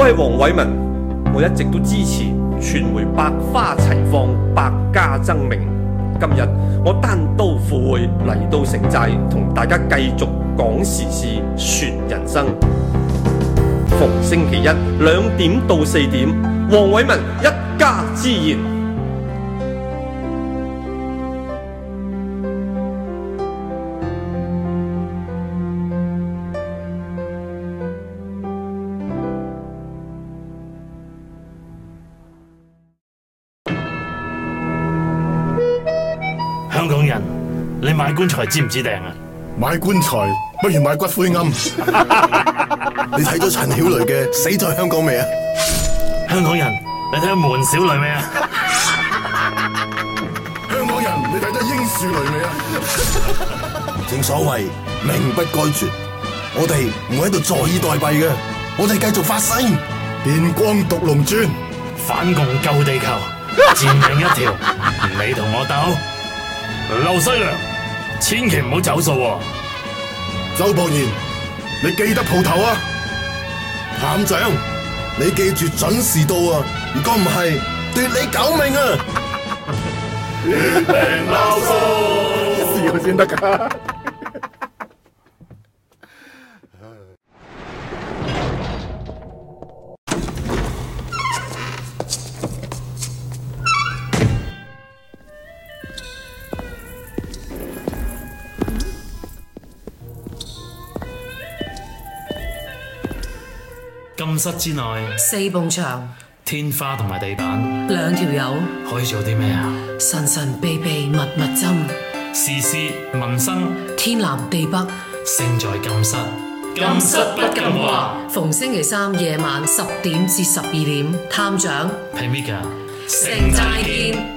我係黃偉文，我一直都支持傳媒百花齊放、百家爭鳴。今日我單刀赴會嚟到城寨，同大家繼續講時事、說人生。逢星期一2點到4點，黃偉文一家之言。 香港人，你買棺材知唔知訂啊？ 買棺材不如買骨灰龕。你睇咗陳曉蕾嘅《死在香港》未啊？ 香港人，你睇咗門小女未啊？ 香港人，你睇咗英樹雷未啊？正所謂命不該絕，我哋唔會喺度坐以待斃嘅，我哋繼續發聲，電光毒龍鑽， 反共救地球，賤命一條，你同我鬥。劉西良，千祈唔好走數喎。 周博賢，你記得鋪頭啊。探長，你記住準時到啊，如果唔係奪你狗命啊！血命撈數，笑先得㗎。 禁室之內 4埲牆， 天花同埋地板 2條友， 可以做啲咩啊？ 神神秘秘密密針， 時事民生， 天南地北， 勝在禁室。禁室不禁話， 逢星期3夜晚10點至12點，探長 Pamika， 城寨見。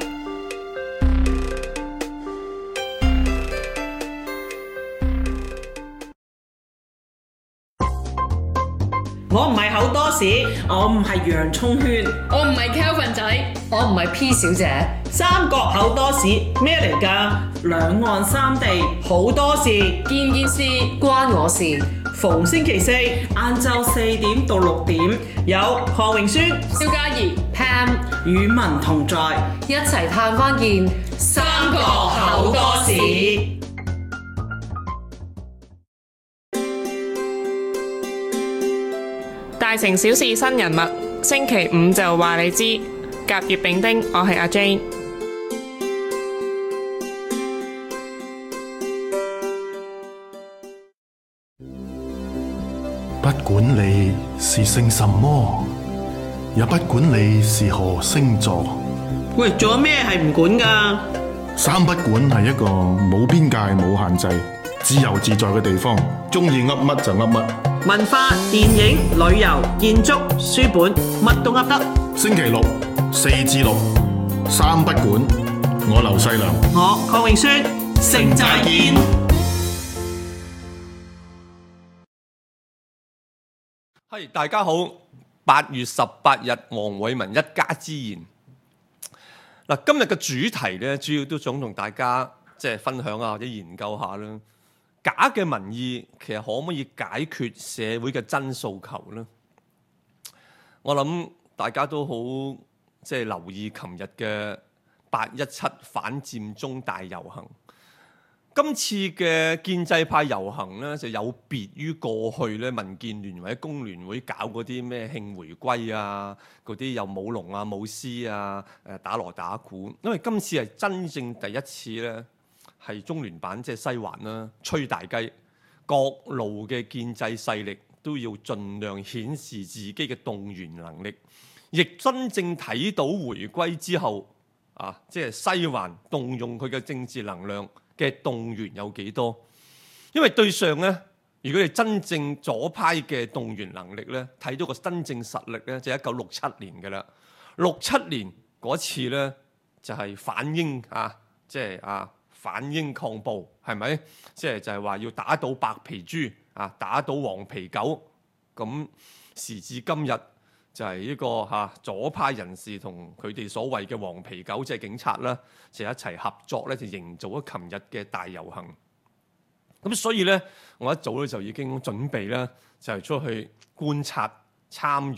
我唔係口多士，我唔係洋葱圈， 我唔係 Kelvin 仔， 我唔係 P 小姐。 三角口多士咩嚟㗎？兩岸三地好多事， 件件事關我事。 逢星期4晏晝4點到6點，有鄺詠孫、 蕭嘉怡、 Pam 與民同在， 一齊探翻件三角口多士。 大城小事新人物，星期5就話你知。甲乙丙丁，我係阿 Jane。 不管你是姓什麼，也不管你是何星座。 喂，做咩係唔管㗎？ 三不管係一個冇邊界、冇限制、自由自在嘅地方，中意噏乜就噏乜。 文化、電影、旅遊、建築、書本，乜都噏得。 星期六4至6，三不管。我劉細良， 我鄺詠孫，城寨見。 係大家好，8月18日，黃偉文一家之言。嗱，今日嘅主題咧，主要都想同大家分享啊，或者研究下啦。假嘅民意其實可唔可以解決社會嘅真訴求呢？我諗大家都好留意琴日嘅817反佔中大遊行。今次嘅建制派遊行咧，就有別於過去咧民建聯或者工聯會搞嗰啲咩慶回歸啊，嗰啲又舞龍啊、舞獅啊、打鑼打鼓，因為今次係真正第一次咧。係中聯辦西環啦，吹大雞，各路嘅建制勢力都要盡量顯示自己嘅動員能力，亦真正睇到回歸之後啊，西環動用佢嘅政治能量嘅動員有幾多？因為對上呢，如果你真正左派嘅動員能力呢，睇到個真正實力呢，就係1967年嘅啦。67年嗰次呢，就係反英啊，反英抗暴係咪？就係話要打倒白皮豬啊，打倒黃皮狗。咁時至今日就係呢個左派人士同佢哋所謂嘅黃皮狗，即係警察啦，就一齊合作咧，就營造咗琴日嘅大遊行。咁所以咧，我一早咧就已經準備咧，就係出去觀察、參與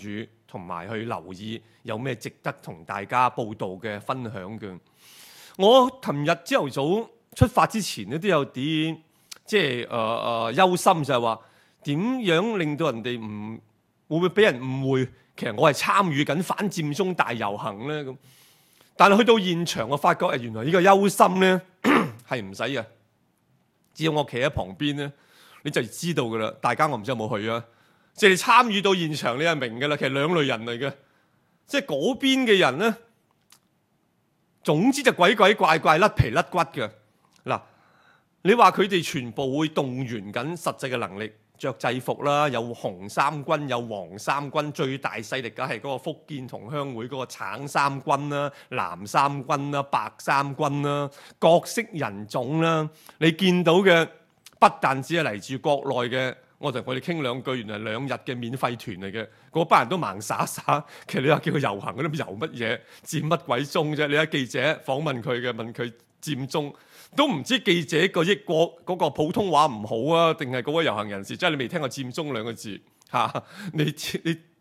同埋去留意有咩值得同大家報導嘅分享嘅。我琴日朝頭早出發之前咧，都有啲即係憂心，就係話點樣令到人哋會唔會俾人誤會？其實我係參與緊反佔中大遊行咧咁。但係去到現場，我發覺原來呢個憂心咧係唔使嘅，只要我企喺旁邊咧，你就知道㗎啦。大家我唔知有冇去啊？即係你參與到現場，你係明㗎啦。其實兩類人嚟嘅，即係嗰邊嘅人咧，總之就鬼鬼怪怪、甩皮甩骨嘅。嗱，你話佢哋全部會動員緊實際嘅能力，着制服啦，有紅三軍，有黃三軍，最大勢力梗係嗰個福建同鄉會嗰個橙三軍啦、藍三軍啦、白三軍啦，各色人種啦。你見到嘅不但只係嚟自國內嘅，我同佢哋傾兩句，原來2日嘅免費團嚟嘅，嗰班人都盲灑灑。其實你話叫佢遊行，嗰啲遊乜嘢？佔乜鬼中啫？你睇記者訪問佢嘅，問佢佔中。都唔知記者個嗰個普通話唔好啊，定係嗰位遊行人士，即係你未聽過佔中2個字嚇？你知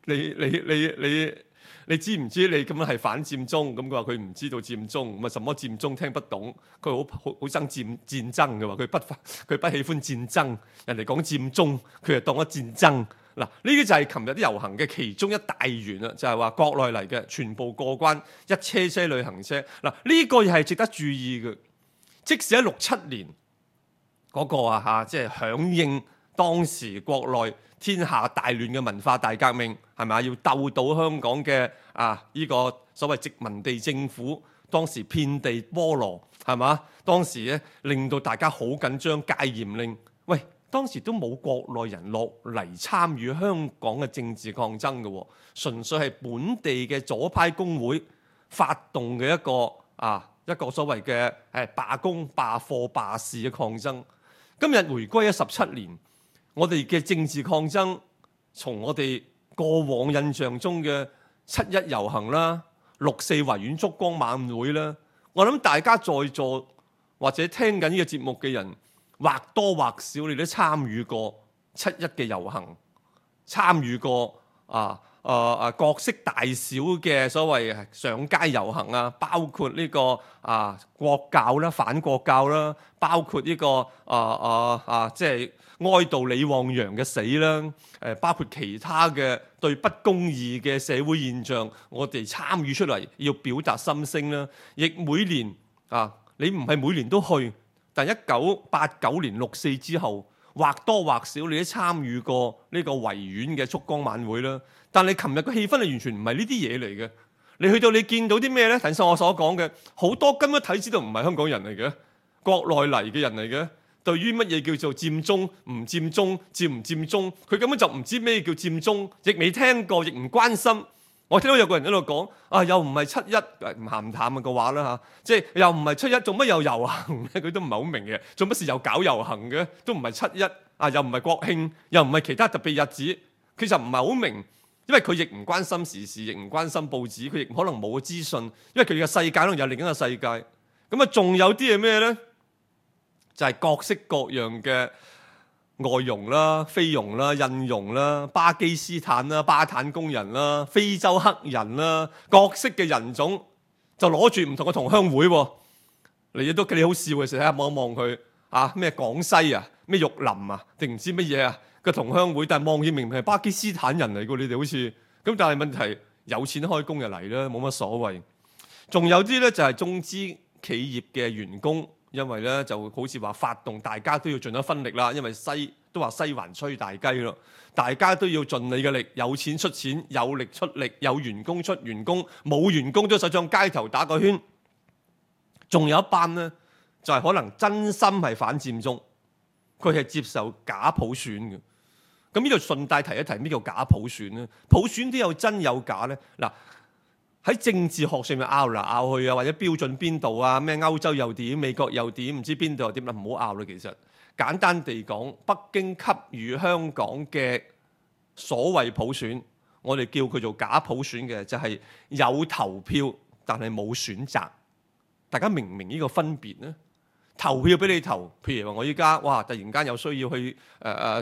唔知你咁樣係反佔中？咁佢話佢唔知道佔中，咁啊什麼佔中聽不懂，佢好憎戰爭嘅話，佢不喜歡戰爭，人哋講佔中，佢就當咗戰爭。嗱，呢啲就係琴日啲遊行嘅其中一大元啦，就係話國內嚟嘅全部過關，一車車旅行車。嗱，呢個又係值得注意嘅。即使喺67年嗰個即係響應當時國內天下大亂嘅文化大革命，係咪要鬥到香港嘅呢個所謂殖民地政府，當時遍地菠蘿，係嘛？當時咧令到大家好緊張，戒嚴令。喂，當時都冇國內人落嚟參與香港嘅政治抗爭嘅喎，純粹係本地嘅左派工會發動嘅一個所謂嘅罷工、罷課、罷市嘅抗爭。今日回歸咗17年，我哋嘅政治抗爭，從我哋過往印象中嘅7·1遊行啦、6·4維園燭光晚會啦，我諗大家在座或者聽緊呢個節目嘅人，或多或少你都參與過7·1嘅遊行，參與過各式大小嘅所謂上街遊行啊，包括呢個國教啦、反國教啦，包括呢個即係哀悼李旺陽嘅死啦，包括其他嘅對不公義嘅社會現象，我哋參與出嚟要表達心聲啦。亦每年你唔係每年都去，但1989年6·4之後，或多或少你都參與過呢個維園嘅燭光晚會啦。但係琴日個氣氛係完全唔係呢啲嘢嚟嘅。你去到你見到啲咩呢？頭先我所講嘅好多根本睇知道唔係香港人嚟嘅，國內嚟嘅人嚟嘅。對於乜嘢叫做佔中、唔佔中、佔唔佔中，佢根本就唔知咩叫佔中，亦未聽過，亦唔關心。我聽到有個人喺度講又唔係7·1，唔鹹淡嘅話啦即係又唔係7·1，做乜又遊行咧？佢都唔係好明嘅，做乜事又搞遊行嘅？都唔係7·1又唔係國慶，又唔係其他特別日子，佢就唔係好明。因為佢亦唔關心時事，亦唔關心報紙，佢亦可能冇資訊，因為佢嘅世界可能有另一個世界。咁仲有啲係咩呢？就係各式各樣嘅外傭啦、菲傭啦、印傭啦、巴基斯坦啦、巴坦工人啦、非洲黑人啦，各式嘅人種就攞住唔同嘅同鄉會喎。你都幾好笑嘅，成日望一望佢咩廣西咩玉林定唔知乜嘢個同鄉會，但係望見明明係巴基斯坦人嚟㗎，你哋好似咁，但係問題有錢開工就嚟啦，冇乜所謂。仲有啲咧就係中資企業嘅員工，因為咧就好似話發動，大家都要盡一分力啦，因為西環吹大雞咯，大家都要盡你嘅力，有錢出錢，有力出力，有員工出員工，冇員工都想上街頭打個圈。仲有一班呢，就係可能真心係反佔中，佢係接受假普選嘅。咁呢度順帶提一提咩叫假普選呢？普選都有真有假呢。嗱，喺政治學上面拗嚟拗去或者標準邊度咩歐洲又點，美國又點，唔知邊度又點啦，唔好拗啦。其實簡單地講，北京給予香港嘅所謂普選，我哋叫佢做假普選嘅，就係有投票但係冇選擇。大家明唔明呢個分別呢？投票俾你投，譬如話我依家突然間有需要去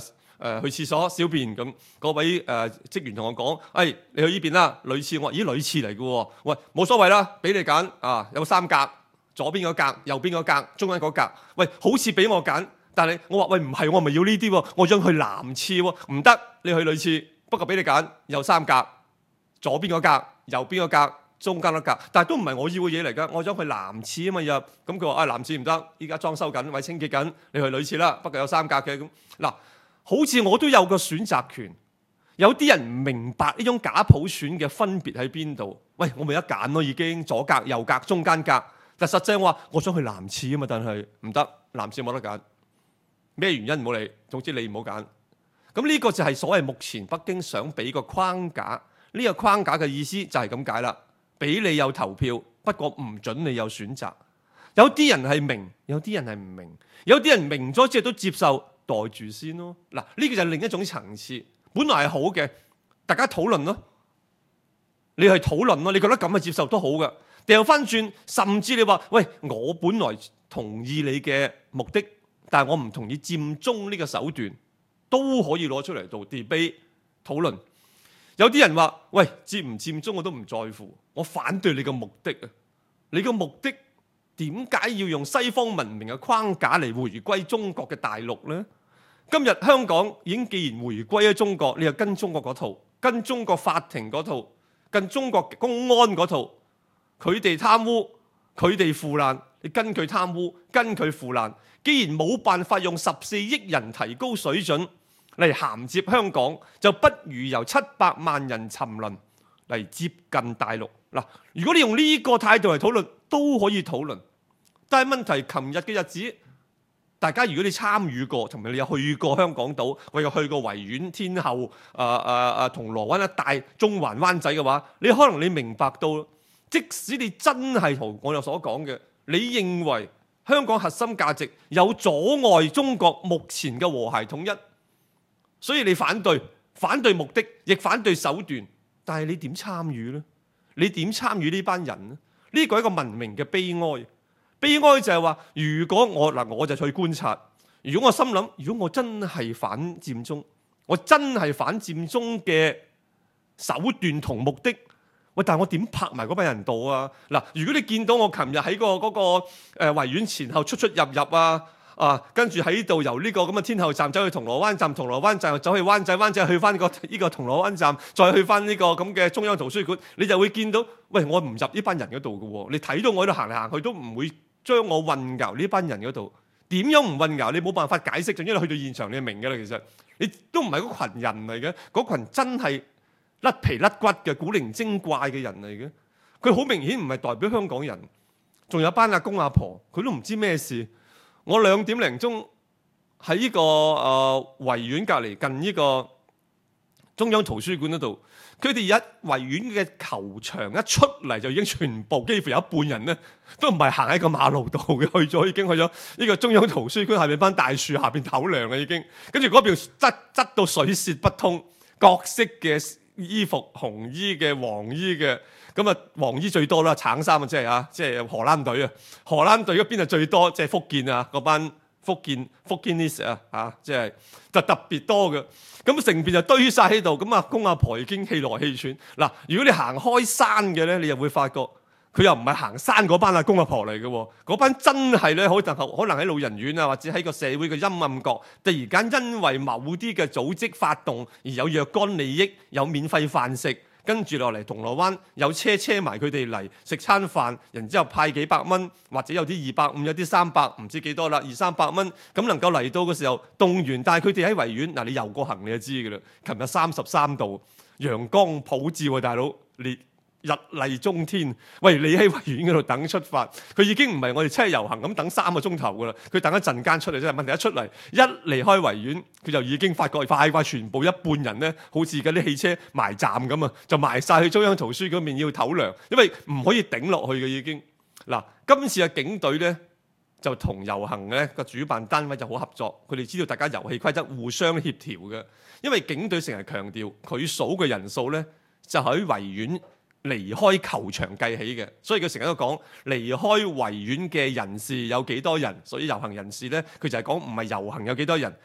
去廁所小便咁，嗰位職員同我講：你去呢邊啦，女廁。我話：咦，女廁嚟嘅喎？喂，冇所謂啦，俾你揀啊，有3格，左邊嗰格，右邊嗰格，中間嗰格。喂，好似俾我揀，但係我話：喂，唔係，我唔係要呢啲喎，我想去男廁喎，唔得，你去女廁，不過俾你揀，有3格，左邊嗰格，右邊嗰格。中間一格，但係都唔係我要嘅嘢嚟㗎，我想去男廁啊嘛入，咁佢話男廁唔得，依家裝修緊，或者清潔緊，你去女廁啦，不過有3格嘅咁。嗱，好似我都有個選擇權，有啲人唔明白呢種假普選嘅分別喺邊度？喂，我咪一揀咯，已經左格、右格、中間格，但實際我話我想去男廁啊嘛，但係唔得，男廁冇得揀，咩原因唔好理，總之你唔好揀。咁呢個就係所謂目前北京想俾個框架，呢個框架嘅意思就係咁解啦。俾你有投票，不過唔准你有選擇。有啲人係明，有啲人係唔明，有啲人明咗之後都接受，袋住先咯。嗱，呢個就係另一種層次。本來係好嘅，大家討論咯，你係討論咯，你覺得咁係接受都好嘅。掉翻轉，甚至你話：喂，我本來同意你嘅目的，但係我唔同意佔中呢個手段，都可以攞出嚟做 debate 討論。有啲人話：喂，佔唔佔中我都唔在乎，我反對你嘅目的啊！你嘅目的點解要用西方文明嘅框架嚟回歸中國嘅大陸呢？今日香港已經既然回歸咗中國，你又跟中國嗰套，跟中國法庭嗰套，跟中國公安嗰套，佢哋貪污，佢哋腐爛，你跟佢貪污，跟佢腐爛。既然冇辦法用14億人提高水準嚟銜接香港，就不如由700萬人沉淪嚟接近大陸。嗱，如果你用呢個態度嚟討論，都可以討論。但係問題，琴日嘅日子，大家如果你參與過，同埋你有去過香港島，或者去過維園、天后、銅鑼灣一帶、中環、灣仔嘅話，你可能你明白到，即使你真係同我哋所講嘅，你認為香港核心價值有阻礙中國目前嘅和諧統一。所以你反對目的，亦反對手段，但係你點參與呢？你點參與呢班人呢？呢個係一個文明嘅悲哀。悲哀就係話，如果我就去觀察，如果我心諗，如果我真係反佔中，我真係反佔中嘅手段同目的，喂，但係我點拍埋嗰班人度啊？嗱，如果你見到我琴日喺嗰個維園前後出入啊，跟住喺度由呢個咁嘅天后站走去銅鑼灣站，銅鑼灣站又走去灣仔，灣仔去翻呢個銅鑼灣站，再去翻呢個咁嘅中央圖書館，你就會見到，喂，我唔入呢班人嗰度嘅喎，你睇到我喺度行嚟行去都唔會將我混淆呢班人嗰度。點樣唔混淆？你冇辦法解釋，總之你去到現場你就明㗎啦。其實你都唔係嗰群人嚟嘅，嗰群真係甩皮甩骨嘅古靈精怪嘅人嚟嘅。佢好明顯唔係代表香港人，仲有班阿公阿婆，佢都唔知咩事。我2點零鐘喺呢個維園隔離近呢個中央圖書館嗰度，佢哋維園嘅球場一出嚟就已經全部幾乎有一半人咧都唔係行喺個馬路度嘅，已經去咗呢個中央圖書館下面班大樹下邊唞涼啦已經。跟住嗰邊擠到水泄不通，各式嘅衣服，紅衣嘅、黃衣嘅。咁啊，黃衣最多啦，橙衫啊，即係荷蘭隊啊，荷蘭隊嗰邊就最多，即係福建啊嗰班福建 ness 啊，即係就特別多嘅。咁成邊就堆晒喺度，咁阿公阿婆已經氣來氣喘。嗱，如果你行開山嘅咧，你又會發覺佢又唔係行山嗰班阿公阿婆嚟嘅喎，嗰班真係咧可能喺老人院啊，或者喺個社會嘅陰暗角，突然間因為某啲嘅組織發動而有若干利益，有免費飯食。跟住落嚟銅鑼灣有車埋佢哋嚟食餐飯，然之後派幾百蚊，或者有啲250，有啲300，唔知幾多啦，200-300蚊，咁能夠嚟到嘅時候動員，但係佢哋喺維園，嗱，你遊過行你就知㗎啦。琴日33度，陽光普照啊，大佬，你日麗中天，喂，你喺維園嗰度等出發，佢已經唔係我哋車遊行咁等3個鐘頭㗎啦，佢等一陣間出嚟啫。問題一出嚟，一離開維園，佢就已經發覺快全部一半人咧，好似嗰啲汽車埋站咁啊，就埋晒去中央圖書館面要唞涼，因為唔可以頂落去嘅已經。嗱，今次嘅警隊咧就同遊行咧個主辦單位就好合作，佢哋知道大家遊戲規則互相協調嘅，因為警隊成日強調佢數嘅人數咧就喺維園離開球場計起嘅，所以佢成日都講離開維園嘅人士有幾多人，所以遊行人士呢，佢就係講唔係遊行有幾多人，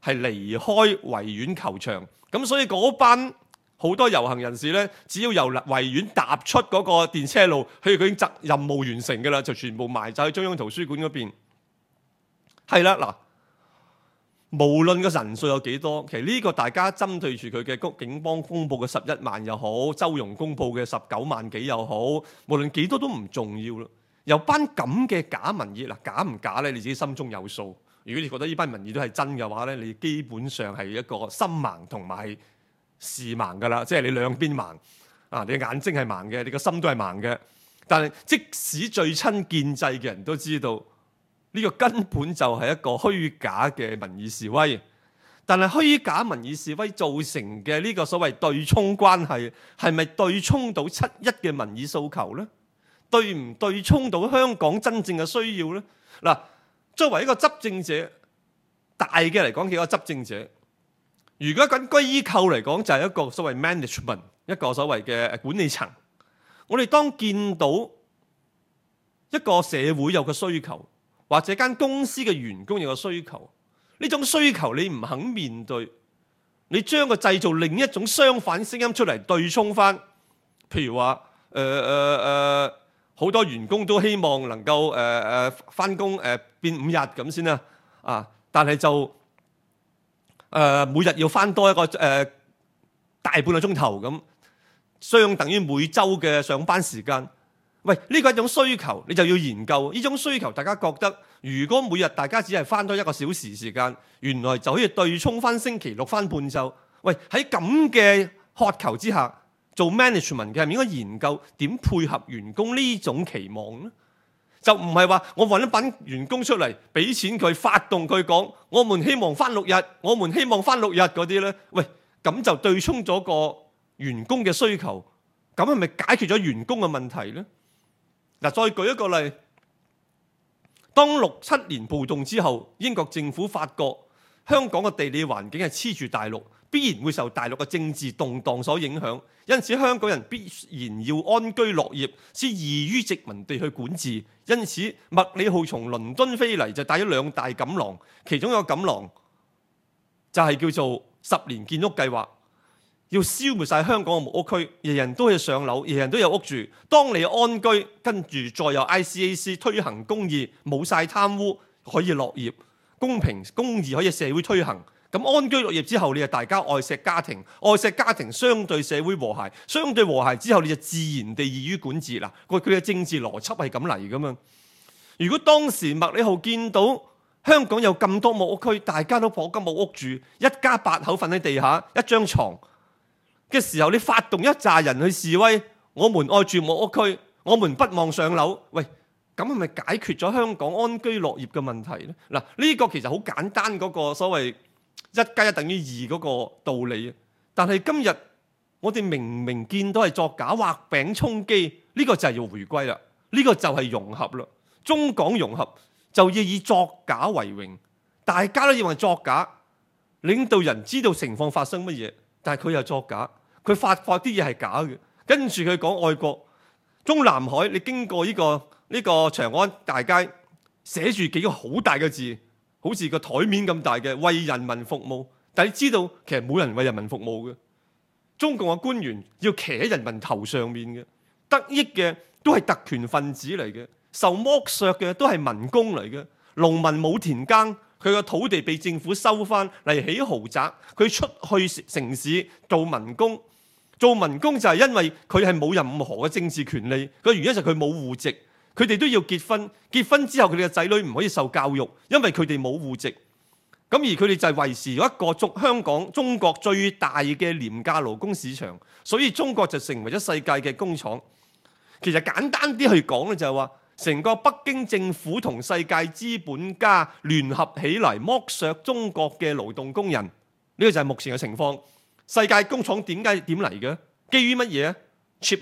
係離開維園球場。咁所以嗰班好多遊行人士咧，只要由維園踏出嗰個電車路，佢已經任務完成㗎啦，就全部埋晒去中央圖書館嗰邊。係啦，嗱，無論個人數有幾多，其實呢個大家針對住佢嘅警方公佈嘅11萬又好，周融公佈嘅19萬幾又好，無論幾多都唔重要啦。由班咁嘅假民意，嗱，假唔假咧？你自己心中有數。如果你覺得呢班民意都係真嘅話咧，你基本上係一個心盲同埋視盲㗎啦，即係你兩邊盲啊！你眼睛係盲嘅，你個心都係盲嘅。但係即使最親建制嘅人都知道，呢個根本就係一個虛假嘅民意示威。但係虛假民意示威造成嘅呢個所謂對沖關係，係咪對沖到7·1嘅民意訴求呢？對唔對沖到香港真正嘅需要呢？嗱，作為一個執政者，大嘅嚟講，幾個執政者，如果緊歸構嚟講，就係一個所謂 management， 一個所謂嘅管理層。我哋當見到一個社會有個需求，或者間公司嘅員工有個需求，呢種需求你唔肯面對，你將個製造另一種相反聲音出嚟對沖翻。譬如話好多員工都希望能夠翻工變5日咁先啦，啊！但係就每日要翻多一個大半個鐘頭咁，相等於每週嘅上班時間。喂，呢個係一種需求，你就要研究呢種需求。大家覺得如果每日大家只係翻多1個小時時間，原來就可以對沖翻星期6翻半晝。喂，喺咁嘅渴求之下，做 management 嘅係咪應該研究點配合員工呢種期望呢？就唔係話我揾一班員工出嚟，俾錢佢，發動佢講，我們希望翻6日，我們希望翻6日嗰啲呢。喂，咁就對沖咗個員工嘅需求，咁係咪解決咗員工嘅問題呢？嗱，再舉一個例，當6、7年暴動之後，英國政府發覺香港嘅地理環境係黐住大陸，必然會受大陸嘅政治動盪所影響，因此香港人必然要安居樂業，先易於殖民地去管治。因此麥理浩從倫敦飛嚟就帶咗2大錦囊，其中一個錦囊就係叫做10年建屋計劃，要消滅晒香港嘅木屋區，人人都可以上樓，人人都有屋住。當你安居，跟住再有 ICAC 推行公義，冇晒貪污，可以樂業，公平公義可以社會推行。咁安居樂業之後，你就大家愛錫家庭，愛錫家庭相對社會和諧，相對和諧之後，你就自然地易於管治啦。佢嘅政治邏輯係咁嚟噶嘛。如果當時麥理浩見到香港有咁多木屋區，大家都攞間木屋住，一家8口瞓喺地下一張床嘅時候，你發動一紮人去示威，我們愛住木屋區，我們不望上樓。喂，咁係咪解決咗香港安居樂業嘅問題呢？嗱，呢個其實好簡單，嗰個所謂1+1等於2嗰個道理。但係今日我哋明明見到係作假畫餅充飢，呢個就係要回歸啦，呢個就係融合啦。中港融合就要以作假為榮，大家都認為作假，領導人知道情況發生乜嘢，但係佢又作假，佢發啲嘢係假嘅，跟住佢講愛國。中南海你經過呢個長安大街，寫住幾個好大嘅字，好似個台面咁大嘅為人民服務，但係你知道其實冇人為人民服務嘅。中共嘅官員要騎喺人民頭上面嘅，得益嘅都係特權分子嚟嘅，受剝削嘅都係民工嚟嘅。農民冇田耕，佢個土地被政府收翻嚟起豪宅，佢出去城市做民工。做民工就係因為佢係冇任何嘅政治權利，個原因就係佢冇戶籍，佢哋都要結婚，結婚之後佢哋嘅仔女唔可以受教育，因為佢哋冇戶籍。咁而佢哋就係維持咗一個香港中國最大嘅廉價勞工市場，所以中國就成為咗世界嘅工廠。其實簡單啲去講咧，就係話成個北京政府同世界資本家聯合起嚟剝削中國嘅勞動工人，呢個就係目前嘅情況。世界工廠點嚟嘅？基於乜嘢啊 ？cheap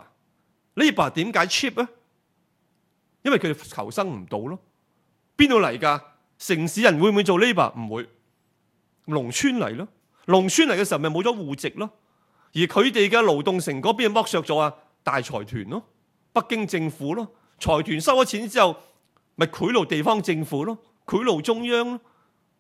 labour 點解 cheap 啊？因為佢哋求生唔到咯。邊度嚟㗎？城市人會唔會做 labour？ 唔會。農村嚟咯。農村嚟嘅時候咪冇咗戶籍咯。而佢哋嘅勞動成果邊度剝削咗啊？大財團咯，北京政府咯。財團收咗錢之後，咪賄賂地方政府咯，賄賂中央咯。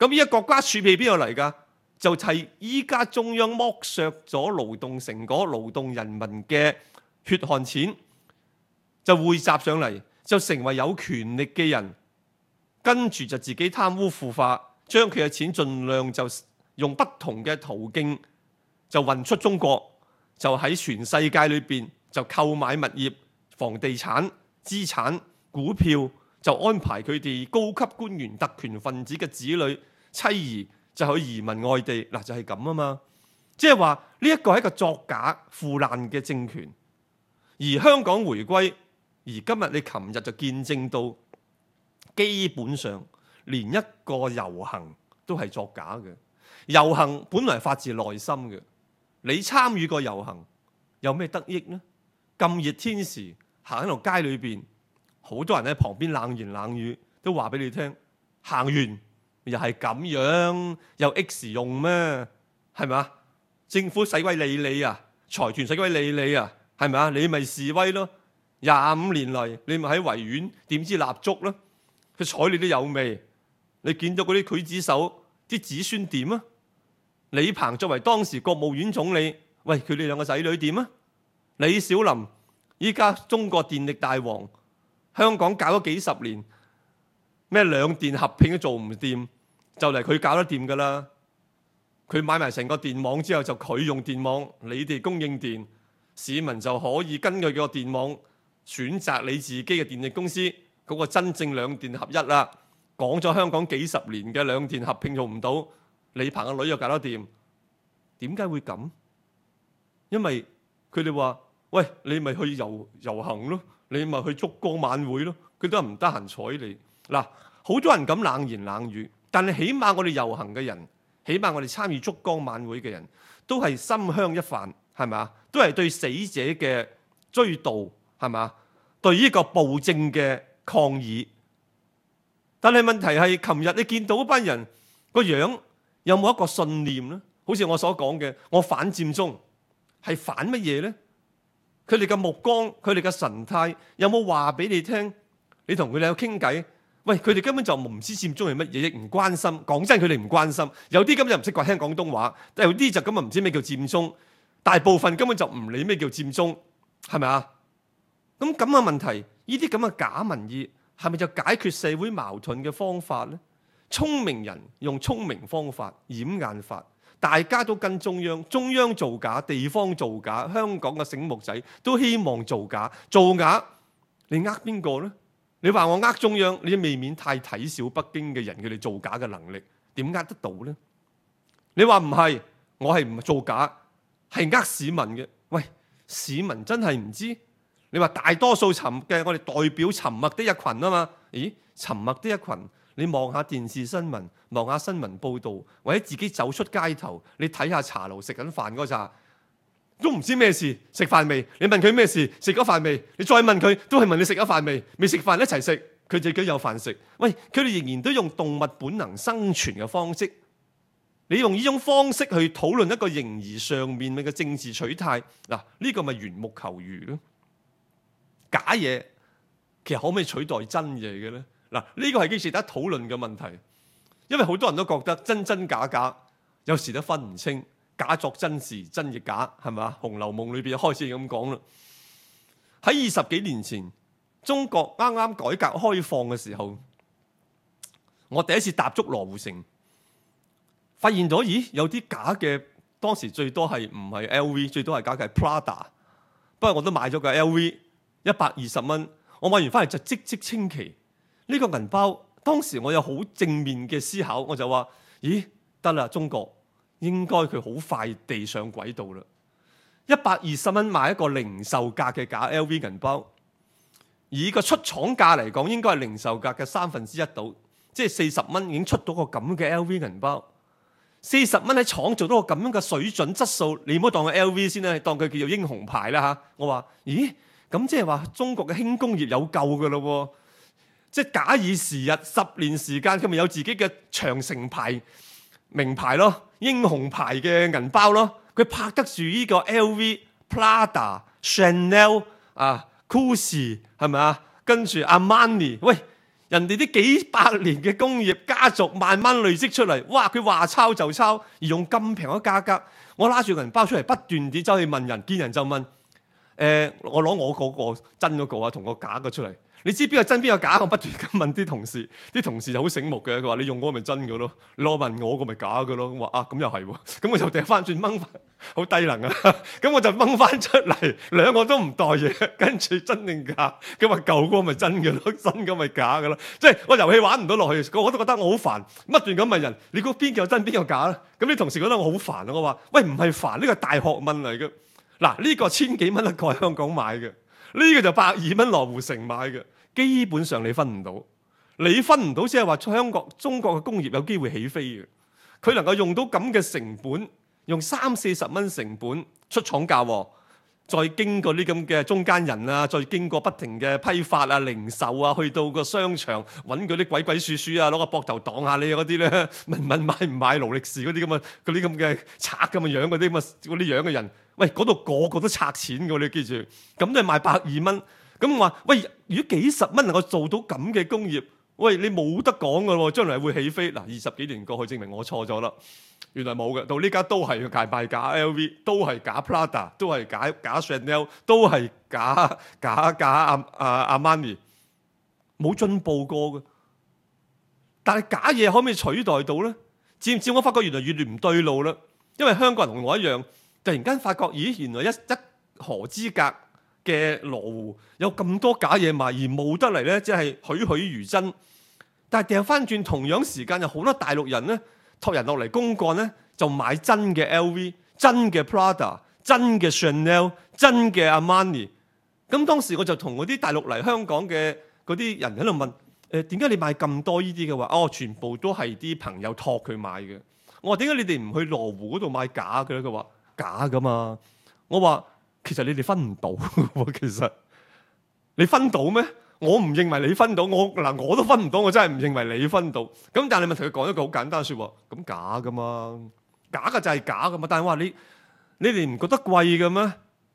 咁依家國家儲備邊度嚟㗎？就係依家中央剝削咗勞動成果、勞動人民嘅血汗錢，就匯集上嚟，就成為有權力嘅人，跟住就自己貪污腐化，將佢嘅錢盡量就用不同嘅途徑就運出中國，就喺全世界裏邊就購買物業、房地產、資產、股票，就安排佢哋高級官員、特權分子嘅子女、妻兒就去移民外地。嗱，就係咁啊嘛，即係話呢一個係一個作假腐爛嘅政權。而香港回歸，而今日你琴日就見證到，基本上連一個遊行都係作假嘅。遊行本來係發自內心嘅，你參與個遊行有咩得益呢？咁熱天時行喺度街裏邊，好多人喺旁邊冷言冷語，都話俾你聽，行完又係咁樣，有 X 用咩？係咪啊？政府使鬼理你啊？財團使鬼理你啊？係咪啊？你咪示威咯！25年嚟，你咪喺維園點支蠟燭咯？佢睬你都有味。你見到嗰啲劊子手啲子孫點啊？李鵬作為當時國務院總理，喂，佢哋兩個仔女點啊？李小林依家中國電力大王，香港搞咗幾十年，咩兩電合併都做唔掂，就嚟佢搞得掂㗎啦。佢買埋成個電網之後，就佢用電網，你哋供應電，市民就可以根據個電網選擇你自己嘅電力公司，嗰個真正兩電合一啦。講咗香港幾十年嘅兩電合併做唔到，李鵬個女又搞得掂，點解會咁？因為佢哋話：喂，你咪去遊行咯，你咪去燭光晚會咯，佢都係唔得閒睬你。嗱，好多人咁冷言冷語，但係起碼我哋遊行嘅人，起碼我哋參與燭光晚會嘅人都係心香一飯，係咪啊？都係對死者嘅追悼，係咪啊？對呢個暴政嘅抗議。但係問題係，琴日你見到嗰班人個樣有冇一個信念呢？好似我所講嘅，我反佔中係反乜嘢呢？佢哋嘅目光、佢哋嘅神態有冇話俾你聽？你同佢哋有傾偈，喂，佢哋根本就唔知佔中係乜嘢，亦唔關心。講真，佢哋唔關心。有啲根本就唔識講聽廣東話，有啲就根本唔知咩叫佔中。大部分根本就唔理咩叫佔中，係咪啊？咁嘅問題，呢啲咁嘅假民意，係咪就解決社會矛盾嘅方法呢？聰明人用聰明方法掩眼法，大家都跟中央，中央造假，地方造假，香港嘅醒目仔都希望造假，造假你呃邊個呢？你話我呃中央，你未免太睇小北京嘅人佢哋造假嘅能力，點呃得到呢？你話唔係，我係唔造假，係呃市民嘅。喂，市民真係唔知。你話大多數嘅我哋代表沉默的一群啊嘛？咦，沉默的一群，你望下電視新聞，望下新聞報導，或者自己走出街頭，你睇下茶樓食緊飯嗰陣，都唔知咩事，食飯未？你問佢咩事，食咗飯未？你再問佢，都係問你食咗飯未？未食飯一齊食，佢自己有飯食。喂，佢哋仍然都用動物本能生存嘅方式，你用呢種方式去討論一個形而上面嘅政治取態，嗱，呢個咪緣木求魚咯。假嘢其實可唔可以取代真嘢嘅呢？嗱，呢個係幾值得討論嘅問題，因為好多人都覺得真真假假，有時都分唔清，假作真時，真亦假，係咪啊？《紅樓夢》裏邊開始咁講啦。喺20幾年前，中國啱啱改革開放嘅時候，我第一次踏足羅湖城，發現咗，咦，有啲假嘅，當時最多係唔係 LV， 最多係假嘅係 Prada， 不過我都買咗個 LV。120蚊，我買完翻嚟就即即稱奇。呢個銀包當時我有好正面嘅思考，我就話：咦，得啦，中國應該佢好快地上軌道啦。120蚊買一個零售價嘅假 LV 銀包，以個出廠價嚟講，應該係零售價嘅1/3到，即係40蚊已經出到個咁嘅 LV 銀包。40蚊喺廠做到個咁樣嘅水準質素，你唔好當佢 LV 先啦，當佢叫做英雄牌啦嚇。我話：咦？咁即係話中國嘅輕工業有救㗎咯喎，即係假以時日，10年時間佢咪有自己嘅長城牌名牌咯，英雄牌嘅銀包咯，佢拍得住呢個 LV、Prada、Chanel 啊、Gucci 係咪啊？跟住 Armani， 喂， 人哋啲幾百年嘅工業家族慢慢累積出嚟，哇！佢話抄就抄，而用咁平嘅價格，我拉住個銀包出嚟，不斷地走去問人，見人就問，我攞我嗰個真嗰個啊，同個假嘅出嚟。你知邊個真邊個假？我不斷咁問啲同事，啲同事就好醒目嘅，佢話你用嗰個咪真嘅咯，你攞問我個咪假嘅咯。我話啊，咁又係喎，咁我就掉翻轉掹翻，好低能啊！咁我就掹翻出嚟，兩個都唔袋嘢，跟住真定假？咁話舊嗰個咪真嘅咯，新嘅咪假嘅咯。即係我遊戲玩唔到落去，我都覺得我好煩，不斷咁問人，你估邊個真邊個假咧？咁啲同事覺得我好煩啊！我話喂，唔係煩，呢個大學問嚟嘅。嗱，呢個千幾蚊一個喺香港買嘅。呢個就120蚊羅湖城買嘅，基本上你分唔到，你分唔到即係話中國嘅工業有機會起飛嘅，佢能夠用到咁嘅成本，用30-40蚊成本出廠價喎，再經過啲咁嘅中間人啊，再經過不停嘅批發啊、零售啊，去到個商場揾嗰啲鬼鬼祟祟啊，攞個膊頭擋下你嗰啲咧，問買唔買勞力士嗰啲咁嘅賊咁嘅樣嗰啲樣嘅人。喂，嗰度個個都拆錢嘅，你記住，咁都係賣120蚊。咁我話，喂，如果幾十蚊能夠做到咁嘅工業，喂，你冇得講嘅喎，將來會起飛。嗱，20幾年過去，證明我錯咗啦。原來冇嘅，到呢家都係大賣假 LV， 都係假 Prada， 都係假 Chanel， 都係假阿Armani， 冇進步過嘅。但係假嘢可唔可以取代到咧？漸漸我發覺原來越嚟唔對路啦，因為香港人同我一樣。突然間發覺，咦，原來一河之隔嘅羅湖有咁多假嘢賣，而冇得嚟咧，即係栩栩如真。但係掉翻轉，同樣時間有好多大陸人咧，託人落嚟公幹咧，就買真嘅 LV、真嘅 Prada、真嘅 Chanel、真嘅 Armani。咁當時我就同嗰啲大陸嚟香港嘅嗰啲人喺度問，點解你買咁多呢啲嘅話？哦，全部都係啲朋友託佢買嘅。我話點解你哋唔去羅湖嗰度買假嘅咧？佢話假噶嘛。我話其實你哋分唔到喎，其實你分到咩？我唔認為你分到，我都分唔到，我真係唔認為你分到。咁但係你問題佢講一個好簡單説話，咁假噶嘛，假嘅就係假噶嘛。但係我話你哋唔覺得貴嘅咩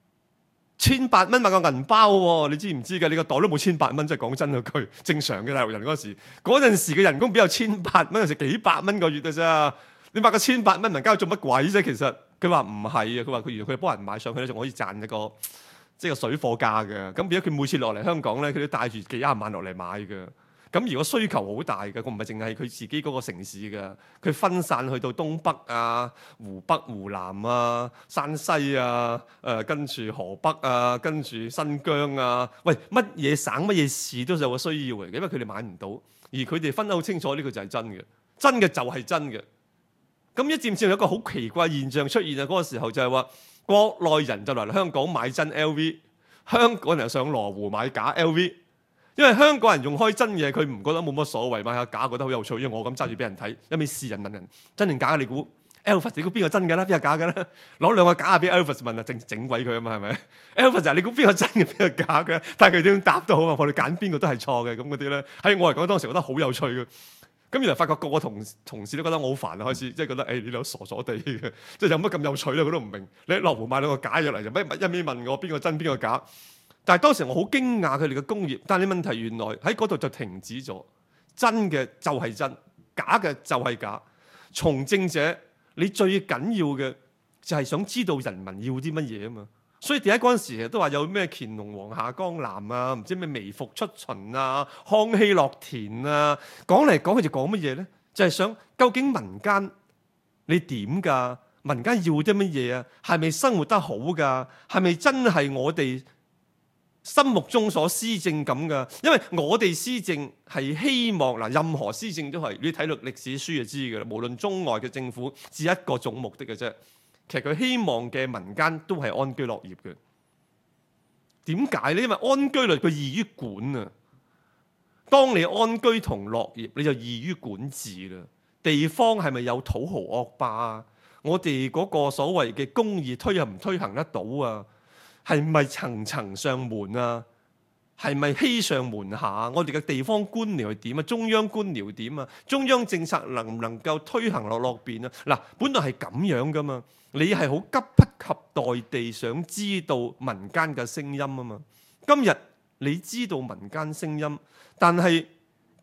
？1,800蚊買個銀包喎，你知唔知㗎？你個袋都冇1,800蚊，即係講真嗰句。正常嘅大陸人嗰陣時嘅人工邊有1,800蚊，有時幾百蚊個月嘅啫。你買個1,800蚊銀包做乜鬼啫？其實佢話唔係啊，佢話佢原來佢幫人買上去咧，仲可以賺一個即係個水貨價嘅。咁變咗佢每次落嚟香港咧，佢都帶住幾廿萬落嚟買嘅。咁如果需求好大嘅，佢唔係淨係佢自己嗰個城市嘅，佢分散去到東北啊、湖北、湖南啊、山西啊、跟住河北啊、跟住新疆啊，喂，乜嘢省乜嘢市都有個需要嚟嘅，因為佢哋買唔到，而佢哋分得好清楚，呢個就係真嘅，真嘅就係真嘅。咁一漸漸有一個好奇怪現象出現啊！嗰個時候就係話，國內人就嚟香港買真 LV， 香港人上羅湖買假 LV， 因為香港人用開真嘢，佢唔覺得冇乜所謂，買下假覺得好有趣。因為我咁揸住俾人睇，一味試人問人真定假，你估 Elvis 你估邊個真嘅啦？邊個假嘅啦？攞兩個假俾 Elvis 問啊，整鬼佢啊嘛，係咪 ？Elvis 你估邊個真嘅，邊個假嘅？但係佢點答都好啊，我哋揀邊個都係錯嘅咁嗰啲咧。喺我嚟講，當時覺得好有趣嘅。咁原來發覺個個同事都覺得我好煩啊，開始即係覺得你都傻傻地嘅，即係有乜咁有趣咧？佢都唔明。你喺羅湖買兩個假入嚟，就一味問我邊個真邊個假。但係當時我好驚訝佢哋嘅工業，但係你問題原來喺嗰度就停止咗。真嘅就係真，假嘅就係假。從政者你最緊要嘅就係想知道人民要啲乜嘢啊嘛。所以第一嗰陣時都話有咩乾隆皇下江南啊，唔知咩微服出巡啊，康熙落田啊，講嚟講去就講乜嘢咧？就係想究竟民間你點㗎？民間要啲乜嘢啊？係咪生活得好㗎？係咪真係我哋心目中所施政咁㗎？因為我哋施政係希望嗱，任何施政都係你睇落歷史書就知㗎啦。無論中外嘅政府，只一個總目的嘅啫。其實佢希望嘅民間都係安居樂業嘅。點解呢？因為安居樂業佢易於管啊。當你安居同樂業，你就易於管治啦。地方係咪有土豪惡霸啊？我哋嗰個所謂嘅公義推行唔推行得到啊？係咪層層上門啊？係咪欺上瞞下？我哋嘅地方官僚係點啊？中央官僚點啊？中央政策能唔能夠推行落邊啊？嗱，本來係咁樣噶嘛。你係好急不及待地想知道民間嘅聲音啊嘛。今日你知道民間聲音，但係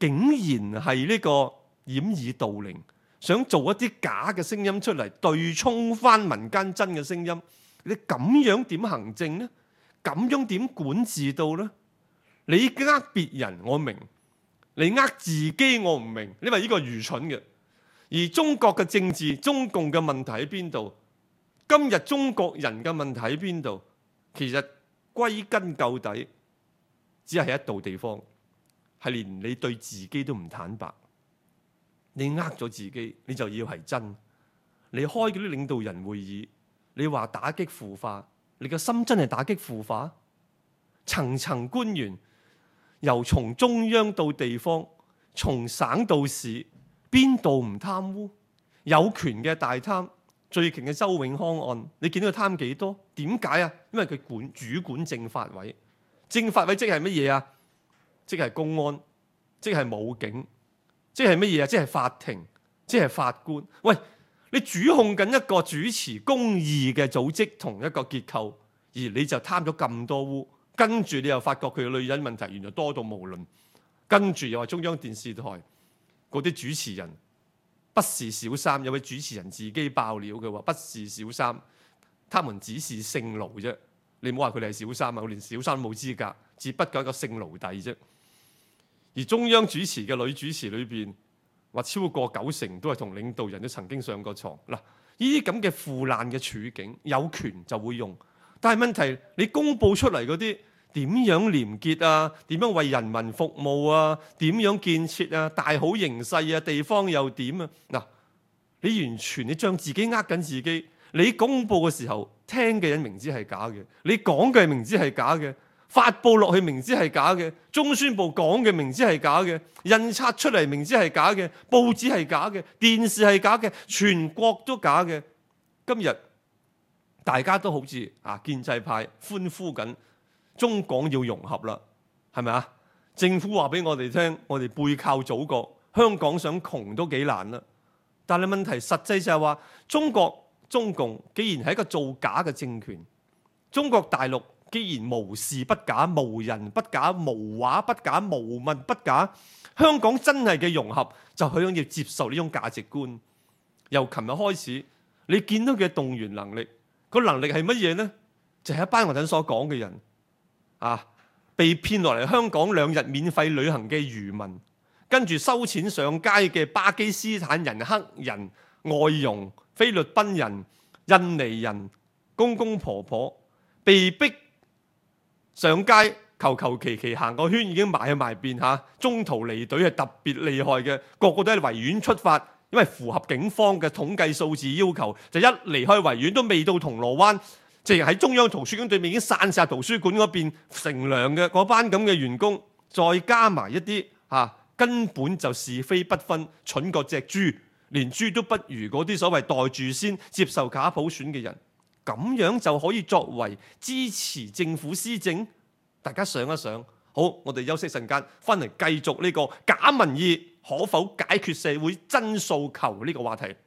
竟然係呢個掩耳盜鈴，想做一啲假嘅聲音出嚟，對沖翻民間真嘅聲音。你咁樣點行政呢？咁樣點管治到呢？你呃別人我明，你呃自己我唔明，因為呢個愚蠢嘅。而中國嘅政治，中共嘅問題喺邊度？今日中國人嘅問題喺邊度？其實歸根究底，只係一度地方，係連你對自己都唔坦白。你呃咗自己，你就要係真。你開嗰啲領導人會議，你話打擊腐化，你個心真係打擊腐化？層層官員，由從中央到地方，從省到市，邊度唔貪污？有權嘅大貪，最勁嘅周永康案，你見到佢貪幾多？點解啊？因為佢主管政法委，政法委即係乜嘢啊？即係公安，即係武警，即係乜嘢啊？即係法庭，即係法官。喂，你主控緊一個主持公義嘅組織同一個結構，而你就貪咗咁多污，跟住你又發覺佢嘅女人問題原來多到無論，跟住又話中央電視台嗰啲主持人不是小三，有位主持人自己爆料嘅話不是小三，他們只是性奴啫。你唔好話佢哋係小三啊，我連小三都冇資格，只不過一個性奴隸啫。而中央主持嘅女主持裏邊，話超過90%都係同領導人都曾經上過床。嗱，呢啲咁嘅腐爛嘅處境，有權就會用。但係問題，你公佈出嚟嗰啲點樣廉潔啊？點樣為人民服務啊？點樣建設啊？大好形勢啊？地方又點啊？嗱，你完全你將自己呃緊自己。你公佈嘅時候，聽嘅人明知係假嘅，你講嘅明知係假嘅，發佈落去明知係假嘅，中宣部講嘅明知係假嘅，印刷出嚟明知係假嘅，報紙係假嘅，電視係假嘅，全國都假嘅。今日大家都好似建制派歡呼緊，中港要融合啦，係咪啊？政府話俾我哋聽，我哋背靠祖國，香港想窮都幾難啦。但係問題實際就係話，中共既然係一個造假嘅政權，中國大陸既然無事不假、無人不假、無話不假、無物不假，香港真係嘅融合就係要接受呢種價值觀。由琴日開始，你見到嘅動員能力，個能力係乜嘢呢？就係一班我頭所講嘅人被騙落嚟香港2日免費旅行嘅漁民，跟住收錢上街嘅巴基斯坦人、黑人、外傭、菲律賓人、印尼人、公公婆婆，被逼上街求其行個圈已經埋邊中途離隊係特別厲害嘅，個個都係維園出發，因為符合警方嘅統計數字要求，就一離開維園都未到銅鑼灣，直係喺中央圖書館對面已經散晒圖書館嗰邊乘涼嘅嗰班咁嘅員工，再加埋一啲根本就是非不分、蠢過隻豬，連豬都不如嗰啲所謂袋住先接受假普選嘅人，咁樣就可以作為支持政府施政？大家想一想。好，我哋休息陣間，翻嚟繼續呢個假民意可否解決社會真訴求呢個話題。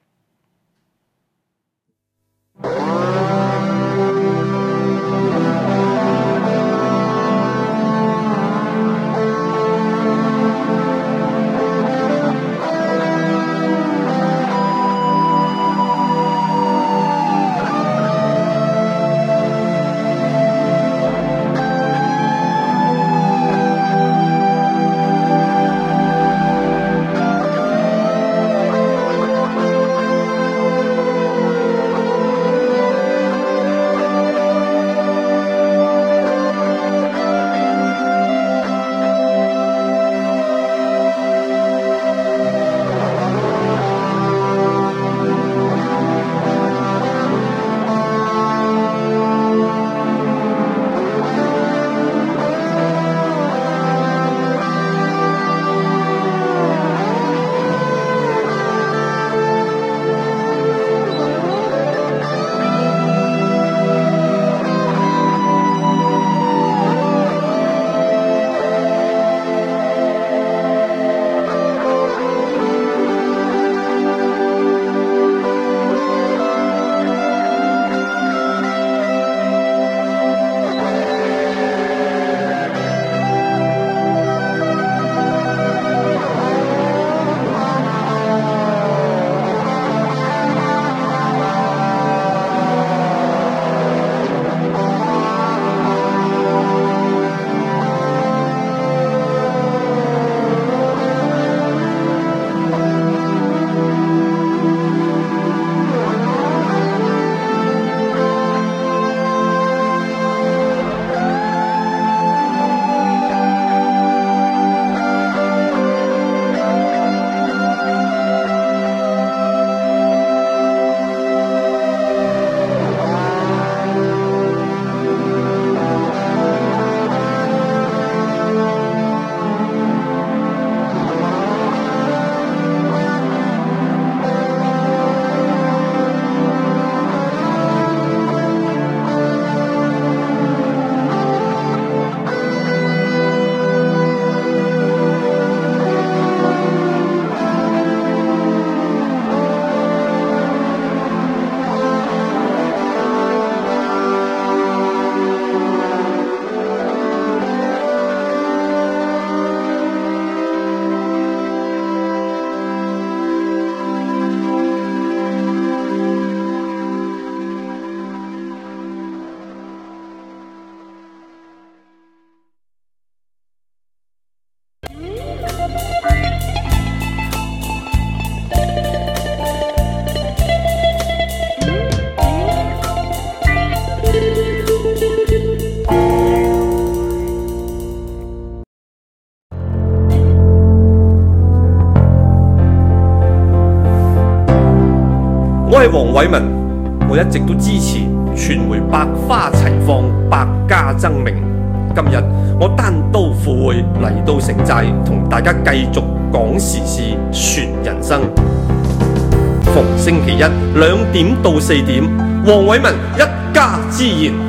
我係黃偉文，我一直都支持傳媒百花齊放、百家爭鳴。今日我單刀赴會嚟到城寨，同大家繼續講時事、說人生。逢星期一2點到4點，黃偉文一家之言。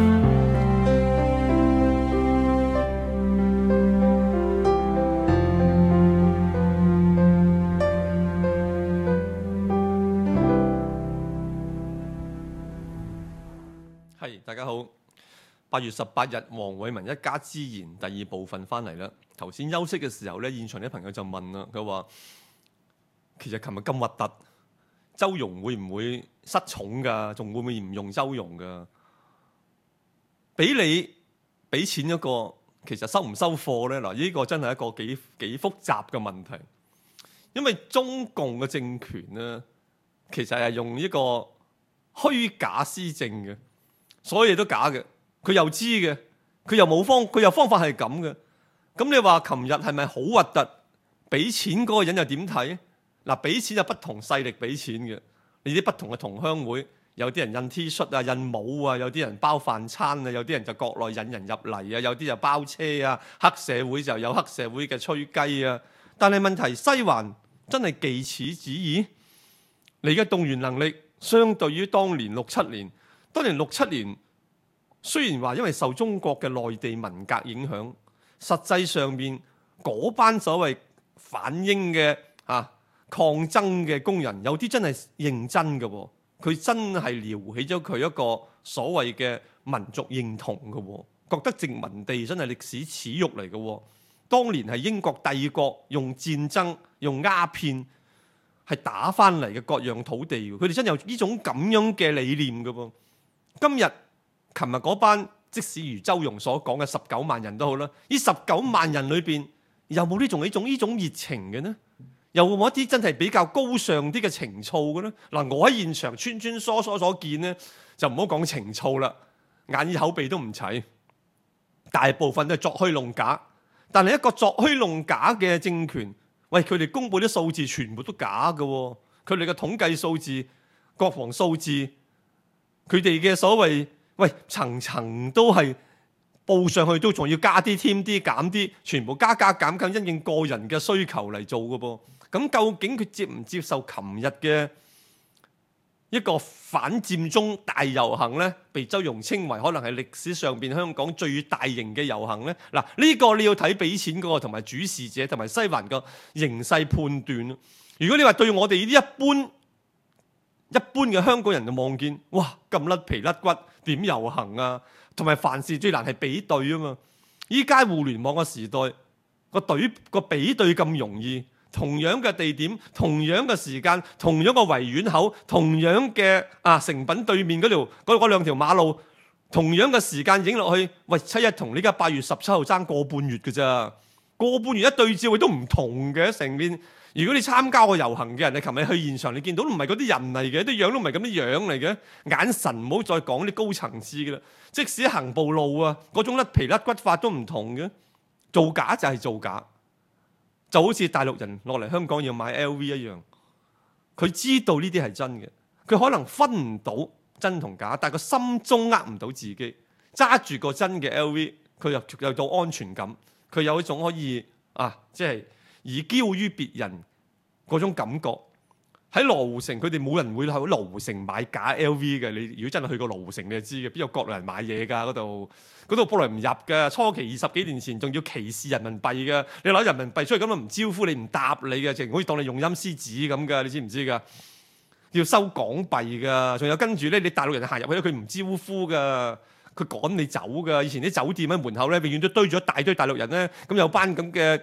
大家好，8月18日黃偉文一家之言第2部分翻嚟啦。頭先休息嘅時候咧，現場啲朋友就問啦，佢話其實琴日咁核突，周融會唔會失寵㗎？仲會唔會唔用周融㗎？俾你俾錢嗰個，其實收唔收貨咧？嗱，呢個真係一個幾複雜嘅問題，因為中共嘅政權咧，其實係用呢個虛假施政嘅。所有嘢都假嘅，佢又知嘅，佢又方法係咁嘅。咁你話琴日係咪好核突？俾錢嗰個人又點睇？嗱，俾錢有不同勢力俾錢嘅，你啲不同嘅同鄉會，有啲人印 T 恤啊、印帽啊，有啲人包飯餐啊，有啲人就國內引人入嚟啊，有啲就包車啊，黑社會就有黑社會嘅吹雞啊。但係問題西環真係既此旨意，你嘅動員能力相對於當年6-7年。當年6-7年，雖然話因為受中國嘅內地文革影響，實際上面嗰班所謂反英嘅抗爭嘅工人，有啲真係認真嘅，佢真係撩起咗佢一個所謂嘅民族認同嘅，覺得殖民地真係歷史恥辱嚟嘅。當年係英國帝國用戰爭、用鴉片係打翻嚟嘅各樣土地，佢哋真有呢種咁樣嘅理念嘅噃。今日、琴日嗰班，即使如周融所講嘅19萬人都好啦，呢19萬人裏邊有冇呢種熱情嘅呢？有冇一啲真係比較高尚啲嘅情操嘅呢？嗱，我喺現場穿梭所見呢，就唔好講情操啦，眼耳口鼻都唔齊，大部分都係作虛弄假。但係一個作虛弄假嘅政權，喂，佢哋公佈啲數字全部都假嘅，佢哋嘅統計數字、國防數字。佢哋嘅所謂，喂，層層都係報上去，都仲要加啲、添啲、減啲，全部加減，因應個人嘅需求嚟做嘅噃。咁究竟佢接唔接受琴日嘅一個反佔中大遊行呢？被周融稱為可能係歷史上邊香港最大型嘅遊行呢？嗱，呢個你要睇俾錢嗰個同埋主事者同埋西環個形勢判斷。如果你話對我哋呢啲一般嘅香港人就望見，哇，咁甩皮甩骨點遊行啊？同埋凡事最難係比對啊嘛！依家互聯網嘅時代，個比對咁容易，同樣嘅地點、同樣嘅時間、同樣嘅維園口、同樣嘅誠品對面嗰兩條馬路，同樣嘅時間影落去，喂，7日同呢家8月17號爭個半月嘅咋？個半月一對照，佢都唔同嘅成面。如果你參加過遊行嘅人，你琴日去現場，你見到唔係嗰啲人嚟嘅，啲樣都唔係咁啲樣嚟嘅，眼神唔好再講啲高層次嘅啦。即使行步路啊，嗰種甩皮甩骨法都唔同嘅，造假就係造假，就好似大陸人落嚟香港要買 LV 一樣，佢知道呢啲係真嘅，佢可能分唔到真同假，但係佢心中呃唔到自己，揸住個真嘅 LV， 佢又有到安全感，佢有一種可以即係以驕於別人嗰種感覺。喺羅湖城，佢哋冇人會喺羅湖城買假 LV 嘅。你如果真係去過羅湖城，你就知嘅，邊有國內人買嘢㗎？嗰度國內唔入嘅。初期20幾年前仲要歧視人民幣嘅，你攞人民幣出去咁就唔招呼你，唔答你嘅，淨好似當你用陰司紙咁㗎。你知唔知㗎？要收港幣㗎，仲有跟住咧，你大陸人行入去咧，佢唔招呼㗎，佢趕你走㗎。以前啲酒店喺門口咧，永遠都堆咗一大堆大陸人咧，咁有班咁嘅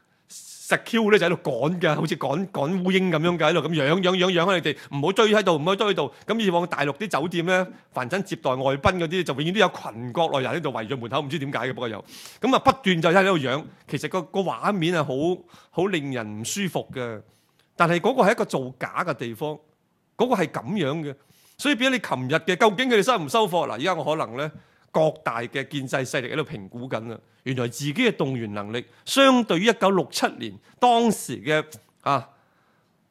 security咧就喺度趕㗎，好似趕烏蠅咁樣㗎，喺度咁養你哋，唔好堆喺度，唔好堆喺度。咁以往大陸啲酒店咧，凡親接待外賓嗰啲，就永遠都有群國內人喺度圍住門口，唔知點解嘅，不過有咁啊，不斷就喺度養。其實個畫面係好令人唔舒服嘅，但係嗰個係一個造假嘅地方，嗰個係咁樣嘅。所以變咗你琴日嘅，究竟佢哋收唔收貨？嗱，而家我可能咧，各大嘅建制勢力喺度評估緊啦。原來自己嘅動員能力，相對於1967年當時嘅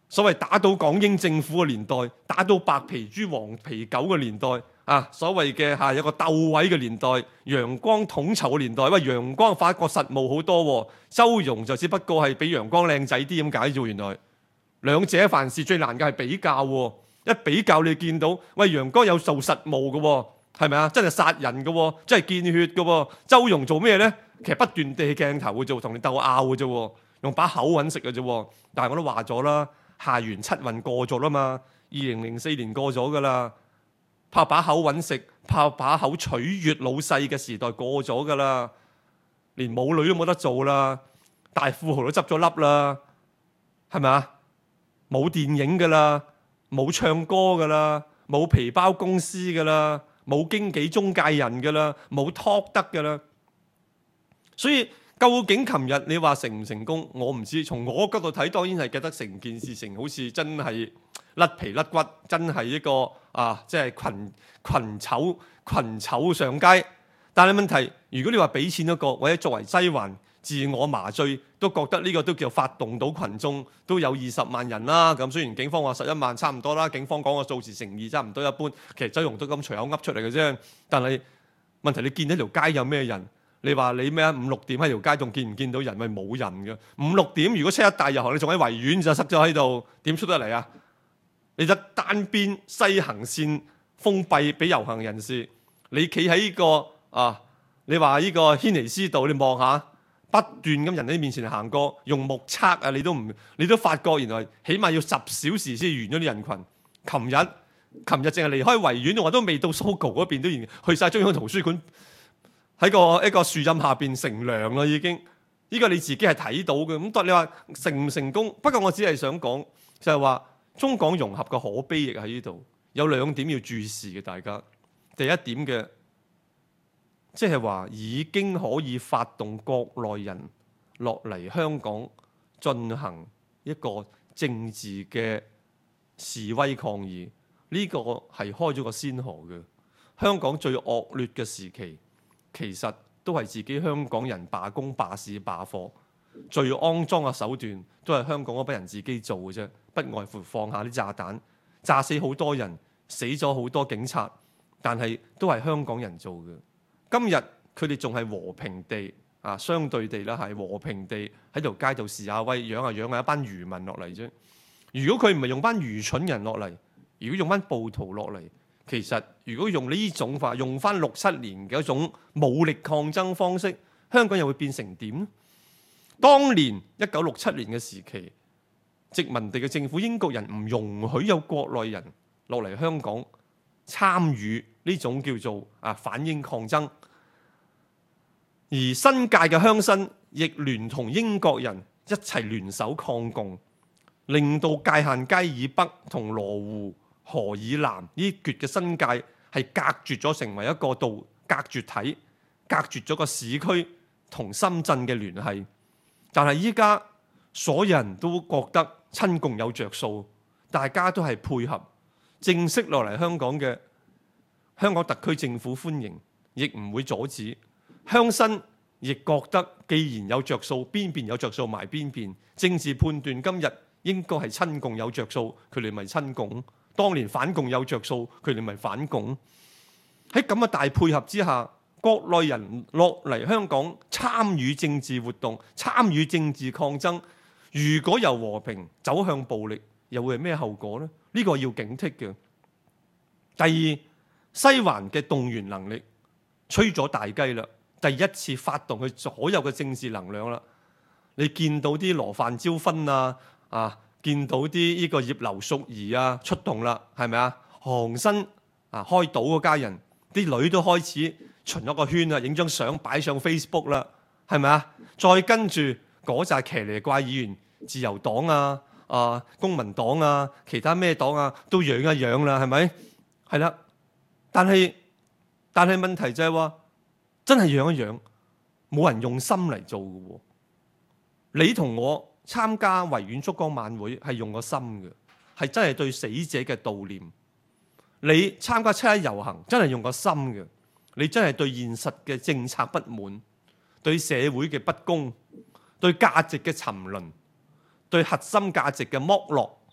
所謂打倒港英政府嘅年代，打倒白皮豬黃皮狗嘅年代啊，所謂嘅有個鬥位嘅年代，陽光統籌嘅年代。喂，陽光發覺實務好多喎，周融就只不過係比陽光靚仔啲咁解啫。原來兩者凡事最難嘅係比較喎，一比較你見到，喂，陽光有做實務嘅喎，係咪啊？真係殺人嘅喎，真係見血嘅喎。周融做咩呢？其實不斷地鏡頭嘅啫，同你鬥拗嘅啫，用把口揾食嘅啫。但係我都話咗啦，下元七運過咗啦嘛，2004年過咗噶啦，拍把口揾食、拍把口取悅老細嘅時代過咗噶啦，連母女都冇得做啦，大富豪都執咗笠啦，係咪啊？冇電影噶啦，冇唱歌噶啦，冇皮包公司噶啦，冇經紀中介人噶啦，冇 talk 得噶啦。所以究竟琴日你話成唔成功，我唔知。從我角度睇，當然係覺得成件事情好似真係甩皮甩骨，真係一個即係群醜上街。但係問題，如果你話俾錢嗰個，或者作為劑環自我麻醉，都覺得呢個都叫發動到群眾，都有20萬人啦。咁雖然警方話11萬差唔多啦，警方講個數字乘2差唔多一般，其實周融都咁隨口噏出嚟嘅啫。但係問題，你見到條街有咩人？你話你咩5、6點喺條街仲見唔見到人？咪冇人嘅。5、6點如果車一大遊行，你仲喺維園就塞咗喺度，點出得嚟啊？你得單邊西行線封閉俾遊行人士，你企喺呢個你話呢個軒尼詩道，你望下不斷咁人喺你面前行過，用目測啊，你都發覺原來起碼要10小時先完咗啲人群。琴日淨係離開維園，我都未到 Sogo 嗰邊，都已經去晒中央圖書館。喺一個樹蔭下邊乘涼啦，已經呢個你自己係睇到嘅。咁你話成唔成功？不過我只係想講就係話中港融合嘅可悲亦喺呢度。有2點要注視嘅，大家。第一點嘅即係話已經可以發動國內人落嚟香港進行一個政治嘅示威抗議，呢個係開咗個先河嘅。香港最惡劣嘅時期，其實都係自己香港人罷工、罷市、罷課，最骯髒嘅手段都係香港嗰班人自己做嘅啫，不外乎放下啲炸彈，炸死好多人，死咗好多警察，但係都係香港人做嘅。今日佢哋仲係和平地相對地啦，係和平地喺條街度示下威，養下一班漁民落嚟啫。如果佢唔係用班愚蠢人落嚟，如果用班暴徒落嚟，其實如果用呢種法，用翻6、7年嘅一種武力抗爭方式，香港又會變成點呢？當年1967年嘅時期，殖民地嘅政府英國人唔容許有國內人落嚟香港參與呢種叫做反英抗爭，而新界嘅鄉紳亦聯同英國人一齊聯手抗共，令到界限街以北同羅湖河以南呢橛嘅新界係隔絕咗，成為一個隔絕體，隔絕咗個市區同深圳嘅聯繫。但係依家所有人都覺得親共有着數，大家都係配合，正式落嚟香港嘅香港特區政府歡迎，亦唔會阻止。鄉紳亦覺得既然有着數，邊邊有着數埋邊邊。政治判斷今日應該係親共有着數，佢哋咪親共。當年反共有着數，佢哋咪反共。喺咁嘅大配合之下，國內人落嚟香港參與政治活動、參與政治抗爭，如果由和平走向暴力，又會係咩後果呢？呢個要警惕嘅。第二，西環嘅動員能力吹咗大雞啦，第一次發動佢所有嘅政治能量啦。你見到啲羅范椒芬見到啲呢個葉劉淑儀出動啦，係咪啊？韓新開賭嗰家人，啲女都開始巡咗個圈啦，影張相擺上 Facebook 啦，係咪啊？再跟住嗰紮騎呢怪議員，自由黨公民黨其他咩黨都養一養啦，係咪？係啦，但係問題就係話，真係養一養，冇人用心嚟做嘅喎。你同我參加維園燭光晚會係用個心嘅，係真係對死者嘅悼念。你參加7·1遊行真係用個心嘅，你真係對現實嘅政策不滿，對社會嘅不公，對價值嘅沉淪，對核心價值嘅剝落，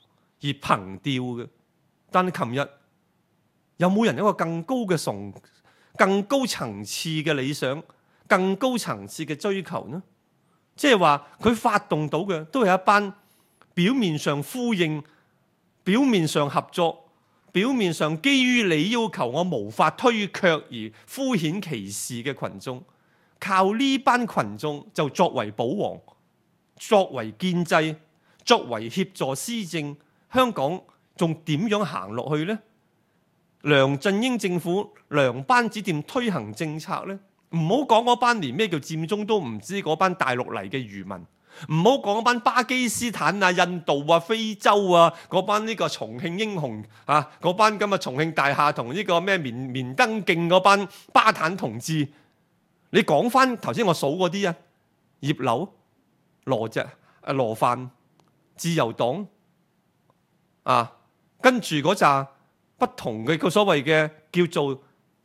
而憑吊嘅。但係琴日有冇人有一個更高層次嘅理想、更高層次嘅追求呢？即係話佢發動到嘅都係一班表面上呼應、表面上合作、表面上基於你要求我無法推卻而敷衍其事嘅群眾，靠呢班群眾就作為保皇、作為建制、作為協助施政，香港仲點樣行落去呢？梁振英政府梁班子點推行政策呢？唔好講嗰班連咩叫佔中都唔知嗰班大陸嚟嘅漁民，唔好講嗰班巴基斯坦啊、印度啊、非洲啊嗰班呢個重慶英雄啊，嗰班咁嘅重慶大廈同呢個咩棉登徑嗰班巴坦同志，你講翻頭先我數嗰啲啊，葉劉、羅范、自由黨啊，跟住嗰紮不同嘅個所謂嘅叫做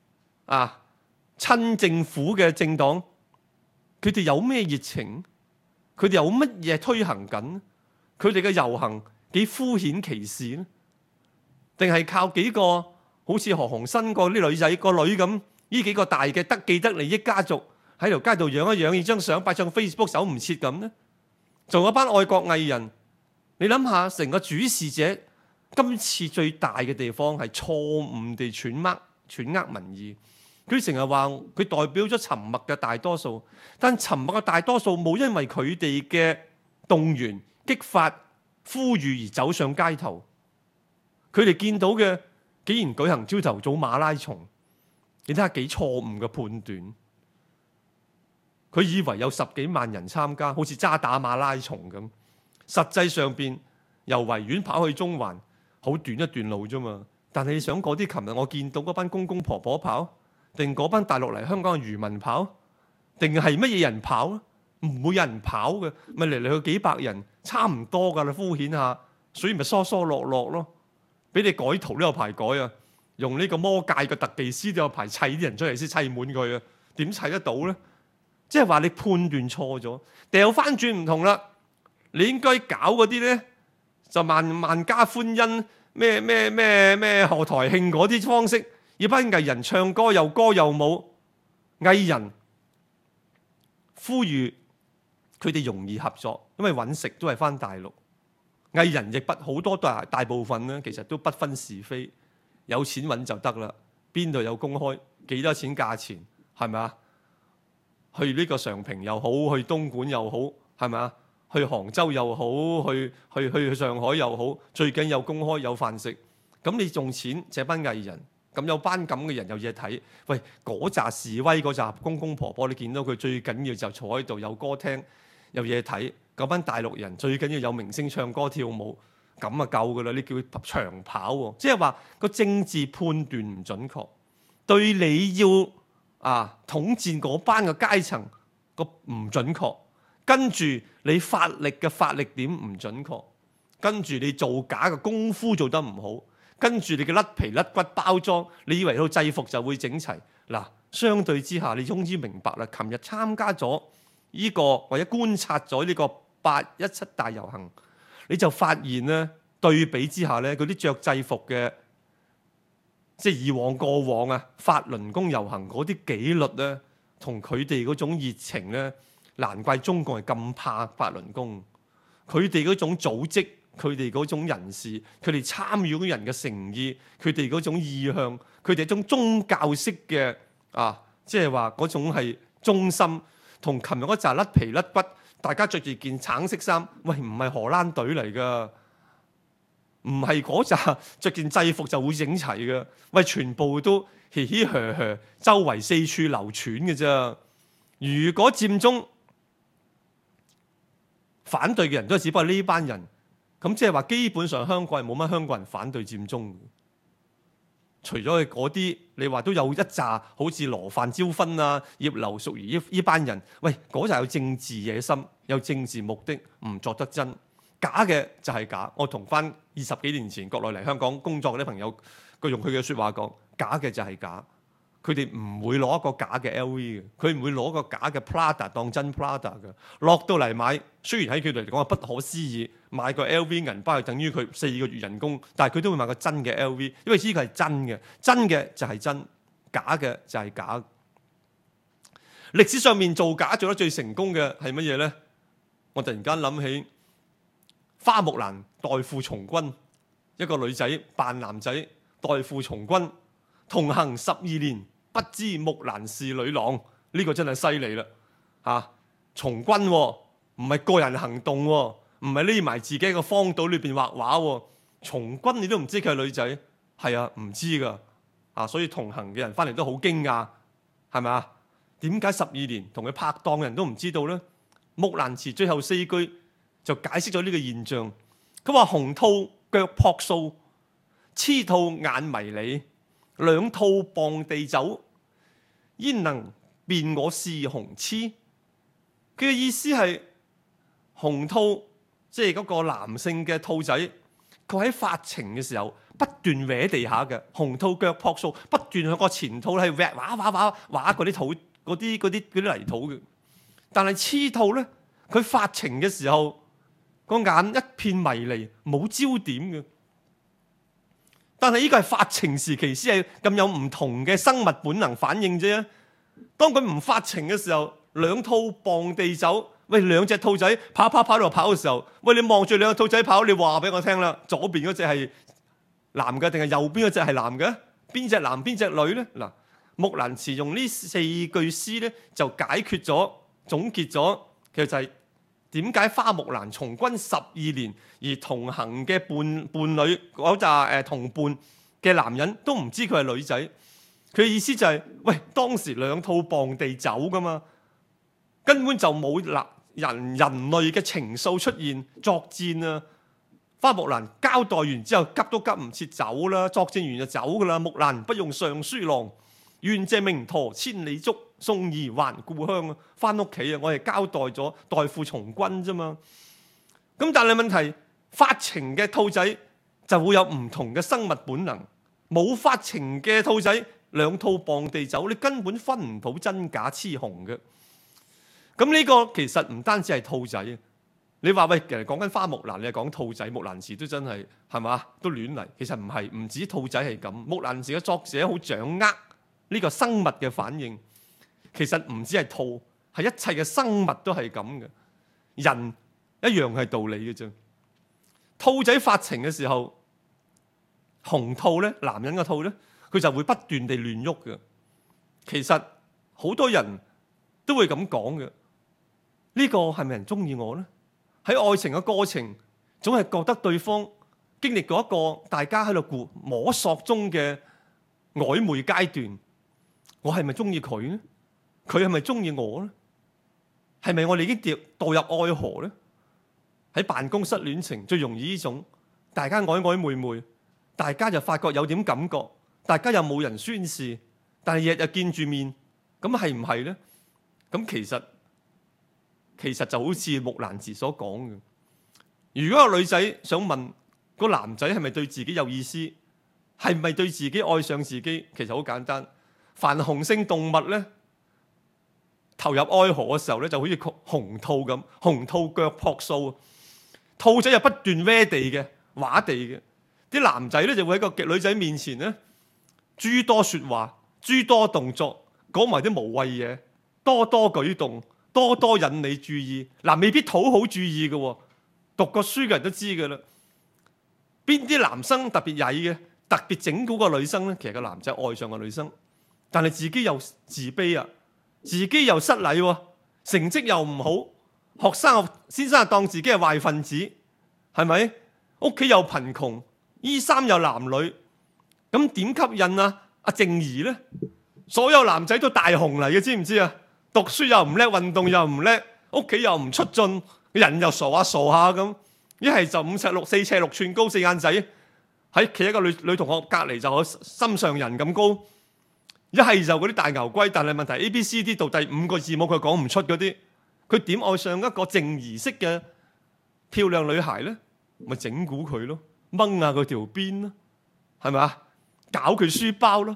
親政府嘅政黨，佢哋有咩熱情？佢哋有乜嘢推行緊？佢哋嘅遊行幾敷衍其事呢？定係靠幾個好似何鴻燊個啲女仔個女咁，呢幾個大嘅既得利益家族喺條街度養一養，要張相擺上 Facebook 手唔切咁呢？仲有班愛國藝人，你諗下成個主事者今次最大嘅地方係錯誤地揣測民意。佢成日話佢代表咗沉默嘅大多數，但沉默嘅大多數冇因為佢哋嘅動員、激發、呼籲而走上街頭。佢哋見到嘅竟然舉行朝頭早馬拉松，你睇下幾錯誤嘅判斷。佢以為有10幾萬人參加，好似渣打馬拉松咁，實際上邊由維園跑去中環，好短一段路啫嘛。但係你想嗰啲琴日我見到嗰班公公婆婆跑？定嗰班大陸嚟香港嘅漁民跑，定係乜嘢人跑咧？唔會有人跑嘅，咪嚟嚟去幾百人，差唔多噶啦，敷衍下，所以咪疏疏落落咯。俾你改圖都有排改啊，用呢個魔界嘅特技師都有排砌啲人出嚟先砌滿佢啊，點砌得到咧？即係話你判斷錯咗，掉翻轉唔同啦。你應該搞嗰啲咧，就萬家歡欣咩賀台慶嗰啲方式。要班藝人唱歌又舞，藝人呼籲佢哋容易合作，因為揾食都係返大陸。藝人亦好多大部分咧，其實都不分是非，有錢揾就得啦。邊度有公開幾多錢價錢，係咪啊？去呢個常平又好，去東莞又好，係咪啊？去杭州又好，去上海又好，最緊有公開有飯食。咁你仲錢這班藝人？咁有班咁嘅人有嘢睇，喂，嗰紮示威嗰紮公公婆婆，你見到佢最緊要就坐喺度有歌聽有嘢睇。嗰班大陸人最緊要有明星唱歌跳舞，咁啊夠噶啦！你叫佢長跑喎，即係話個政治判斷唔準確，對你要統戰嗰班嘅階層個唔準確，跟住你發力嘅發力點唔準確，跟住你造假嘅功夫做得唔好。跟住你嘅甩皮甩骨包裝，你以為到制服就會整齊嗱？相對之下，你終於明白啦。琴日參加咗呢個或者觀察咗呢個817大遊行，你就發現咧，對比之下咧，嗰啲着制服嘅，即係以往過往法輪功遊行嗰啲紀律咧，同佢哋嗰種熱情咧，難怪中國係咁怕法輪功。佢哋嗰種組織。佢哋嗰種人士，佢哋參與嗰人嘅誠意，佢哋嗰種意向，佢哋一種宗教式嘅即係話嗰種係忠心，同琴日嗰紮甩皮甩骨，大家着住件橙色衫，喂，唔係荷蘭隊嚟噶，唔係嗰紮着件制服就會整齊嘅，喂，全部都嘻嘻呵呵，周圍四處流傳嘅啫。如果佔中反對嘅人都係只不過呢班人。咁即係話，基本上香港係冇乜香港人反對佔中，除咗係嗰啲，你話都有一紮好似羅范椒芬啊、葉劉淑儀呢班人，喂，嗰紮有政治野心、有政治目的，唔作得真，假嘅就係假。我同翻20幾年前國內嚟香港工作嗰啲朋友，佢用佢嘅説話講，假嘅就係假。 佢哋唔會攞一個假嘅 LV 嘅，佢唔會攞個假嘅 Prada 當真 Prada 嘅。落到嚟買，雖然喺佢哋嚟講係不可思議，買個 LV 銀包係等於佢4個月人工，但係佢都會買個真嘅 LV，因為呢個係真嘅，真嘅就係真，假嘅就係假。歷史上面造假做得最成功嘅係乜嘢呢？我突然間諗起花木蘭代父從軍，一個女仔扮男仔代父從軍，同行12年，不知木蘭是女郎。呢個真係犀利啦！從軍喎，唔係個人行動喎，唔係匿埋自己喺個荒島裏邊畫畫喎，從軍你都唔知佢係女仔，係啊，唔知㗎。所以同行嘅人翻嚟都好驚訝，係咪啊？點解12年同佢拍檔嘅人都唔知道呢？木蘭辭最後4句就解釋咗呢個現象。佢話：雄兔腳樸素，雌兔眼迷你，兩兔傍地走，焉能辨我是雄雌？佢嘅意思係雄兔即係嗰個男性嘅兔仔，佢喺發情嘅時候不斷搲地下嘅。雄兔腳樸素，不斷向個前兔係搲畫嗰啲土嗰啲泥土嘅。但係雌兔咧，佢發情嘅時候個眼一片迷離，冇焦點嘅。但係呢個係發情時期先係咁有唔同嘅生物本能反應啫。當佢唔發情嘅時候，兩兔傍地走，喂，兩隻兔仔跑到跑嘅時候，喂，你望住兩個兔仔跑，你話俾我聽啦，左邊嗰隻係男嘅定係右邊嗰隻係男嘅？邊隻男邊隻女咧？嗱，木蘭辭用呢4句詩咧，就解決咗、總結咗，其實就係點解花木蘭從軍12年而同行嘅伴侶嗰紮同伴嘅男人都唔知佢係女仔。佢嘅意思就係，喂，當時兩兔傍地走噶嘛，根本就冇人類嘅情愫出現作戰啊。花木蘭交代完之後，急都急唔切走啦，作戰完就走噶啦。木蘭不用尚書郎，願借明駝千里足，送兒還故鄉啊！翻屋企啊，我係交代咗代父從軍啫嘛。咁但係問題，發情嘅兔仔就會有唔同嘅生物本能，冇發情嘅兔仔兩兔傍地走，你根本分唔到真假雌雄嘅。咁呢個其實唔單止係兔仔，你話喂，其實講緊花木蘭，你係講兔仔，木蘭辭都真係係嘛，都亂嚟。其實唔係，唔止兔仔係咁。木蘭辭嘅作者好掌握呢個生物嘅反應。其實唔止係兔，係一切嘅生物都係咁嘅。人一樣係道理嘅啫。兔仔發情嘅時候，雄兔咧，男人嘅兔咧，佢就會不斷地亂喐嘅。其實好多人都會咁講嘅。呢個係咪人中意我呢？喺愛情嘅過程，總係覺得對方經歷過一個大家喺度摸索中嘅曖昧階段。我係咪中意佢呢？佢係咪中意我呢？係咪我哋已經墮入愛河呢？喺辦公室戀情最容易呢種，大家曖曖昧昧，大家就發覺有點感覺，大家又冇人宣示，但係日日見住面，咁係唔係呢？咁其實就好似木蘭辭所講嘅，如果個女仔想問個男仔係咪對自己有意思，係咪對自己愛上自己，其實好簡單。凡雄性動物咧，投入愛河嘅時候咧，就好似雄兔咁，雄兔腳樸素，兔仔又不斷搲地嘅、畫地嘅，啲男仔咧就會喺個女仔面前咧，諸多説話、諸多動作，講埋啲無謂嘢，多多舉動。多多引你注意，未必討好注意嘅，讀過書嘅人都知嘅啦。邊啲男生特別曳嘅，特別整蠱個女生咧？其實個男仔愛上個女生，但係自己又自卑啊，自己又失禮喎，成績又唔好，先生又當自己係壞分子，係咪？屋企又貧窮，衣衫又襤褸，咁點吸引啊？阿靜怡咧，所有男仔都大雄嚟嘅，知唔知啊？讀書又唔叻，運動又唔叻，屋企又唔出進，人又傻下咁。一係就5尺6、4尺6寸高，四眼仔，喺企喺個女同學隔離就可心上人咁高。一係就嗰啲大牛龜，但係問題 ABCD 到第5個字母佢講唔出嗰啲，佢點愛上一個靜儀式嘅漂亮女孩咧？咪整蠱佢咯，掹下佢條辮咯，係咪啊？搞佢書包咯，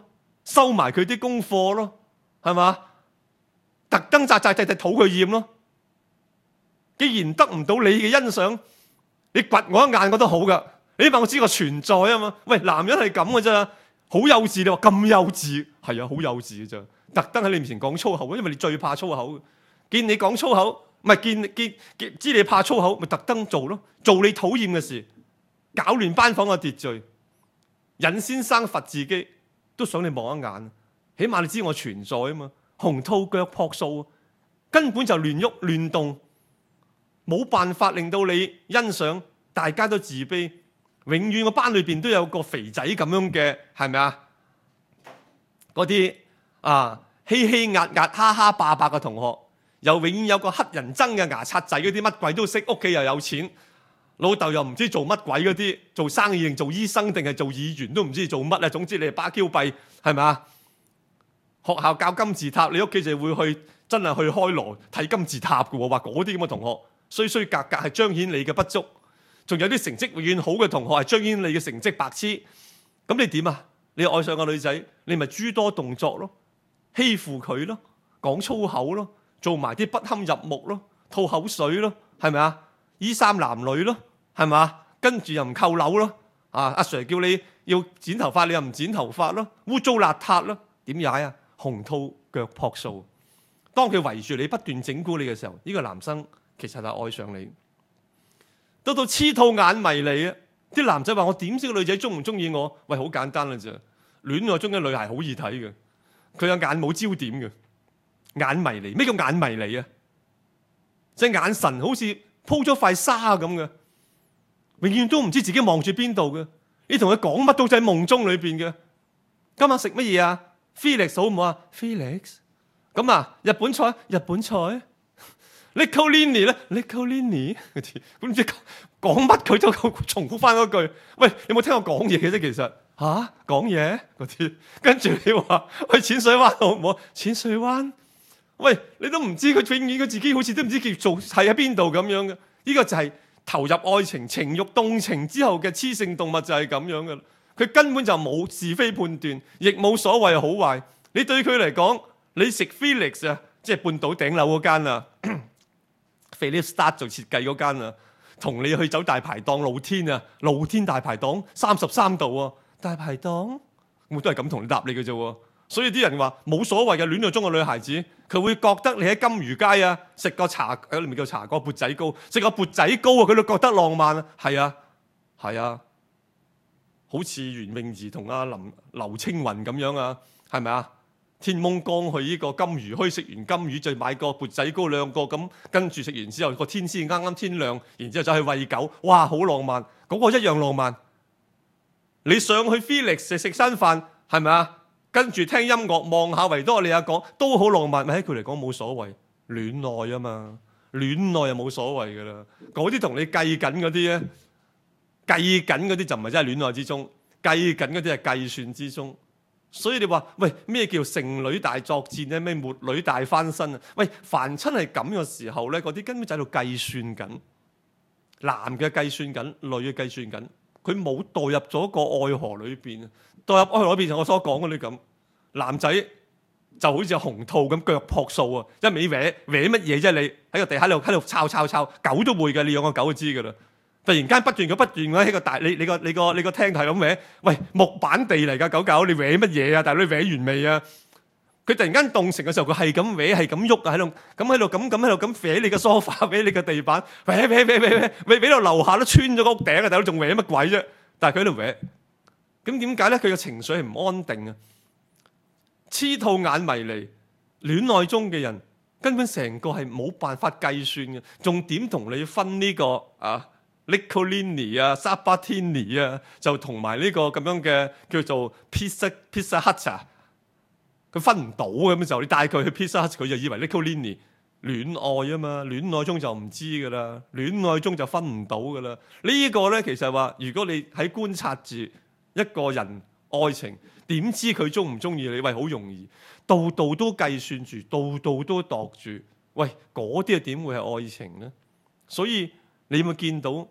收埋佢啲功課咯，係嘛？特登扎討佢厭咯。既然得唔到你嘅欣賞，你掘我一眼我都好噶。你起碼我知我存在啊嘛。喂，男人係咁嘅啫，好幼稚。你話咁幼稚，係啊，好幼稚嘅啫。特登喺你面前講粗口，因為你最怕粗口。見你講粗口，唔係見知你怕粗口，咪特登做咯。做你討厭嘅事，搞亂班房嘅秩序。尹先生罰自己都想你望一眼，起碼你知我存在啊嘛。紅兔腳撲數，根本就亂喐亂動，冇辦法令到你欣賞，大家都自卑。永遠個班裏邊都有個肥仔咁樣嘅，係咪啊？嗰啲嘻嘻壓壓哈哈霸霸嘅同學，又永遠有個黑人憎嘅牙刷仔嗰啲，乜鬼都識，屋企又有錢，老豆又唔知做乜鬼嗰啲，做生意定做醫生定係做議員都唔知做乜啊！總之你係巴 Q 幣，係咪啊？學校教金字塔，你屋企就會去真係去開羅睇金字塔嘅喎。話嗰啲咁嘅同學衰衰格格係彰顯你嘅不足。仲有啲成績永遠好嘅同學係彰顯你嘅成績白痴，咁你點啊？你愛上個女仔，你咪諸多動作咯，欺負佢咯，講粗口咯，做埋啲不堪入目咯，吐口水咯，係咪啊？衣衫襤褸咯，係咪啊？跟住又唔扣鈕咯，阿 Sir 叫你要剪頭髮，你又唔剪頭髮咯，污糟邋遢咯，點解啊？紅兔腳撲數，當佢圍住你不斷整蠱你嘅時候，呢個男生其實係愛上你。到黐兔眼迷你啊！啲男仔話：我點知個女仔中唔中意我？喂，好簡單啦啫。戀愛中嘅女孩好易睇嘅，佢有眼冇焦點嘅，眼迷離。咩叫眼迷離啊？隻眼神好似鋪咗塊紗咁嘅，永遠都唔知自己望住邊度嘅。你同佢講乜都喺夢中裏邊嘅。今晚食乜嘢啊 ？Felix 好唔好啊 ？Felix 咁啊，日本菜。Nicolini 咧 ，Nicolini 嗰啲，咁唔知講乜佢都重複翻嗰句。喂，你有冇聽我講嘢嘅啫？其實講嘢嗰啲，跟住你話去淺水灣好唔好？淺水灣，喂，你都唔知佢永遠佢自己好似都唔知叫做係喺邊度咁樣嘅。呢個就係投入愛情、情慾動情之後嘅雌性動物就係咁樣嘅啦。佢根本就冇是非判斷，亦冇所謂好壞。你對佢嚟講，你食 Felix 啊，即係半島頂樓嗰間啊。Philip Start 做設計嗰間啊，同你去走大排檔露天啊，露天大排檔33度啊，大排檔我都係咁同你答你嘅啫。所以啲人話冇所謂嘅戀愛中嘅女孩子，佢會覺得你喺金魚街啊食個茶，裏面叫茶個缽仔糕，食個缽仔糕啊，佢都覺得浪漫啊。係啊，好似袁詠儀同阿劉青雲咁樣啊，係咪啊？天蒙光去呢個金魚墟，食完金魚就買個缽仔糕兩個咁，跟住食完之後個天先啱啱天亮，然之後就去餵狗，哇，好浪漫，嗰個一樣浪漫。你上去 Felix 食餐飯係咪啊？跟住聽音樂，望下維多利亞港都好浪漫，咪喺佢嚟講冇所謂，戀愛啊嘛，戀愛又冇所謂噶啦。嗰啲同你計緊嗰啲咧，計緊嗰啲就唔係真係戀愛之中，計緊嗰啲係計算之中。所以你話喂，咩叫剩女大作戰咧？咩末女大翻身啊？喂，凡親係咁嘅時候咧，嗰啲根本就喺度計算緊，男嘅計算緊，女嘅計算緊，佢冇墮入咗個愛河裏邊啊！墮入愛河裏邊就我所講嗰啲咁，男仔就好似紅兔咁腳撲數啊，一味搲乜嘢啫？你喺個地下喺度抄，狗都會嘅，你養個狗就知噶啦。突然間不斷喺個大你個廳係咁搲，喂，木板地嚟㗎，狗你搲乜嘢啊？大佬你搲完未啊？佢突然間動情嘅時候，佢係咁搲，係咁喐啊，喺度咁搲你個梳化，搲你個地板，搲到樓下都穿咗個屋頂啊！大佬仲搲乜鬼啫？但係佢喺度搲，咁點解咧？佢嘅情緒係唔安定啊！黐兔眼迷離，戀愛中嘅人根本成個係冇辦法計算嘅，仲點同你分呢個啊？Nicolini 啊 Sabatini 啊，就同埋呢個咁樣嘅叫做 Pizza Hut 啊，佢分唔到咁就你帶佢去 Pizza Hut， 佢就以為 Nicolini 戀愛啊嘛，戀愛中就唔知噶啦，戀愛中就分唔到噶啦。呢個咧其實話，如果你喺觀察住一個人愛情，點知佢中唔中意你？喂，好容易，度度都計算住，度度都度住。喂，嗰啲點會係愛情咧？所以你有冇見到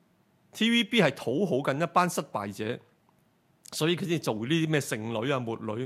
TVB 係討好緊一班失敗者，所以佢先做呢啲咩剩女啊、末女，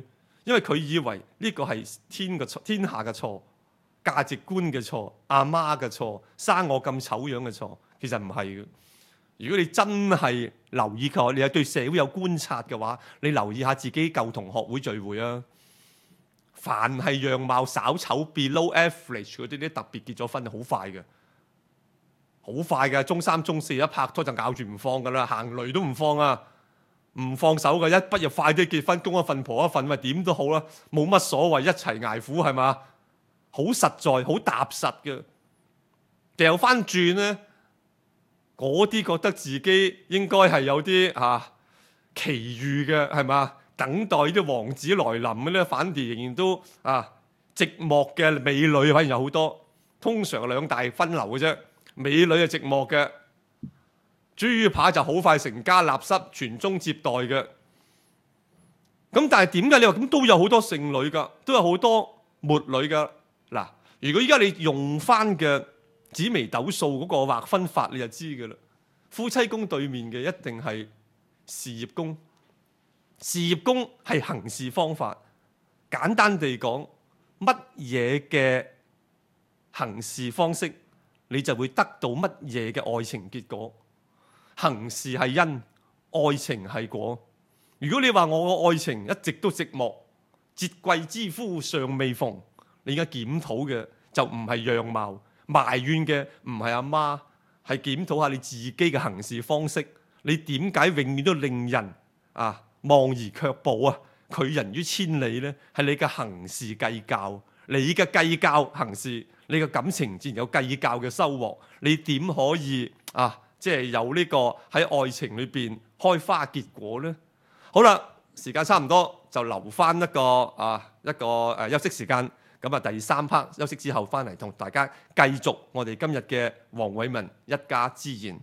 因為佢以為呢個係天下嘅錯，價值觀嘅錯，阿媽嘅錯，生我咁醜樣嘅錯，其實唔係嘅。如果你真係留意佢，你係對社會有觀察嘅話，你留意下自己舊同學會聚會啊。凡係樣貌稍醜 below average 嗰啲，特別結咗婚好快嘅，好快嘅。中三中四一拍拖就咬住唔放噶啦，行雷都唔放啊，唔放手嘅。一畢業快啲結婚，公一份婆一份，咪點都好啦，冇乜所謂，一齊捱苦係嘛？好實在，好踏實嘅。掉翻轉咧，嗰啲覺得自己應該係有啲奇遇嘅係嘛？等待啲王子來臨嘅咧，反而仍然都寂寞嘅美女反而有好多。通常兩大分流嘅啫，美女係寂寞嘅，豬扒就好快成家立室，傳宗接代嘅。咁但係點解你話咁都有好多剩女㗎，都有好多末女㗎？嗱，如果依家你用翻嘅紫微斗數嗰個劃分法，你就知㗎啦。夫妻宮對面嘅一定係事業宮。事業宮係行事方法，簡單地講，乜嘢嘅行事方式，你就會得到乜嘢嘅愛情結果。行事係因，愛情係果。如果你話我個愛情一直都寂寞，節貴之夫尚未逢，你而家檢討嘅就唔係樣貌，埋怨嘅唔係阿媽，係檢討下你自己嘅行事方式。你點解永遠都令人望而卻步啊？拒人於千里呢，係你嘅行事計較，你嘅計較行事，你嘅感情自然有計較嘅收穫。你點可以即係有呢個喺愛情裏邊開花結果呢？好啦，時間差唔多，就留翻一個休息時間。咁第三 part 休息之後翻嚟同大家繼續我哋今日嘅黃偉文一家之言。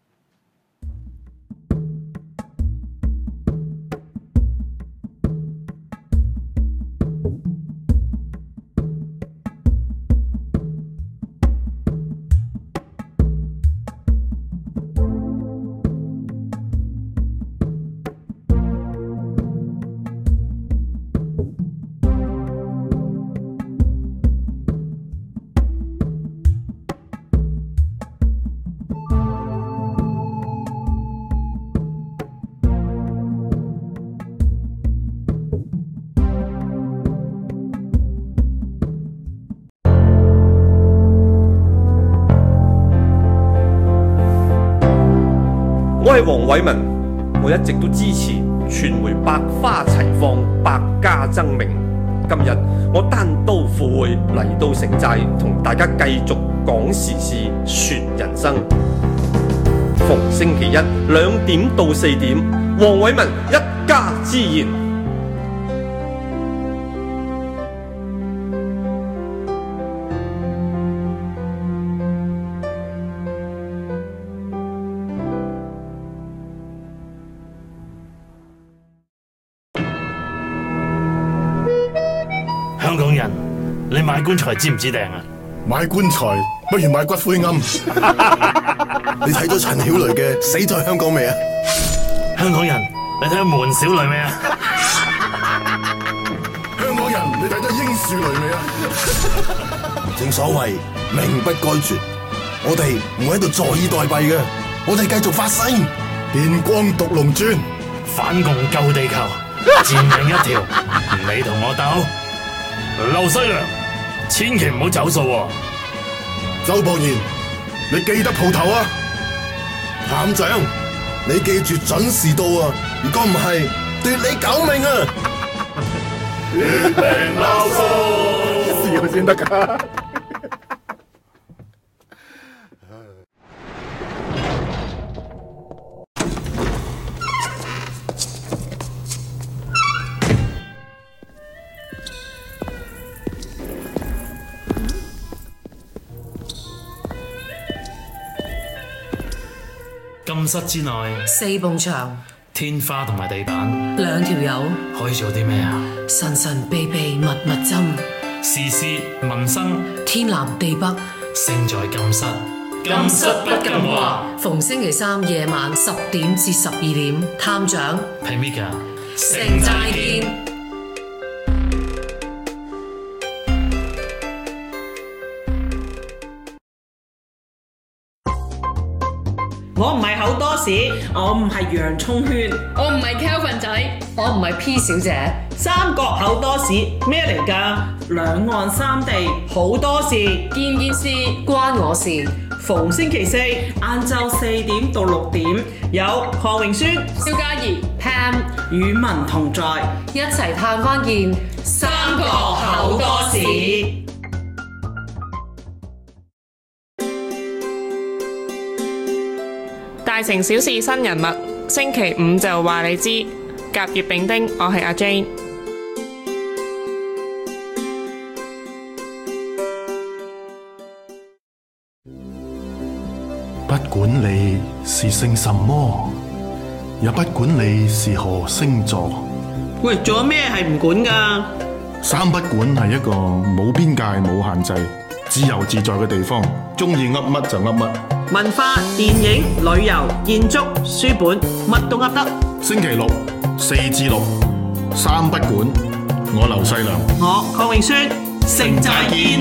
我係黃偉文，我一直都支持傳媒百花齊放，百家爭鳴。今日我單刀赴會嚟到城寨，同大家繼續講時事、說人生。逢星期一2點到4點，黃偉文一家之言。 香港人，你買棺材知唔知訂啊？ 買棺材不如買骨灰龕。你睇咗陳曉蕾嘅《死在香港》未啊？ 香港人，你睇咗門小女未啊？ 香港人，你睇咗英樹雷未啊？正所謂命不該絕，我哋唔會喺度坐以待斃嘅，我哋繼續發聲，電光毒龍鑽， 反共救地球，賤命一條，你同我鬥。劉西良，千祈唔好走數喎。 周博賢，你記得鋪頭啊。譚長，你記住準時到啊，如果唔係奪你狗命啊！血命撈數，笑先得㗎。 禁室之內 4埲牆， 天花同埋地板 2條友， 可以做啲咩啊？ 神神秘秘密密針， 時事民生天南地北， 勝在禁室。禁室不禁話， 逢星期3夜晚10點至12點，探長 Pamika， 城寨見。 我唔係口多士，我唔係洋葱圈， 我唔係 Kelvin 仔， 我唔係 P 小姐， 三角口多士咩嚟㗎？兩岸三地好多事， 件件事關我事。 逢星期四晏晝4點到6點，有鄺詠孫、 蕭嘉怡 Pam 與民同在， 一齊探翻件三角口多士。 大城小事新人物，星期五就話你知。甲乙丙丁，我係阿 Jane。 不管你是姓什麼，也不管你是何星座， 喂，做咗咩係唔管㗎？ 三不管係一個冇邊界、冇限制、自由自在嘅地方，中意噏乜就噏乜。 文化、電影、旅遊、建築、書本，乜都噏得。 星期六4至6，三不管。我劉細良， 我鄺詠孫，成寨見。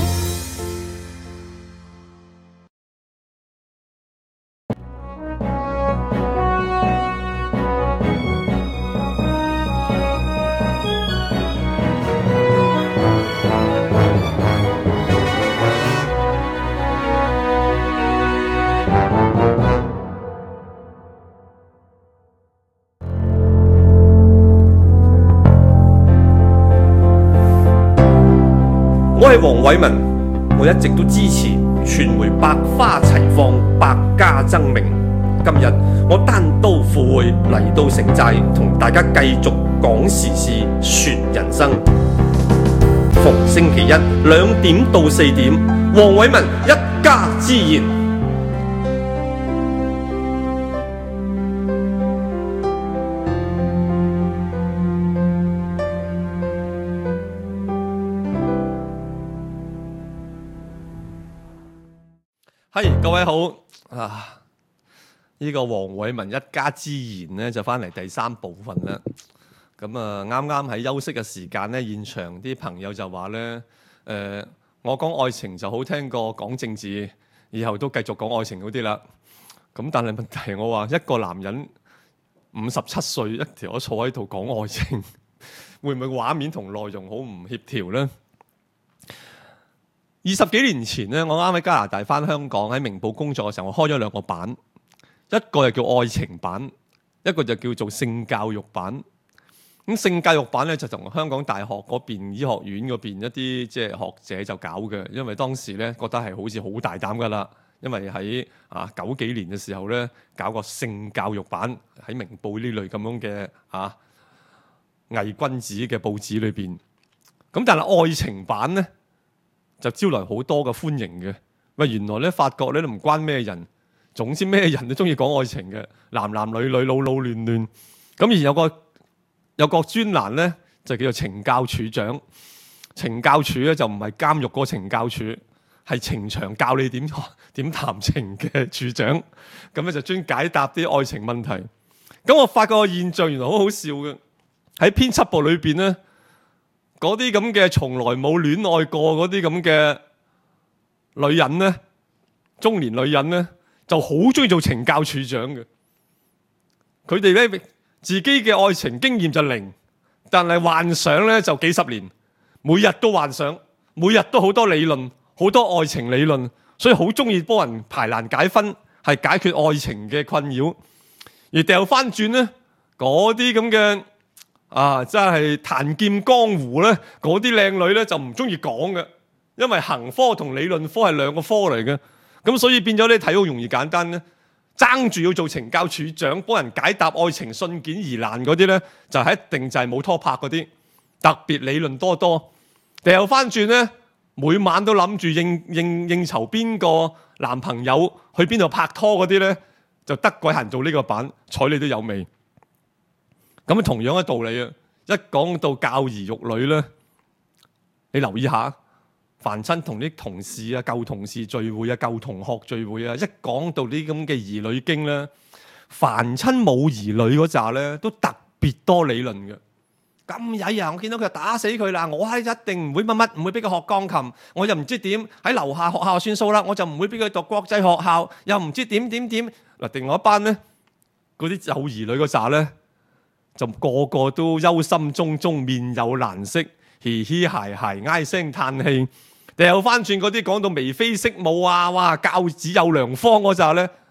我係黃偉文，我一直都支持傳媒百花齊放、百家爭鳴。今日我單刀赴會嚟到城寨，同大家繼續講時事、說人生。逢星期一2點到4點，黃偉文一家之言。各位好啊！呢個黃偉文一家之言呢，就翻嚟第3部分啦。咁啊，啱啱喺休息嘅時間呢，現場啲朋友就話呢，我講愛情就好聽過講政治，以後都繼續講愛情嗰啲啦。咁但係問題，我話一個男人57歲一條坐喺度講愛情，會唔會畫面同內容好唔協調呢？20幾年前咧，我啱喺加拿大翻香港喺明報工作嘅時候，我開咗2個版，一個就叫愛情版，一個就叫做性教育版。咁性教育版咧就同香港大學嗰邊醫學院嗰邊一啲即係學者就搞嘅，因為當時咧覺得係好似好大膽噶啦，因為喺90幾年嘅時候咧搞個性教育版喺明報呢類咁樣嘅偽君子嘅報紙裏邊。咁但係愛情版咧，就招來好多嘅歡迎嘅。喂，原來咧發覺咧都唔關咩人，總之咩人都中意講愛情嘅，男男女女、老老嫩嫩。咁而有個專欄咧就叫做懲教處長。懲教處咧就唔係監獄嗰個懲教處，係情場教你點談情嘅處長。咁咧就專解答啲愛情問題。咁我發覺個現象原來好好笑嘅，喺編輯部裏邊咧。嗰啲咁嘅從來冇戀愛過嗰啲咁嘅女人呢，中年女人呢，就好中意做懲教處長嘅。佢哋咧自己嘅愛情經驗就0，但係幻想咧就幾十年，每日都幻想，每日都好多理論，好多愛情理論，所以好中意幫人排難解紛，係解決愛情嘅困擾。而掉翻轉呢，嗰啲咁嘅真係彈劍江湖咧，嗰啲靚女咧就唔中意講嘅，因為行科同理論科係2個科嚟嘅，咁所以變咗你睇好容易簡單咧，爭住要做懲教處長，幫人解答愛情信件疑難嗰啲咧，就係一定就係冇拖拍嗰啲，特別理論多。掉翻轉咧，每晚都諗住應酬邊個男朋友去邊度拍拖嗰啲咧，就得鬼閒做呢個版，睬你都有味。咁同樣嘅道理啊！一講到教兒育女咧，你留意下，凡親同啲同事啊、舊同事聚會啊、舊同學聚會啊，一講到啲咁嘅兒女經咧，凡親冇兒女嗰紮咧，都特別多理論嘅。 咁曳啊！我見到佢就打死佢啦，我係一定唔會乜乜，唔會俾佢學鋼琴，我又唔知點喺樓下學校算數啦，我就唔會俾佢讀國際學校，又唔知點。嗱，另外一班咧，嗰啲有兒女嗰紮咧，就個個都憂心忡忡，面有難色，嘻嘻鞋鞋，唉聲嘆氣。掉翻轉嗰啲講到眉飛色舞啊，哇！教子有良方嗰紮咧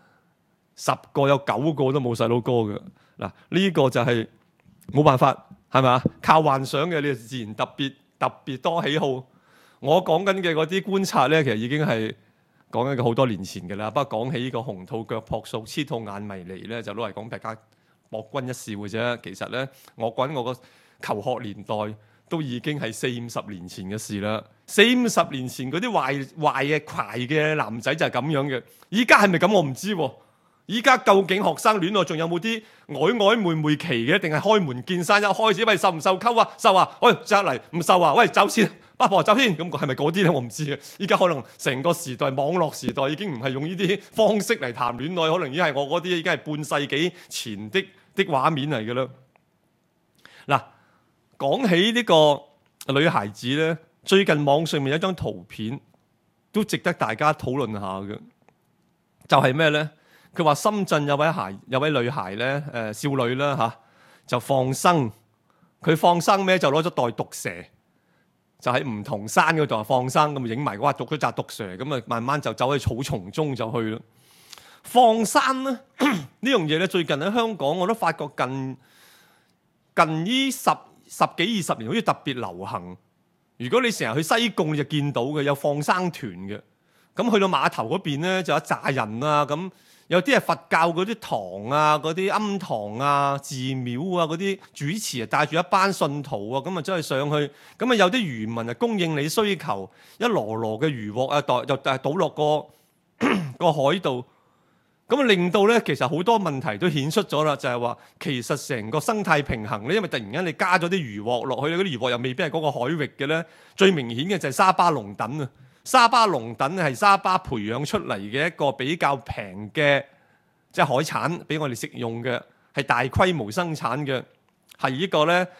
，10個有9個都冇細佬哥嘅。嗱，呢個就係冇辦法。係咪啊？靠幻想嘅，你就自然特別多喜好。我講緊嘅嗰啲觀察咧，其實已經係講緊好多年前嘅啦。不過講起呢個紅兔腳撲朔、黐兔眼迷離咧，就攞嚟講大家博君一笑嘅啫。其實咧，我講我個求學年代都已經係40-50年前嘅事啦。40-50年前嗰啲壞嘅壞嘅男仔就係咁樣嘅。依家係咪咁我唔知喎。依家究竟學生戀愛仲有冇啲曖昧期嘅？定係開門見山一開始，喂，受唔受溝啊？受啊！喂，着嚟唔受啊？喂，走先，八婆走先。咁係咪嗰啲咧？我唔知嘅。依家可能成個時代網絡時代已經唔係用呢啲方式嚟談戀愛，可能已經係我嗰啲已經係半世紀前的畫面嚟嘅啦。嗱，講起呢個女孩子咧，最近網上面有一張圖片都值得大家討論下嘅，就係咩咧？佢話深圳有位女孩咧，少女啦嚇，就放生。佢放生咩？就攞咗袋毒蛇，就喺梧桐山嗰度放生，咁影埋哇，捉咗紮毒蛇，咁啊慢慢就走喺草叢中就去啦。放生咧呢樣嘢咧，最近喺香港我都發覺近呢十幾20年好似特別流行。如果你成日去西貢，你就見到嘅有放生團嘅。咁去到碼頭嗰邊咧，就有一紮人啊咁。有啲係佛教嗰啲堂啊，嗰啲庵堂啊、寺廟啊嗰啲主持啊，帶住一班信徒啊，咁啊真係上去，咁啊有啲漁民啊供應你需求，一籮籮嘅漁獲啊，就倒落個海度，咁啊令到咧其實好多問題都顯出咗啦，就係話其實成個生態平衡咧，因為突然間你加咗啲漁獲落去，嗰啲漁獲又未必係嗰個海域嘅咧，最明顯嘅就係沙巴龍躉啊。沙巴龍躉係沙巴培養出嚟嘅一個比較平嘅即係海產，俾我哋食用嘅，係大規模生產嘅，係呢個咧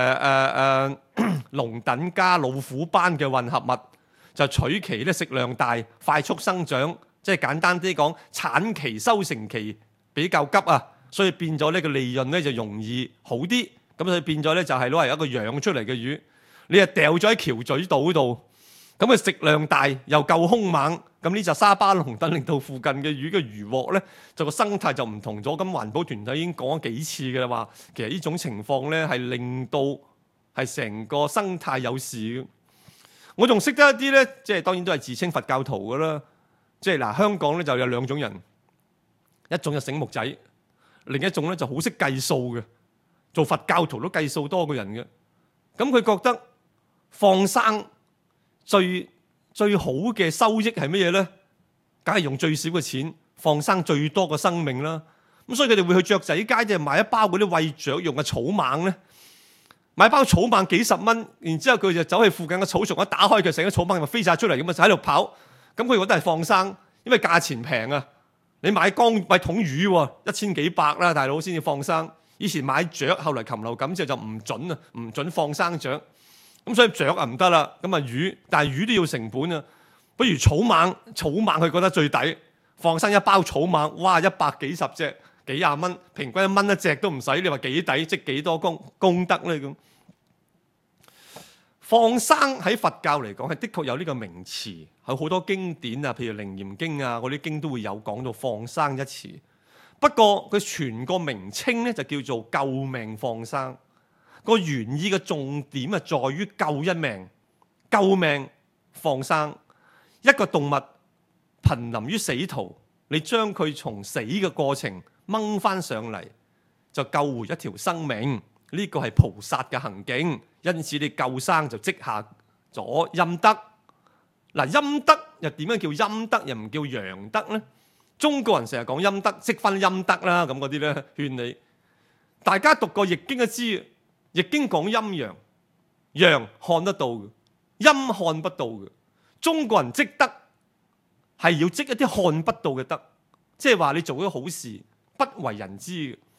龍躉加老虎斑嘅混合物，就取其咧食量大、快速生長，即係簡單啲講，產期收成期比較急啊，所以變咗呢個利潤咧就容易好啲，咁所以變咗咧就係攞嚟一個養出嚟嘅魚，你係掉咗喺橋咀島度。咁佢食量大又夠兇猛，咁呢隻沙巴龍躉令到附近嘅魚嘅漁獲咧，就個生態就唔同咗。咁環保團體已經講咗幾次嘅啦，話其實呢種情況咧係令到係成個生態有事嘅。我仲識得一啲咧，即係當然都係自稱佛教徒噶啦。即係嗱，香港咧就有2種人，一種就醒目仔，另一種咧就好識計數嘅，做佛教徒都計數多過人嘅。咁佢覺得放生最好嘅收益係乜嘢咧？梗係用最少嘅錢放生最多嘅生命啦。咁所以佢哋會去雀仔街就買一包嗰啲餵雀用嘅草蜢咧，買包草蜢幾十蚊，然之後佢就走去附近嘅草叢一打開佢，成個草蜢就飛晒出嚟咁啊，就喺度跑。咁佢覺得係放生，因為價錢平啊。你買桶魚喎，1000幾百啦，大佬先至放生。以前買雀，後來禽流感之後就唔準放生雀。咁所以雀啊唔得啦，咁啊魚，但係魚都要成本啊，不如草蜢佢覺得最抵，放生一包草蜢，哇100幾十隻，幾廿蚊，平均1蚊一隻都唔使，你話幾抵，積幾多功德咧咁？放生喺佛教嚟講係的確有呢個名詞，有好多經典啊，譬如《楞嚴經》啊嗰啲經都會有講到放生一詞。不過佢全個名稱咧就叫做救命放生。個原意嘅重點啊，在於救一命，救命放生一個動物瀕臨於死途，你將佢從死嘅過程掹翻上嚟，就救回一條生命。呢個係菩薩嘅行徑，因此你救生就積下咗陰德。嗱，陰德又點樣叫陰德，又唔叫陽德呢？中國人成日講陰德，積翻陰德啦，咁嗰啲咧勸你。大家讀過易經都知。易經講陰陽，陽看得到嘅，陰看不到嘅。中國人積德係要積一啲看不到嘅德，即係話你做咗好事不為人知嘅。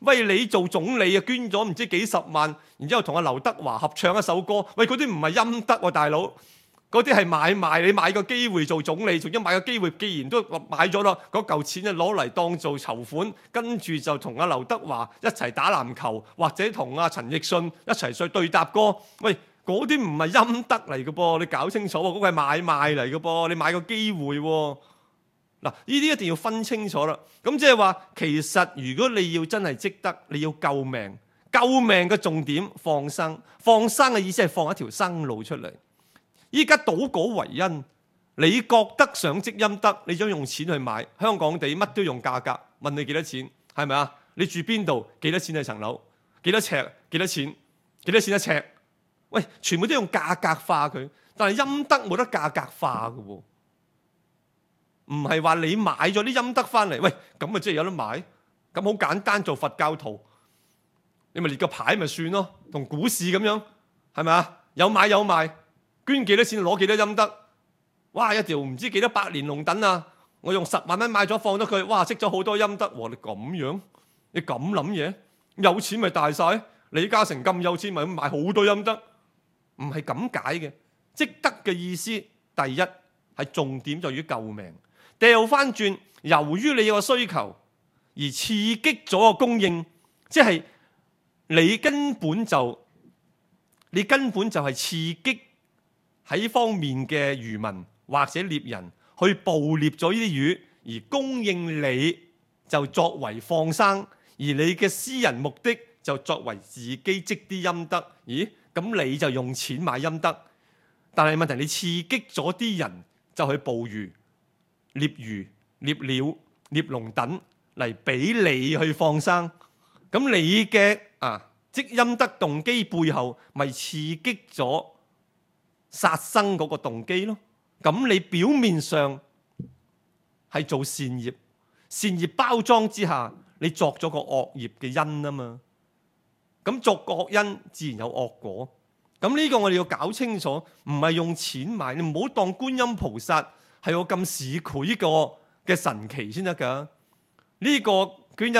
喂，你做總理啊，捐咗唔知幾十萬，然之後同阿劉德華合唱一首歌，喂，嗰啲唔係陰德喎，大佬，嗰啲係買賣，你買個機會做總理，仲要買個機會，既然都買咗啦，嗰嚿錢就攞嚟當做籌款，跟住就同阿劉德華一齊打籃球，或者同阿陳奕迅一齊去對答歌，喂，嗰啲唔係陰德嚟嘅噃，你搞清楚喎，嗰個係買賣嚟嘅噃，你買個機會喎。嗱，呢啲一定要分清楚啦。咁即係話，其實如果你要真係積德，你要救命，救命嘅重點放生，放生嘅意思係放一條生路出嚟。依家倒果為因，你覺得想積陰德，你想用錢去買，香港地乜都用價格，問你幾多錢，係咪啊？你住邊度？幾多錢一層樓？幾多尺？幾多錢？幾多錢一尺？喂，全部都用價格化佢，但係陰德冇得價格化嘅喎。唔係話你買咗啲陰德翻嚟，喂，咁咪即係有得買？咁好簡單，做佛教徒，你咪列個牌咪算咯，同股市咁樣，係咪啊？有買有賣，捐幾多錢攞幾多陰德。哇！一條唔知幾多百年龍躉啊，我用10萬蚊買咗放咗佢，哇！積咗好多陰德喎！你咁樣，你咁諗嘢，有錢咪大晒？李嘉誠咁有錢咪買好多陰德？唔係咁解嘅。積德嘅意思，第一係重點在於救命。掉翻轉，由於你有個需求而刺激咗個供應，即係你根本就係刺激喺方面嘅漁民或者獵人去捕獵咗呢啲魚，而供應你就作為放生，而你嘅私人目的就作為自己積啲陰德。咦？咁你就用錢買陰德，但係問題你刺激咗啲人就去捕魚、獵魚、獵鳥、獵龍等嚟俾你去放生，咁你嘅積陰德動機背後咪刺激咗殺生嗰個動機咯？咁你表面上係做善業，善業包裝之下，你作咗個惡業嘅因啊嘛。咁作惡因自然有惡果。咁呢個我哋要搞清楚，唔係用錢買，你唔好當觀音菩薩係我咁市儈個嘅神奇先得㗎。呢個捐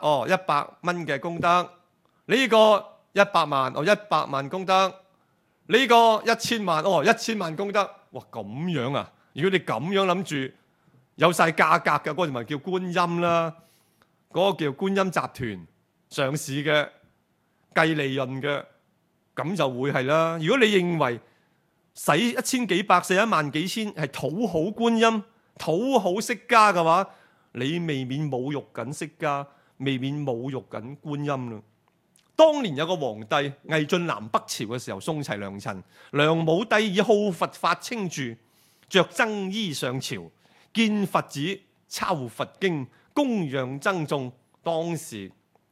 100蚊嘅功德，呢個100萬100萬功德，呢個1000萬1000萬功德。哇，咁樣啊？如果你咁樣諗住有晒價格嘅，嗰個咪叫觀音啦，嗰個叫觀音集團上市嘅計利潤嘅，咁就會係啦。如果你認為使1000幾百41萬幾千係討好觀音、討好釋迦嘅話，你未免侮辱緊釋迦，未免侮辱緊觀音啦。當年有個皇帝魏晉南北朝嘅時候，宋齊梁陳，梁武帝以好佛法稱著，着僧衣上朝，見佛子抄佛經，供養僧眾。當時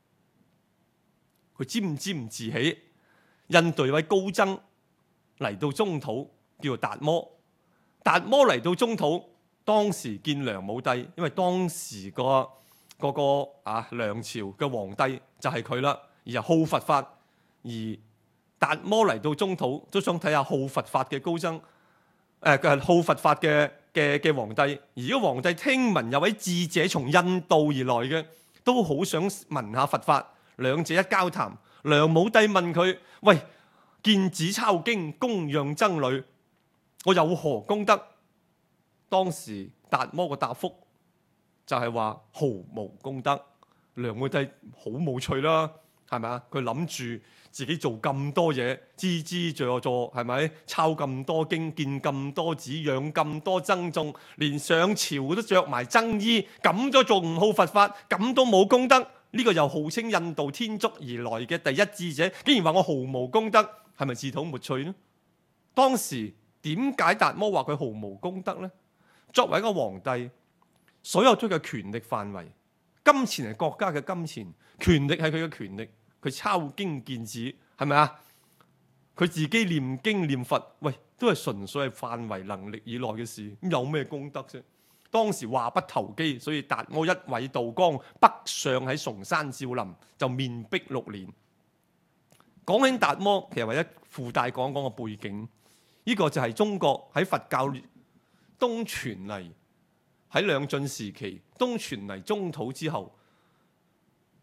佢沾沾自喜，印度有位高僧嚟到中土，叫做達摩。達摩嚟到中土，當時見梁武帝，因為當時個梁朝嘅皇帝就係佢啦，而係好佛法。而達摩嚟到中土，都想睇下好佛法嘅高僧，佢係好佛法嘅皇帝。而如果皇帝聽聞有位智者從印度而來嘅，都好想聞下佛法。兩者一交談，梁武帝問佢：喂，見子抄經，供養僧侶，我有何功德？當時達摩個答覆就係話毫無功德。梁武帝好冇趣啦，係咪啊？佢諗住自己做咁多嘢，支支助助，係咪？抄咁多經，見咁多子，養咁多僧眾，連上朝都着埋僧衣，咁都做唔好佛法，咁都冇功德。呢個又號稱印度天竺而來嘅第一智者，竟然話我毫無功德，係咪自討沒趣呢？當時點解達摩話佢毫無功德呢？作為一個皇帝，所有都嘅權力範圍，金錢係國家嘅金錢，權力係佢嘅權力。佢抄經見子，係咪啊？佢自己念經念佛，喂，都係純粹係範圍能力以內嘅事，咁有咩功德啫？當時話不投機，所以達摩一葦渡江，北上喺崇山少林，就面壁6年。講起達摩，其實為咗附帶講講個背景，呢個就係中國喺佛教東傳嚟，喺兩晉時期東傳嚟中土之後，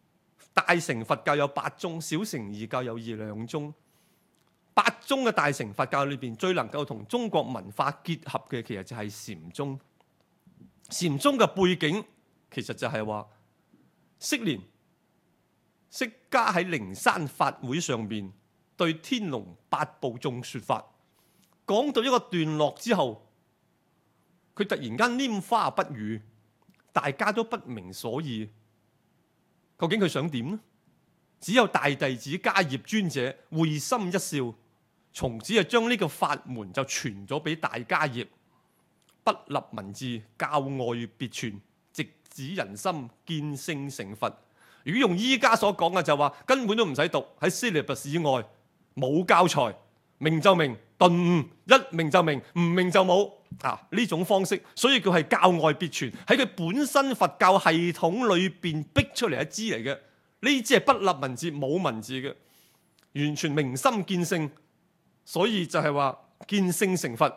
大乘佛教有8宗，小乘義教有2宗。8宗嘅大乘佛教裏邊，最能夠同中國文化結合嘅，其實就係禪宗。禪宗嘅背景其實就係話，昔年釋迦喺靈山法會上面對天龍八部眾說法，講到一個段落之後，佢突然間拈花不語，大家都不明所以。究竟佢想點呢？只有大弟子迦葉尊者會心一笑，從此就將呢個法門就傳咗俾大迦葉，不立文字，教外別傳，直指人心，見性成佛。如果用依家所講嘅就話，根本都唔使讀，喺 syllabus 以外冇教材，明就明，頓悟一明就明，唔明就冇呢種方式，所以佢係教外別傳，喺佢本身佛教系統裏邊逼出嚟一支嚟嘅。呢支係不立文字，冇文字嘅，完全明心見性，所以就係話見性成佛。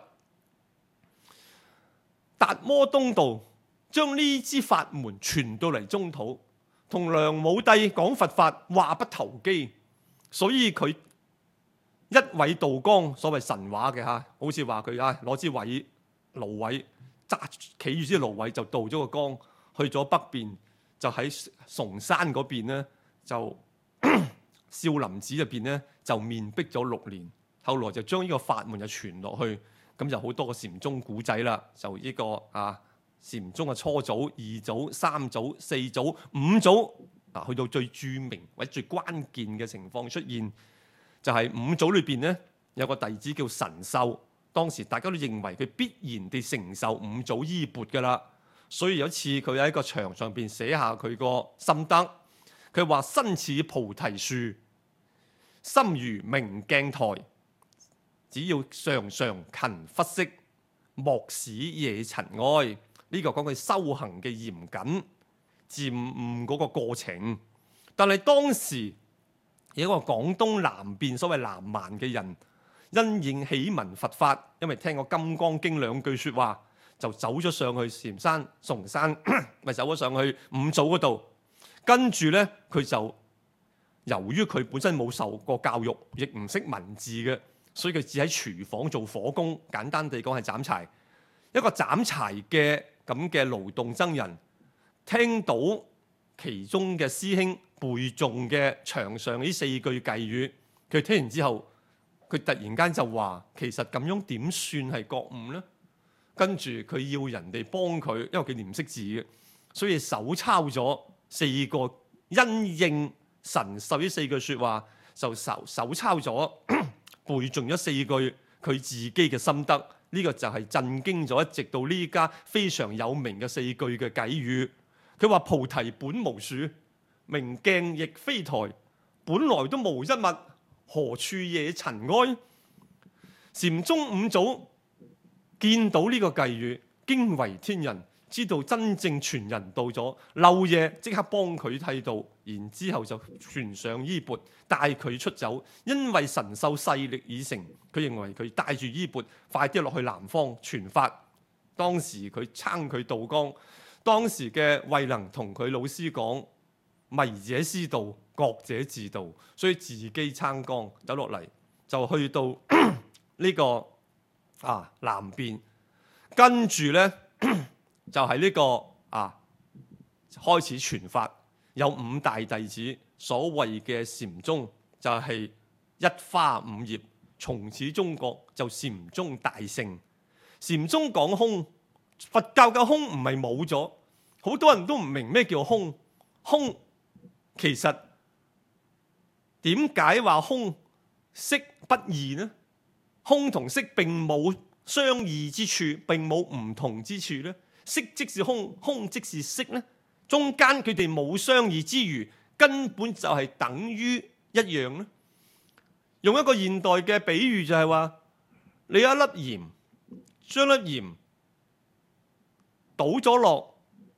達摩東道將呢支法門傳到嚟中土，同梁武帝講佛法話不投機，所以佢一葦渡江，所謂神話嘅嚇，好似話佢攞支葦蘆葦揸企住支蘆葦就渡咗個江，去咗北邊，就喺崇山嗰邊咧，就少林寺入邊咧就面壁咗6年，後來就將呢個法門就傳落去，咁就好多個禪宗古仔啦，就呢個禪宗嘅初祖、2祖、3祖、4祖、5祖去到最著名或者最關鍵嘅情況出現，就係5祖裏邊咧有個弟子叫神秀，當時大家都認為佢必然地承受5祖衣缽噶啦，所以有一次佢喺個牆上邊寫下佢個心得，佢話身似菩提樹，心如明鏡台，只要常常勤拂拭，莫使惹塵埃。呢個講佢修行嘅嚴謹漸悟嗰個過程，但係當時有一個廣東南邊所謂南蠻嘅人，因應喜聞佛法，因為聽過《金剛經》2句説話，就走咗上去禪山崇山，咪走咗上去5祖嗰度。跟住呢，佢就由於佢本身冇受過教育，亦唔識文字嘅，所以佢只喺廚房做火工，簡單地講係斬柴。一個斬柴嘅咁嘅勞動僧人，聽到其中嘅師兄背誦嘅牆上呢4句偈語，佢聽完之後，佢突然間就話：其實咁樣點算係覺悟呢？跟住佢要人哋幫佢，因為佢哋唔識字嘅，所以手抄咗4個，因應神授呢4句説話，就手抄咗背誦咗4句佢自己嘅心得。呢個就係震驚咗一直到呢家非常有名嘅4句嘅偈語。佢話：菩提本無樹，明鏡亦非台，本來都無一物，何處惹塵埃？禪宗5祖見到呢個偈語，驚為天人，知道真正傳人到咗，漏夜即刻幫佢剃度，然之後就傳上衣缽，帶佢出走。因為神秀勢力已成，佢認為佢帶住衣缽快啲落去南方傳法。當時佢撐佢渡江，當時嘅慧能同佢老師講：迷者師道，覺者自度，所以自己撐江走落嚟，就去到呢個南邊，跟住呢，就係呢個開始傳法，有5大弟子，所謂嘅禪宗就係一花5葉，從此中國就禪宗大盛。禪宗講空，佛教嘅空唔係冇咗，好多人都唔明咩叫空。空其實點解話空色不異呢？空同色並冇相異之處，並冇唔同之處呢？色即是空，空即是色呢？中間佢哋冇相異之餘，根本就係等於一樣呢？用一個現代嘅比喻就係話，你有一粒鹽，將粒鹽倒咗落，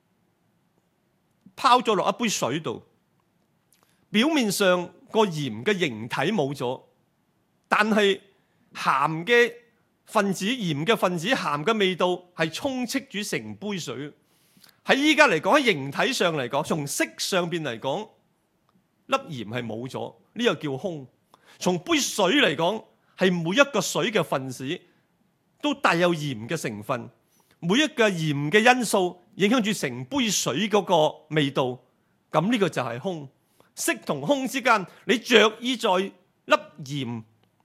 拋咗落一杯水度，表面上個鹽嘅形體冇咗，但係鹹嘅分子、鹽嘅分子、鹹嘅味道係充斥住成杯水。喺依家嚟講，喺形體上嚟講，從色上邊嚟講， 粒鹽係冇咗，呢個叫空。從杯水嚟講，係每一個水嘅分子都帶有鹽嘅成分，每一個鹽嘅因素影響住成杯水嗰個味道。咁呢個就係空。色同空之間，你着意在粒鹽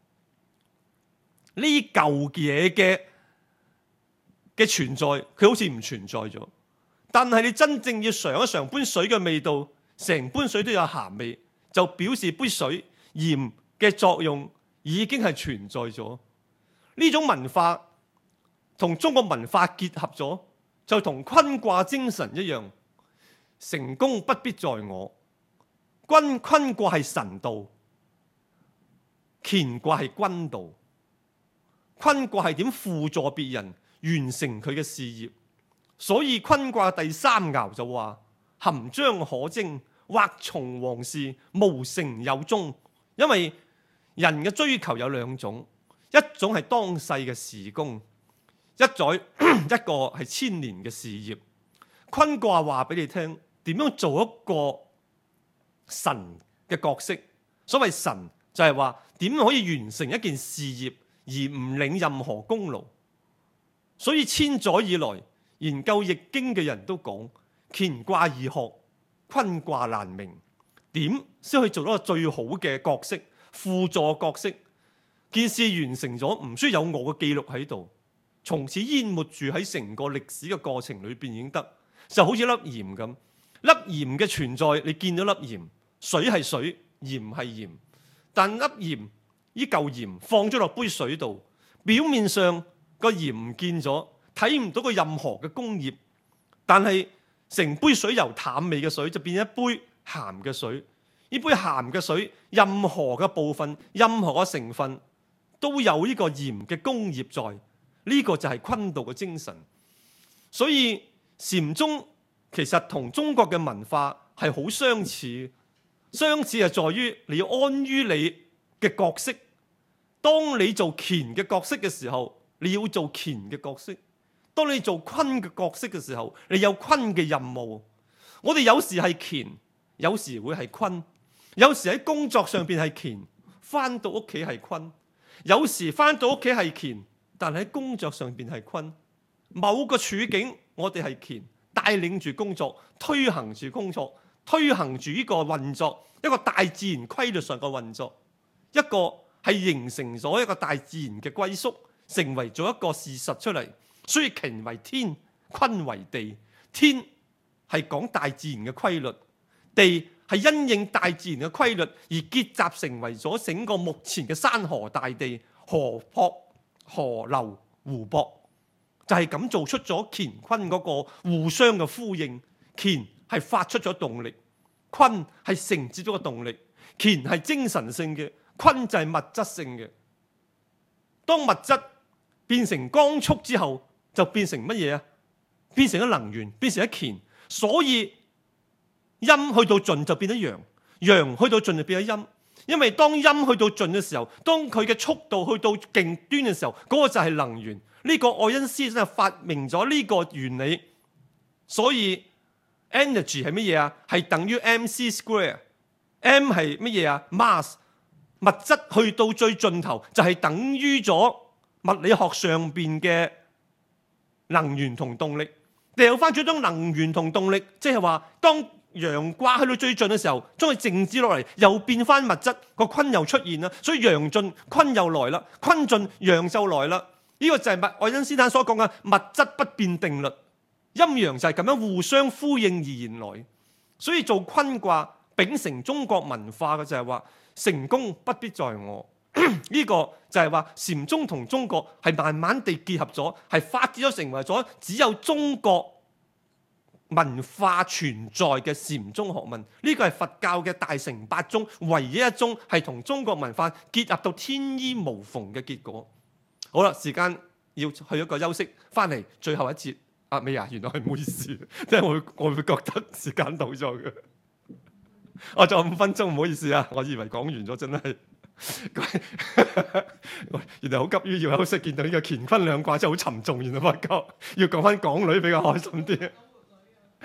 呢嚿嘢嘅存在，佢好似唔存在咗。但係你真正要嘗一嘗杯水嘅味道，成杯水都有鹹味，就表示杯水鹽嘅作用已經係存在咗。呢種文化同中國文化結合咗，就同坤卦精神一樣。成功不必在我，坤卦係神道，乾卦係君道。坤卦係點輔助別人完成佢嘅事業，所以坤卦第三爻就話：含章可征，或從王事，無成有終。因為人嘅追求有兩種，一種係當世嘅時工，一個係千年嘅事業。坤卦話俾你聽，點樣做一個神嘅角色？所謂神就係話點可以完成一件事業而唔領任何功勞。所以千載以來研究易經嘅人都講，乾卦易學，坤卦難明。點先可以做到個最好嘅角色？輔助角色，件事完成咗，唔需要有我嘅記錄喺度，從此淹沒住喺成個歷史嘅過程裏邊已經得。就好似粒鹽咁，粒鹽嘅存在，你見到粒鹽，水係水，鹽係鹽，但粒鹽呢嚿鹽放咗落杯水度，表面上個鹽唔見咗，睇唔到個任何嘅工業，但係成杯水由淡味嘅水就變咗一杯鹹嘅水。呢杯鹹嘅水，任何嘅部分、任何嘅成分都有呢個鹽嘅工業在，呢個就係坤道嘅精神。所以禪宗其實同中國嘅文化係好相似，相似係在於你要安於你嘅角色。當你做乾嘅角色嘅時候，你要做乾嘅角色；當你做坤嘅角色嘅時候，你有坤嘅任務。我哋有時係乾，有時會係坤。有時喺工作上邊係乾，翻到屋企係坤；有時翻到屋企係乾，但喺工作上邊係坤。某個處境我哋係乾，帶領住工作，推行住工作，推行住呢個運作，一個大自然規律上嘅運作，一個係形成咗一個大自然嘅歸宿，成為咗一個事實出嚟。所以乾為天，坤為地。天係講大自然嘅規律，地係因應大自然嘅規律而結集成為咗整個目前嘅山河大地、河泊、河流、湖泊，就係咁做出咗乾坤嗰個互相嘅呼應。乾係發出咗動力，坤係承接咗個動力。乾係精神性嘅，坤就係物質性嘅。當物質變成光速之後，就變成乜嘢啊？變成咗能源，變成咗乾。所以陰去到盡就變咗陽，陽去到盡就變咗陰。因為當陰去到盡嘅時候，當佢嘅速度去到極端嘅時候，嗰個就係能源。呢個愛因斯坦發明咗呢個原理。所以 energy 係乜嘢啊？係等於 mc square。m 係乜嘢啊？ mass。物質去到最盡頭就係等於咗物理學上邊嘅能源同動力。掉翻咗種能源同動力，即係話當陽卦去到最盡嘅時候，將佢靜止落嚟，又變翻物質，個坤又出現啦。所以陽盡坤又來啦，坤盡陽就來啦。呢個就係愛因斯坦所講嘅物質不變定律。陰陽就係咁樣互相呼應而言來。所以做坤卦秉承中國文化嘅就係話，成功不必在我。呢個就係話禪宗同中國係慢慢地結合咗，係發展咗成為咗只有中國文化存在嘅禪宗學問。呢個係佛教嘅大乘八宗唯一一宗係同中國文化結合到天衣無縫嘅結果。好啦，時間要去一個休息，翻嚟最後一節。未啊，原來係唔好意思，即係我會覺得時間到咗嘅。我仲有5分鐘，唔好意思啊，我以為講完咗，真係。原來好急於要休息，見到呢個乾坤兩卦真係好沉重，原來發覺要講翻港女比較開心啲。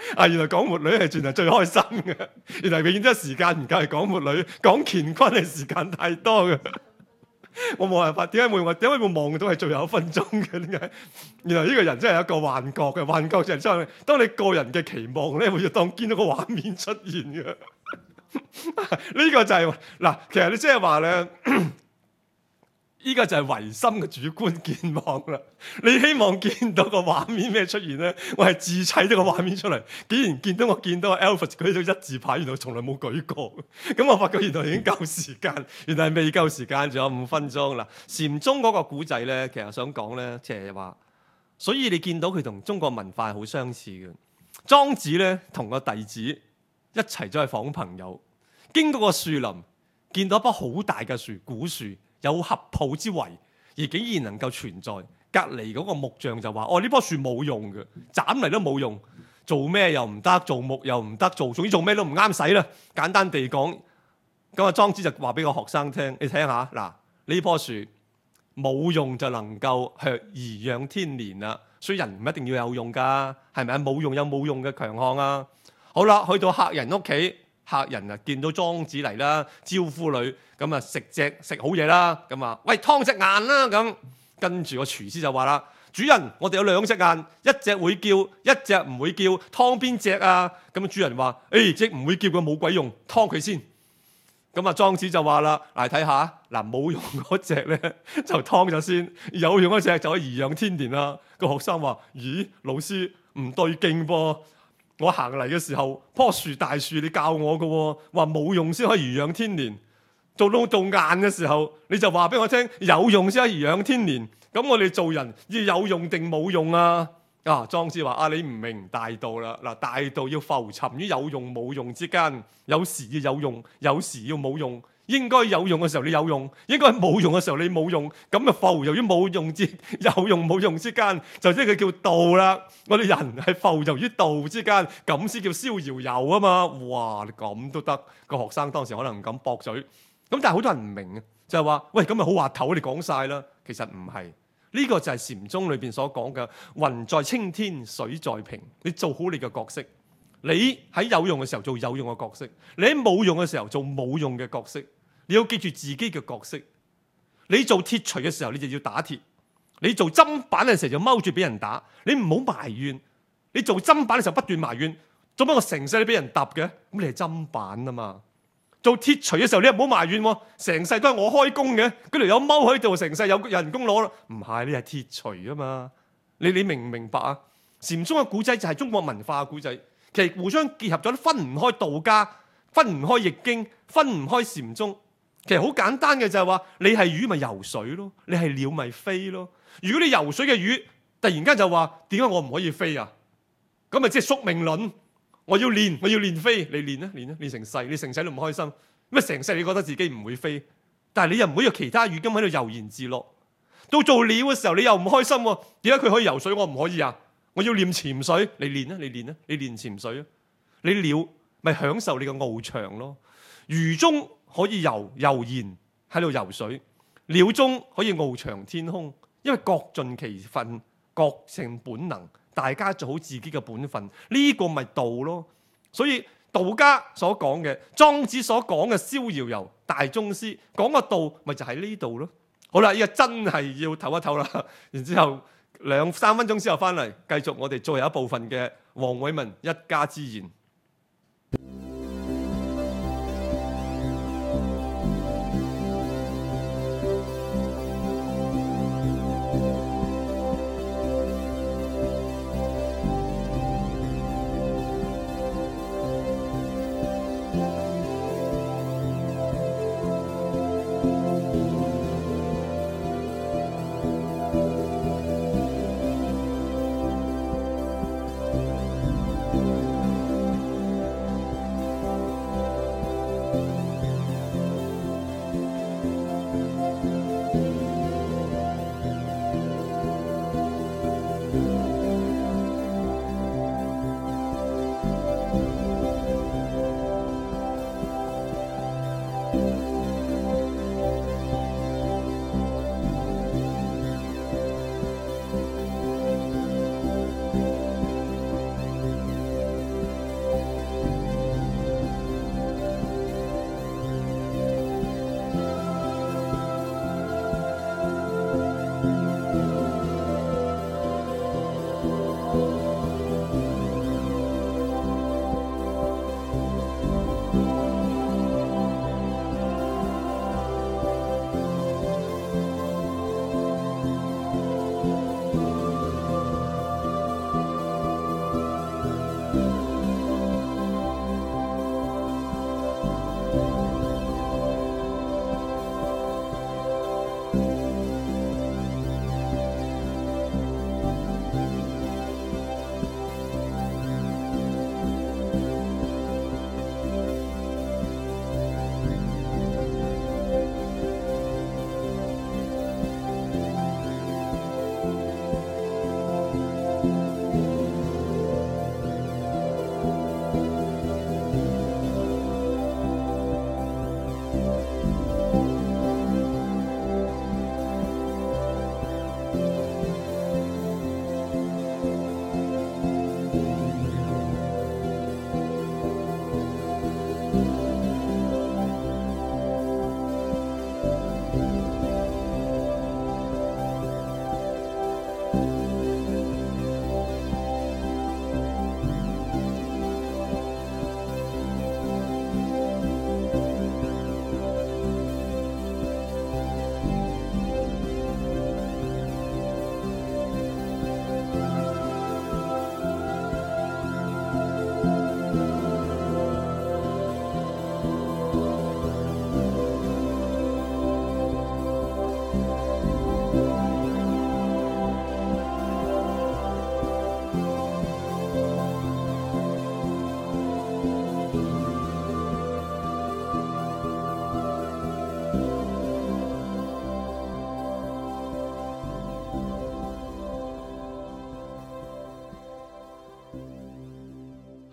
原來講活女係原來最開心嘅，原來永遠都係時間唔夠係講活女，講乾坤係時間太多嘅。我冇辦法，點解會望到係最後1分鐘嘅？點解？原來呢個人真係一個幻覺嘅，幻覺就係將當你個人嘅期望咧，會要當見到個畫面出現嘅。呢個就係嗱，其實你即係話咧。呢個就係唯心嘅主觀見望啦。你希望見到個畫面咩出現咧？我係自砌咗個畫面出嚟，竟然見到 Alfred 舉到一字牌，原來從來冇舉過。咁我發覺原來已經夠時間，原來係未夠時間，仲有5分鐘啦。禪宗嗰個古仔咧，其實想講咧，即係話，所以你見到佢同中國文化係好相似嘅。莊子咧同個弟子一齊走去訪朋友，經過個樹林，見到一棵好大嘅樹，古樹。有合抱之圍，而竟然能夠存在。隔離嗰個木匠就話：呢棵樹冇用嘅，斬嚟都冇用，做咩又唔得，做木又唔得，總之做咩都唔啱使啦。簡單地講，咁啊莊子就話俾個學生聽：你睇下嗱，呢棵樹冇用就能夠頜而養天年啦。所以人唔一定要有用㗎，係咪啊？冇用有冇用嘅強項啊！好啦，去到客人屋企。客人啊，見到莊子嚟啦，招呼佢，咁啊食好嘢啦，咁啊喂劏隻雁啦，咁跟住個廚師就話啦：主人，我哋有2隻雁，一隻會叫，一隻唔會叫，劏邊隻啊？咁主人話：隻唔會叫嘅冇鬼用，劏佢先。咁啊莊子就話啦：嚟睇下，嗱冇用嗰隻咧就劏咗先，有用嗰隻就可以頤養天年啦。個學生話：咦，老師唔對勁噃。我行嚟嘅時候，棵樹大樹，你教我嘅喎，話冇用先可以頤養天年。做雁嘅時候，你就話俾我聽，有用先可以頤養天年。咁我哋做人要有用定冇用啊？莊子話：你唔明大道啦。嗱，大道要浮沉於有用冇用之間，有時要有用，有時要冇用。應該有用嘅時候你有用，應該冇用嘅時候你冇用，咁啊浮游於冇用之有用冇用之間，就即係佢叫道啦。我哋人係浮游於道之間，咁先叫逍遙遊啊嘛。哇，你咁都得？個學生當時可能唔敢駁嘴，咁但係好多人唔明啊，就係話喂，咁咪好滑頭，你講晒啦。其實唔係，呢個就係禪宗裏邊所講嘅雲在青天水在平。你做好你嘅角色，你喺有用嘅時候做有用嘅角色，你喺冇用嘅時候做冇用嘅角色。你要記住自己嘅角色。你做鐵錘嘅時候，你就要打鐵；你做砧板嘅時候就踎住俾人打。你唔好埋怨。你做砧板嘅時候不斷埋怨，做乜我成世都俾人揼嘅？咁你係砧板啊嘛。做鐵錘嘅時候，你又唔好埋怨，成世都係我開工嘅，嗰條友踎喺度，成世有人工攞啦。唔係，你係鐵錘啊嘛。你明唔明白啊？禪宗嘅古仔就係中國文化嘅古仔，其實互相結合咗，分唔開道家，分唔開易經，分唔開禪宗。其實好簡單嘅就係話，你係魚咪游水咯，你係鳥咪飛咯。如果你游水嘅魚突然間就話，點解我唔可以飛啊？咁咪即係宿命論。我要練飛，你練啊練成世，你成世都唔開心。咁啊成世你覺得自己唔會飛，但係你又唔會有其他魚咁喺度悠然自樂。到做鳥嘅時候你又唔開心喎，點解佢可以游水我唔可以啊？我要練潛水，你練潛水啊！你鳥咪享受你嘅翱翔咯。魚中可以悠然喺度游水，鳥中可以翱翔天空，因為各盡其分，各成本能，大家做好自己嘅本分，呢個咪道咯。所以道家所講嘅，莊子所講嘅逍遙遊，大宗師講嘅道咪就喺呢度咯。好啦，依家真係要唞一唞啦，然之後2-3分鐘之後翻嚟，繼續我哋最後一部分嘅黃偉文一家之言。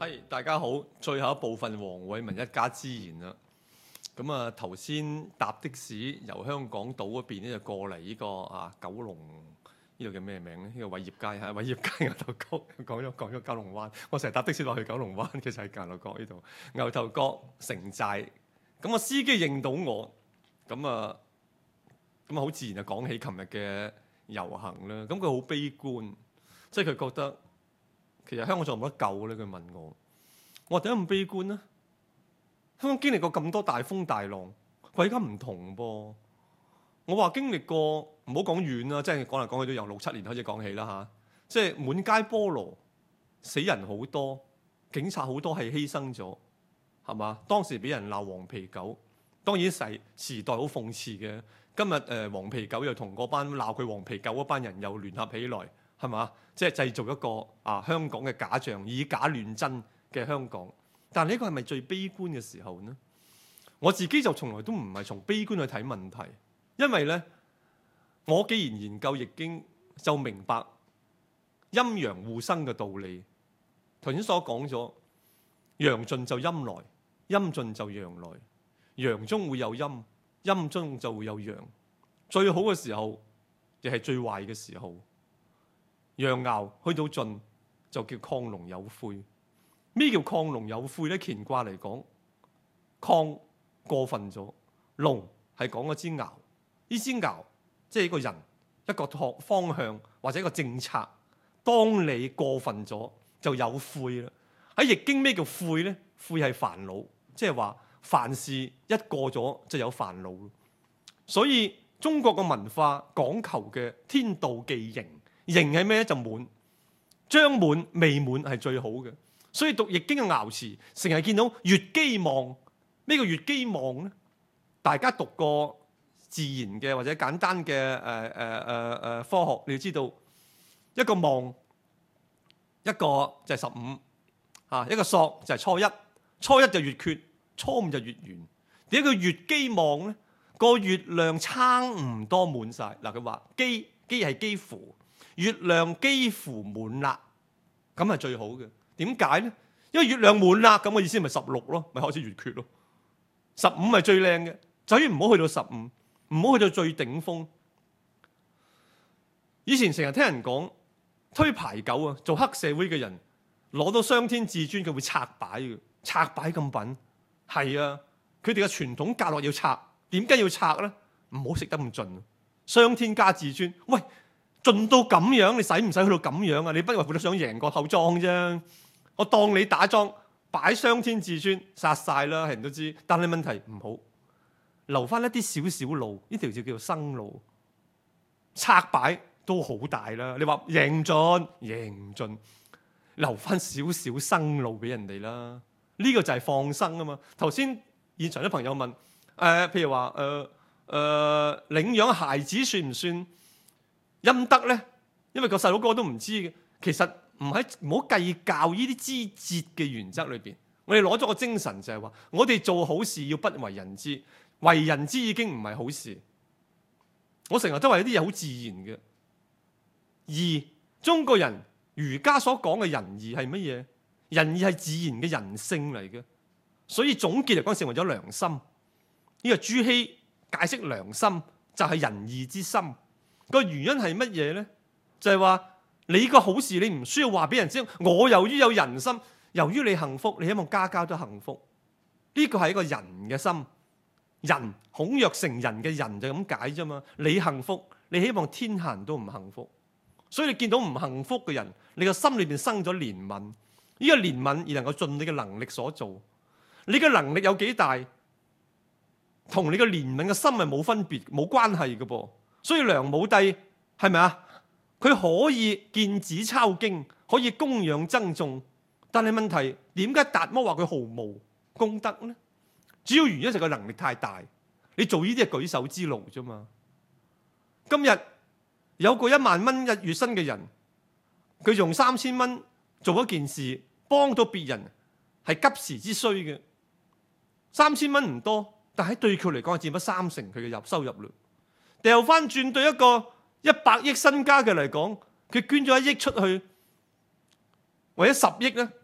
係大家好，最後一部分黃偉文一家之言啦。咁啊，頭先搭的士由香港島嗰邊咧就過嚟呢個九龍呢度叫咩名咧？呢個偉業街嚇，偉業街牛頭角講咗九龍灣。我成日搭的士落去九龍灣，其實係牛頭角呢度。牛頭角城寨，咁個司機認到我，咁啊好自然就講起琴日嘅遊行啦。咁佢好悲觀，即係佢覺得其實香港仲有冇得救咧？佢問我話點解咁悲觀咧？香港經歷過咁多大風大浪，佢而家唔同噃。我話經歷過，唔好講遠啦，即係講嚟講去都由6、7年開始講起啦嚇。即係滿街菠蘿，死人好多，警察好多係犧牲咗，係嘛？當時俾人鬧黃皮狗，當然時代好諷刺嘅。今日黃皮狗又同嗰班鬧佢黃皮狗嗰班人又聯合起來，係嘛？即係製造一個香港嘅假象，以假亂真嘅香港。但係呢個係咪最悲觀嘅時候呢？我自己就從來都唔係從悲觀去睇問題，因為呢，我既然研究易經，就明白陰陽互生嘅道理。頭先所講咗，陽盡就陰來，陰盡就陽來，陽中會有陰，陰中就會有陽。最好嘅時候，亦係最壞嘅時候。陽爻去到盡，就叫亢龍有悔。咩叫亢龍有悔咧？乾卦嚟講，亢過分咗，龍係講嗰支爻，呢支爻即係一個人一個方向或者一個政策，當你過分咗就有悔啦。喺易經咩叫悔咧？悔係煩惱，即係話凡事一過咗就有煩惱。所以中國嘅文化講求嘅天道既盈，盈係咩咧？就滿，將滿未滿係最好嘅。所以讀易經嘅爻辭，成日見到月姬望。咩叫月姬望咧？大家讀過自然嘅或者簡單嘅科學，你要知道一個望，一個就係15，一個朔就係初一，初一就月缺，初五就月圓。點解叫月姬望咧？個月亮差唔多滿晒。嗱，佢話姬係幾乎，月亮幾乎滿啦，咁係最好嘅。點解咧？因為月亮滿啦，咁嘅意思咪16咯，咪開始月缺咯。15係最靚嘅，就於唔好去到15，唔好去到最頂峰。以前成日聽人講推牌九啊，做黑社會嘅人攞到雙天至尊，佢會拆擺嘅，拆擺咁品係啊。佢哋嘅傳統格落要拆，點解要拆咧？唔好食得咁盡，雙天加至尊，喂，盡到咁樣，你使唔使去到咁樣啊？你不如話想贏個頭莊啫。我當你打莊擺雙天至尊殺晒啦，係人都知。但係問題唔好留翻一啲少少路，呢條就叫做生路。拆擺都好大啦，你話贏盡贏唔盡，留翻少少生路俾人哋啦。呢個就係放生啊嘛。頭先現場啲朋友問譬如話領養孩子算唔算陰德咧？因為個細佬哥都唔知嘅，其實。唔好計較呢啲枝節嘅原則裏邊，我哋攞咗個精神就係話，我哋做好事要不為人知，為人知已經唔係好事。我成日都話有啲嘢好自然嘅。義，中國人儒家所講嘅仁義係乜嘢？仁義係自然嘅人性嚟嘅，所以總結嚟講成為咗良心。呢個朱熹解釋良心就係仁義之心。個原因係乜嘢咧？就係話。你個好事，你唔需要話俾人知。我由於有仁心，由於你幸福，你希望家家都幸福。呢個係一個人嘅心。人孔曰成人嘅人就咁解啫嘛。你幸福，你希望天下人都唔幸福。所以你見到唔幸福嘅人，你個心裏邊生咗憐憫。呢個憐憫而能夠盡你嘅能力所做。你嘅能力有幾大，同你嘅憐憫嘅心係冇分別、冇關係嘅噃。所以梁武帝係咪啊？佢可以見子抄經，可以供養僧眾，但係問題點解達摩話佢毫無功德呢？主要原因就係佢能力太大，你做呢啲係舉手之勞啫嘛。今日有個1萬蚊一月薪嘅人，佢用3000蚊做一件事，幫到別人係急時之需嘅。3000蚊唔多，但係對佢嚟講係佔咗30%佢嘅收入率。掉翻轉對一個100億身家嘅嚟講，佢捐咗1億出去，或者10億咧，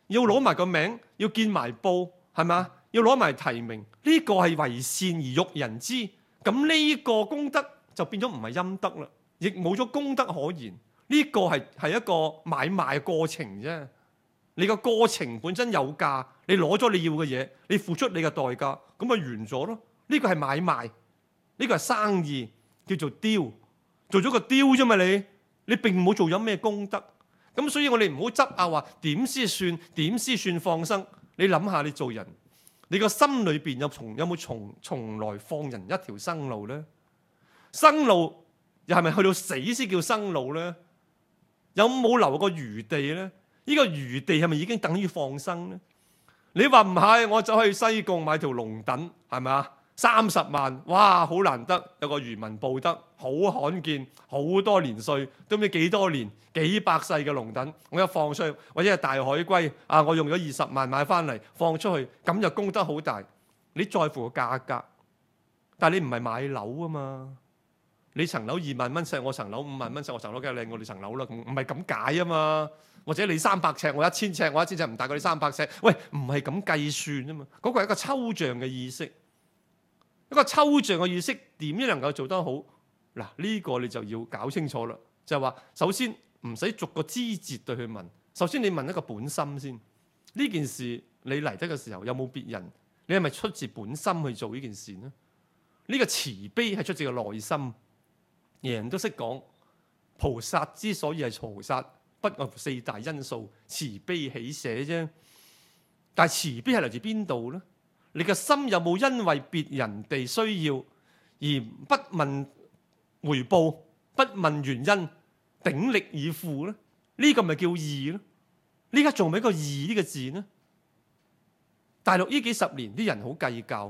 要攞埋個名，要見埋報，係咪？要攞埋提名，呢個係為善而欲人知，咁呢個功德就變咗唔係陰德啦，亦冇咗功德可言。呢個係一個買賣過程啫。你個過程本身有價，你攞咗你要嘅嘢，你付出你嘅代價，咁咪完咗咯。呢個係買賣，呢個係生意，叫做 deal，做咗個 deal 啫嘛。你並冇做咗咩功德。咁所以我哋唔好執啊，話點先算放生？你諗下，你做人，你個心裏邊有冇從來放人一條生路呢？生路又係咪去到死先叫生路呢？有冇留個餘地呢？呢個餘地係咪已經等於放生呢？你話唔係，我走去西貢買條龍躉，係咪啊？30萬，哇，好難得，有個漁民報得，好罕見，好多年歲，都唔知幾多年，幾百世嘅龍躉，我一放出去，或者係大海龜，啊，我用咗20萬買翻嚟放出去，咁就功德好大。你在乎個價格，但係你唔係買樓啊嘛？你層樓2萬蚊尺，我層樓5萬蚊尺，我層樓梗係靚過你層樓啦，唔係咁解啊嘛。或者你300尺，我1000尺，我1000尺唔大過你300尺，喂，唔係咁計算啊嘛。嗰個係一個抽象嘅意識，一個抽象嘅意識點樣能夠做得好？嗱，呢個你就要搞清楚啦。就係話，首先唔使逐個枝節對去問，首先你問一個本心先。呢件事你嚟得嘅時候有冇別人？你係咪出自本心去做呢件事呢？呢個慈悲係出自個內心。人人都識講，菩薩之所以係菩薩，不外乎4大因素：慈悲喜捨啫。但係慈悲係嚟自邊度呢？你嘅心有冇因為別人哋需要而不問回報、不問原因、鼎力以赴呢？呢個咪叫義咯？呢家仲咪一個義呢個字呢？大陸呢幾十年啲人好計較，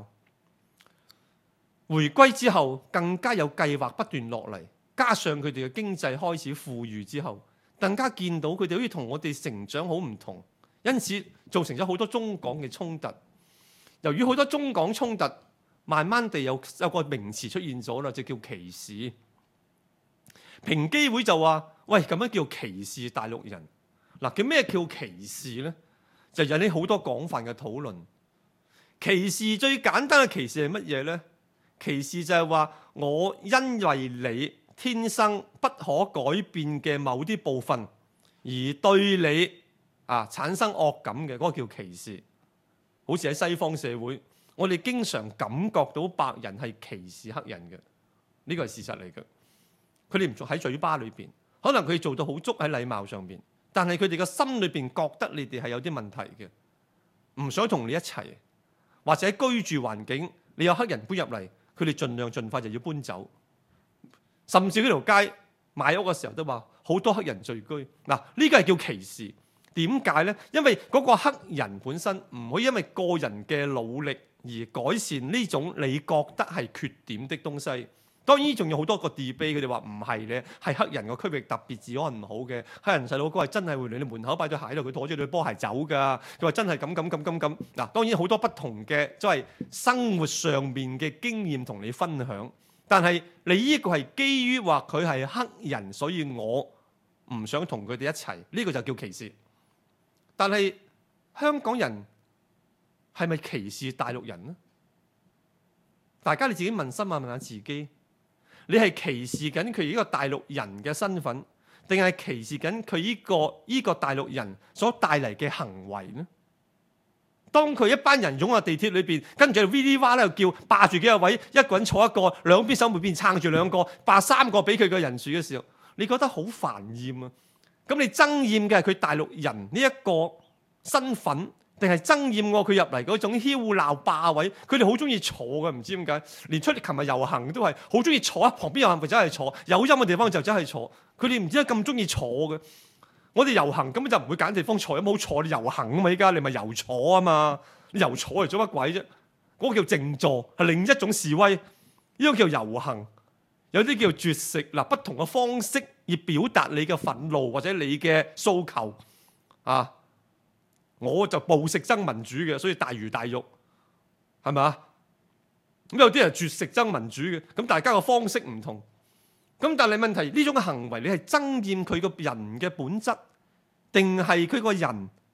回歸之後更加有計劃不斷落嚟，加上佢哋嘅經濟開始富裕之後，更加見到佢哋好似同我哋成長好唔同，因此造成咗好多中港嘅衝突。由於好多中港衝突，慢慢地有個名詞出現咗啦，就叫歧視。平機會就話：喂，咁樣叫歧視大陸人。嗱，叫咩叫歧視呢？就引起好多廣泛嘅討論。歧視最簡單嘅歧視係乜嘢呢？歧視就係話我因為你天生不可改變嘅某啲部分，而對你產生惡感嘅，嗰個叫歧視。好似喺西方社會，我哋經常感覺到白人係歧視黑人嘅，呢個係事實嚟嘅。佢哋唔做喺嘴巴裏邊，可能佢做到好足喺禮貌上邊，但係佢哋嘅心裏邊覺得你哋係有啲問題嘅，唔想同你一齊，或者居住環境你有黑人搬入嚟，佢哋盡快就要搬走。甚至呢條街買屋嘅時候都話好多黑人聚居。嗱，呢個係叫歧視。點解呢？因為嗰個黑人本身唔可以因為個人嘅努力而改善呢種你覺得係缺點的東西。當然仲有好多個 debate，佢哋話唔係咧，係黑人個區域特別治安唔好嘅，黑人細佬哥係真係會嚟你門口擺咗鞋度，佢攞住對波鞋走㗎。佢話真係咁。嗱，當然好多不同嘅即係生活上面嘅經驗同你分享，但係你呢個係基於話佢係黑人，所以我唔想同佢哋一齊，呢個就叫歧視。但係香港人係咪歧視大陸人呢？大家你自己問心問下自己，你係歧視緊佢呢個大陸人嘅身份，定係歧視緊佢呢個大陸人所帶嚟嘅行為呢？當佢一班人湧入地鐵裏邊，跟住 V 哇喺度叫，霸住幾個位，一個人坐一個，兩邊手每邊撐住兩個，霸3個俾佢嘅人數嘅時候，你覺得好煩厭啊？咁你憎厭嘅係佢大陸人呢一個身份，定係憎厭佢入嚟嗰種囂鬧霸位？佢哋好中意坐嘅，唔知點解，連出嚟琴日遊行都係好中意坐喺旁邊，有人咪走去坐，有陰嘅地方就走去坐。佢哋唔知點解咁中意坐嘅。我哋遊行根本就唔會揀地方坐，有冇坐你遊行啊嘛？依家你咪遊坐啊嘛，你遊坐嚟做乜鬼啫？嗰個叫靜坐，係另一種示威。呢個叫遊行，有啲叫絕食。嗱，不同嘅方式而表達你嘅憤怒或者你嘅訴求啊！我就暴食憎民主嘅，所以大魚大肉，係咪啊？咁有啲人絕食憎民主嘅，咁大家嘅方式唔同。咁但係問題呢種嘅行為，你係憎厭佢個人嘅本質，定係佢個人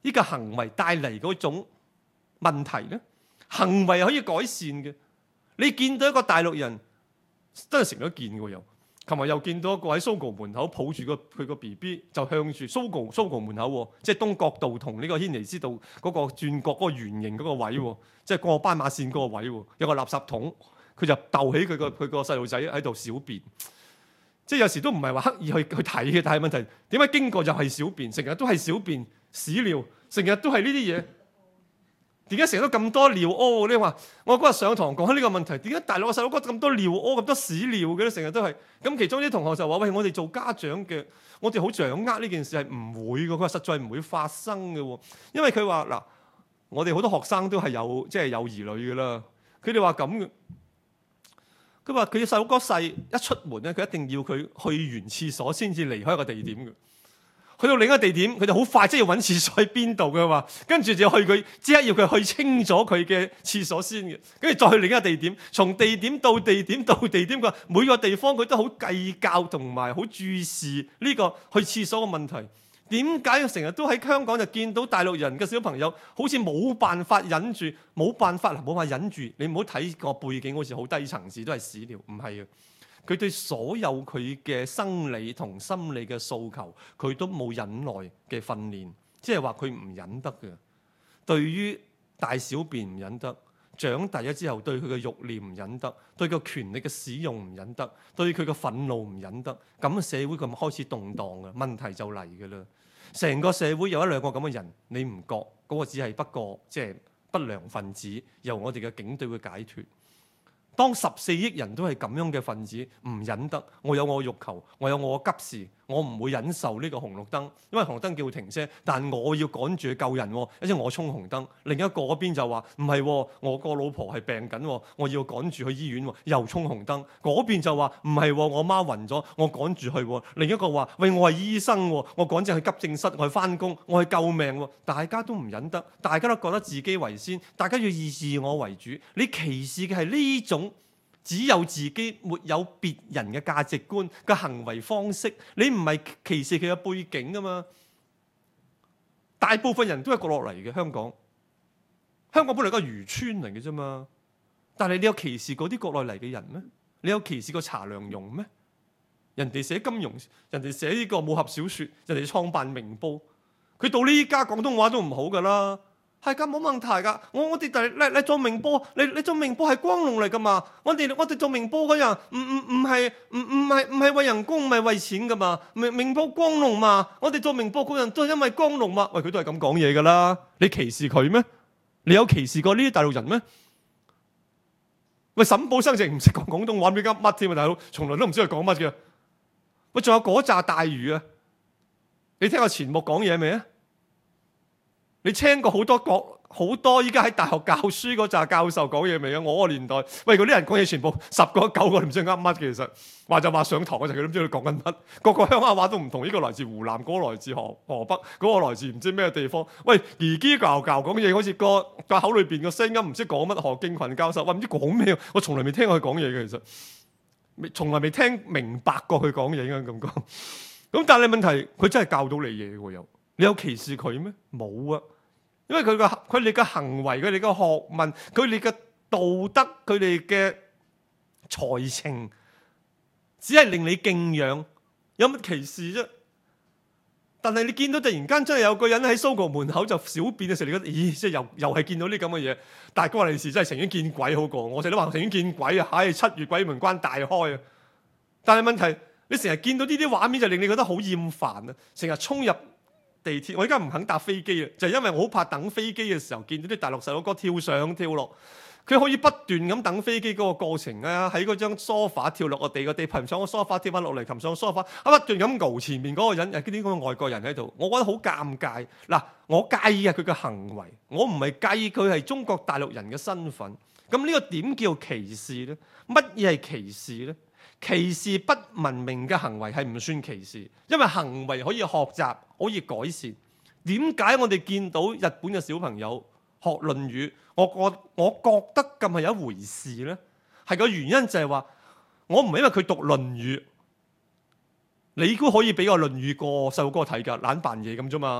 呢個行為帶嚟嗰種問題咧？行為可以改善嘅。你見到一個大陸人，真係成日都見過又。琴日又見到一個喺Sogo門口抱住佢個 BB， 就向住Sogo門口喎，即係東角道同呢個軒尼詩道嗰個轉角嗰個圓形嗰個位喎，即係過斑馬線嗰個位喎，有個垃圾桶，佢就竇起佢個細路仔喺度小便。即係有時都唔係話刻意去睇嘅，但係問題點解經過又係小便，成日都係小便屎尿，成日都係呢啲嘢。點解成日都咁多尿屙？你話我嗰日上堂講開呢個問題，點解大陸嘅細路哥咁多尿屙、咁多屎尿嘅咧？成日都係咁。其中啲同學就話：喂，我哋做家長嘅，我哋好掌握呢件事係唔會嘅。佢話實在唔會發生嘅喎，因為佢話嗱，我哋好多學生都係有兒女嘅啦。佢哋話咁嘅，佢話佢嘅細路哥細一出門咧，佢一定要佢去完廁所先至離開一個地點嘅。去到另一個地點，佢就好快即係要揾廁所喺邊度嘅話，跟住就即刻要佢去清咗佢嘅廁所先嘅，跟住再去另一個地點，從地點到地點到地點嘅每個地方佢都好計較同埋好注視呢個去廁所嘅問題。點解成日都喺香港就見到大陸人嘅小朋友好似冇辦法忍住，冇辦法忍住？你唔好睇個背景好似好低層次，都係屎尿，唔係嘅。佢對所有佢嘅生理同心理嘅訴求，佢都冇忍耐嘅訓練，即係話佢唔忍得嘅。對於大小便唔忍得，長大咗之後對佢嘅慾念唔忍得，對個權力嘅使用唔忍得，對佢嘅憤怒唔忍得，咁社會咁開始動盪嘅問題就嚟嘅啦。成個社會有一兩個咁嘅人，你唔覺嗰個只係不過即係不良分子，由我哋嘅警隊會解決。當14億人都係咁樣嘅分子，唔忍得，我有我嘅慾求，我有我嘅急事，我唔會忍受呢個紅綠燈，因為紅綠燈叫停車，但我要趕住去救人，因為我衝紅燈。另一個嗰邊就話唔係，我個老婆係病緊，我要趕住去醫院，又衝紅燈。嗰邊就話唔係，我媽暈咗，我趕住去。另一個話喂，我係醫生，我趕住去急症室，我去返工，我去救命。大家都唔忍得，大家都覺得自己為先，大家要以自我為主。你歧視嘅係呢種只有自己沒有別人嘅價值觀嘅行為方式，你唔係歧視佢嘅背景啊嘛。大部分人都係國落嚟嘅香港，香港本來係個漁村嚟嘅啫嘛。但係你有歧視嗰啲國內嚟嘅人咩？你有歧視過查良鏞咩？人哋寫金庸，人哋寫呢個武俠小說，人哋創辦明報，佢到呢家廣東話都唔好噶啦。係㗎，冇問題㗎。我哋你做明報，你做明報係光榮嚟㗎嘛？我哋做明報嗰人唔係為人工，唔係為錢㗎嘛？明報光榮嘛？我哋做明報嗰人都係因為光榮嘛？喂，佢都係咁講嘢㗎啦。你歧視佢咩？你有歧視過呢啲大陸人咩？喂，沈寶生淨唔識講廣東話，你噏乜添啊？大佬，從來都唔知佢講乜嘅。喂，仲有嗰紮大魚啊！你聽過錢穆講嘢未啊？你聽過好多依家喺大學教書嗰紮教授講嘢未啊？我個年代，喂，嗰啲人講嘢全部10個9個都唔知噏乜嘅。其實話就話上堂嗰陣，佢都唔知佢講緊乜。個個鄉下話都唔同，呢個來自湖南，嗰個來自河北，嗰個來自唔知咩地方。喂，嘰嘰教教講嘢，好似個口裏邊個聲音唔知講乜。何敬群教授話唔知講咩，我從來未聽過佢講嘢嘅。其實從來未聽明白過佢講嘢，應該咁講。咁但係問題，佢真係教到你嘢喎又。你有歧視佢咩？冇啊，因為佢哋嘅行為、佢哋嘅學問、佢哋嘅道德、佢哋嘅才情，只係令你敬仰，有乜歧視啫？但係你見到突然間真係有個人喺Sogo門口就小便嘅時候，你覺得咦，即係又係見到呢咁嘅嘢。但係嗰陣時真係情願見鬼好過，我成日都話情願見鬼啊！7月鬼門關大開啊！但係問題，你成日見到呢啲畫面就令你覺得好厭煩啊！成日衝入地鐵，我而家唔肯搭飛機啊，就係因為我好怕等飛機嘅時候見到啲大陸細佬哥跳上跳落，佢可以不斷咁等飛機嗰個過程啊，喺嗰張梳化跳落個地，個地擒上個梳化跳翻落嚟，擒上梳化，不斷咁熬前面嗰個人，啲咁嘅外國人喺度，我覺得好尷尬。嗱，我介意係佢嘅行為，我唔係介意佢係中國大陸人嘅身份。咁呢個點叫歧視呢？乜嘢係歧視呢？歧視不文明嘅行為係唔算歧視，因為行為可以學習，可以改善。點解我哋見到日本嘅小朋友學《論語》，我覺得咁係有一回事呢？係個原因就係話，我唔係因為佢讀《論語》，你估可以俾個《論語》個細路哥睇㗎，懶扮嘢咁啫嘛。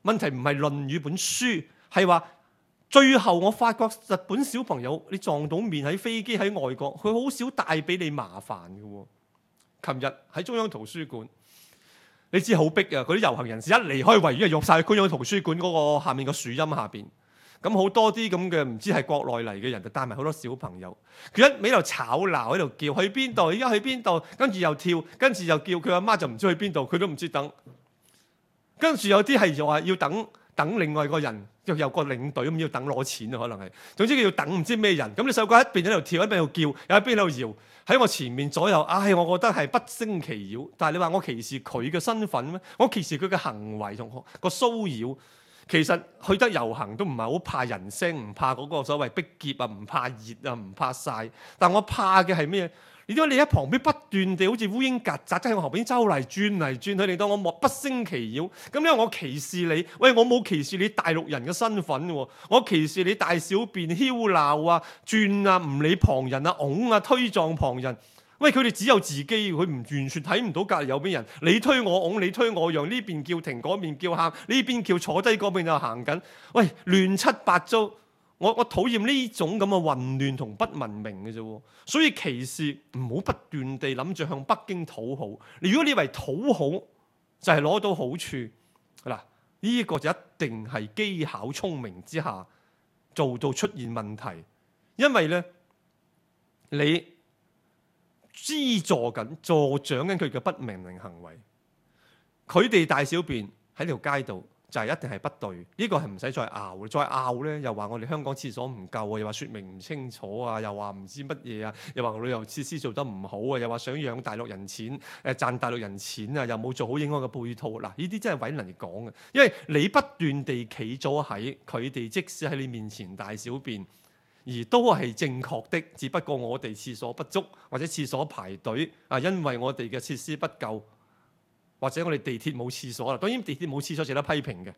問題唔係《論語》本書，係話最後我發覺日本小朋友你撞到面喺飛機喺外國，佢好少帶俾你麻煩嘅喎。琴日喺中央圖書館，你知好逼啊！嗰啲遊行人士一離開維園，就入晒去中央圖書館嗰個下面個樹蔭下邊。咁好多啲咁嘅唔知係國內嚟嘅人就帶埋好多小朋友，佢一味喺度吵鬧喺度叫去邊度，而家去邊度，跟住又跳，跟住又叫佢阿媽就唔知去邊度，佢都唔知等。跟住有啲係話要等另外個人，又有個領隊咁要等攞錢啊，可能係。總之佢要等唔知咩人，咁你細個一邊喺度跳，一邊喺度叫，有一邊喺度搖，喺我前面左右，我覺得係不勝其擾。但係你話我歧視佢嘅身份咩？我歧視佢嘅行為同個騷擾。其實去得遊行都唔係好怕人聲，唔怕嗰個所謂逼劫啊，唔怕熱啊，唔怕曬。但我怕嘅係咩？你點解你喺旁邊不斷地好似烏蠅曱甴，喺我後邊周嚟轉嚟轉去，令到我莫不勝其擾。咁因為我歧視你，喂，我冇歧視你大陸人嘅身份喎，我歧視你大小便囂鬧啊、轉啊、唔理旁人啊、拱啊、推撞旁人。喂，佢哋只有自己，佢唔完全睇唔到隔離有邊人。你推我拱，你推我讓，呢邊叫停，嗰邊叫喊，呢邊叫坐低，嗰邊就行緊。喂，亂七八糟。我討厭呢種咁嘅混亂同不文明嘅啫。所以歧視唔好不斷地諗住向北京討好。如果你以為討好就係攞到好處，嗱，呢個就一定係機巧聰明之下做到出現問題。因為咧，你資助緊、助長緊佢嘅不文明行為，佢哋大小便喺條街度就係一定係不對，呢個係唔使再拗，再拗咧又話我哋香港廁所唔夠啊，又話説明唔清楚啊，又話唔知乜嘢啊，又話旅遊設施做得唔好啊，又話想養大陸人錢，賺大陸人錢啊，又冇做好應該嘅配套。嗱，呢啲真係揾人嚟講嘅，因為你不斷地企咗喺佢哋，即使喺你面前大小便，而都係正確的，只不過我哋廁所不足或者廁所排隊啊，因為我哋嘅設施不夠。或者我哋地鐵冇廁所啦，當然地鐵冇廁所值得批評嘅。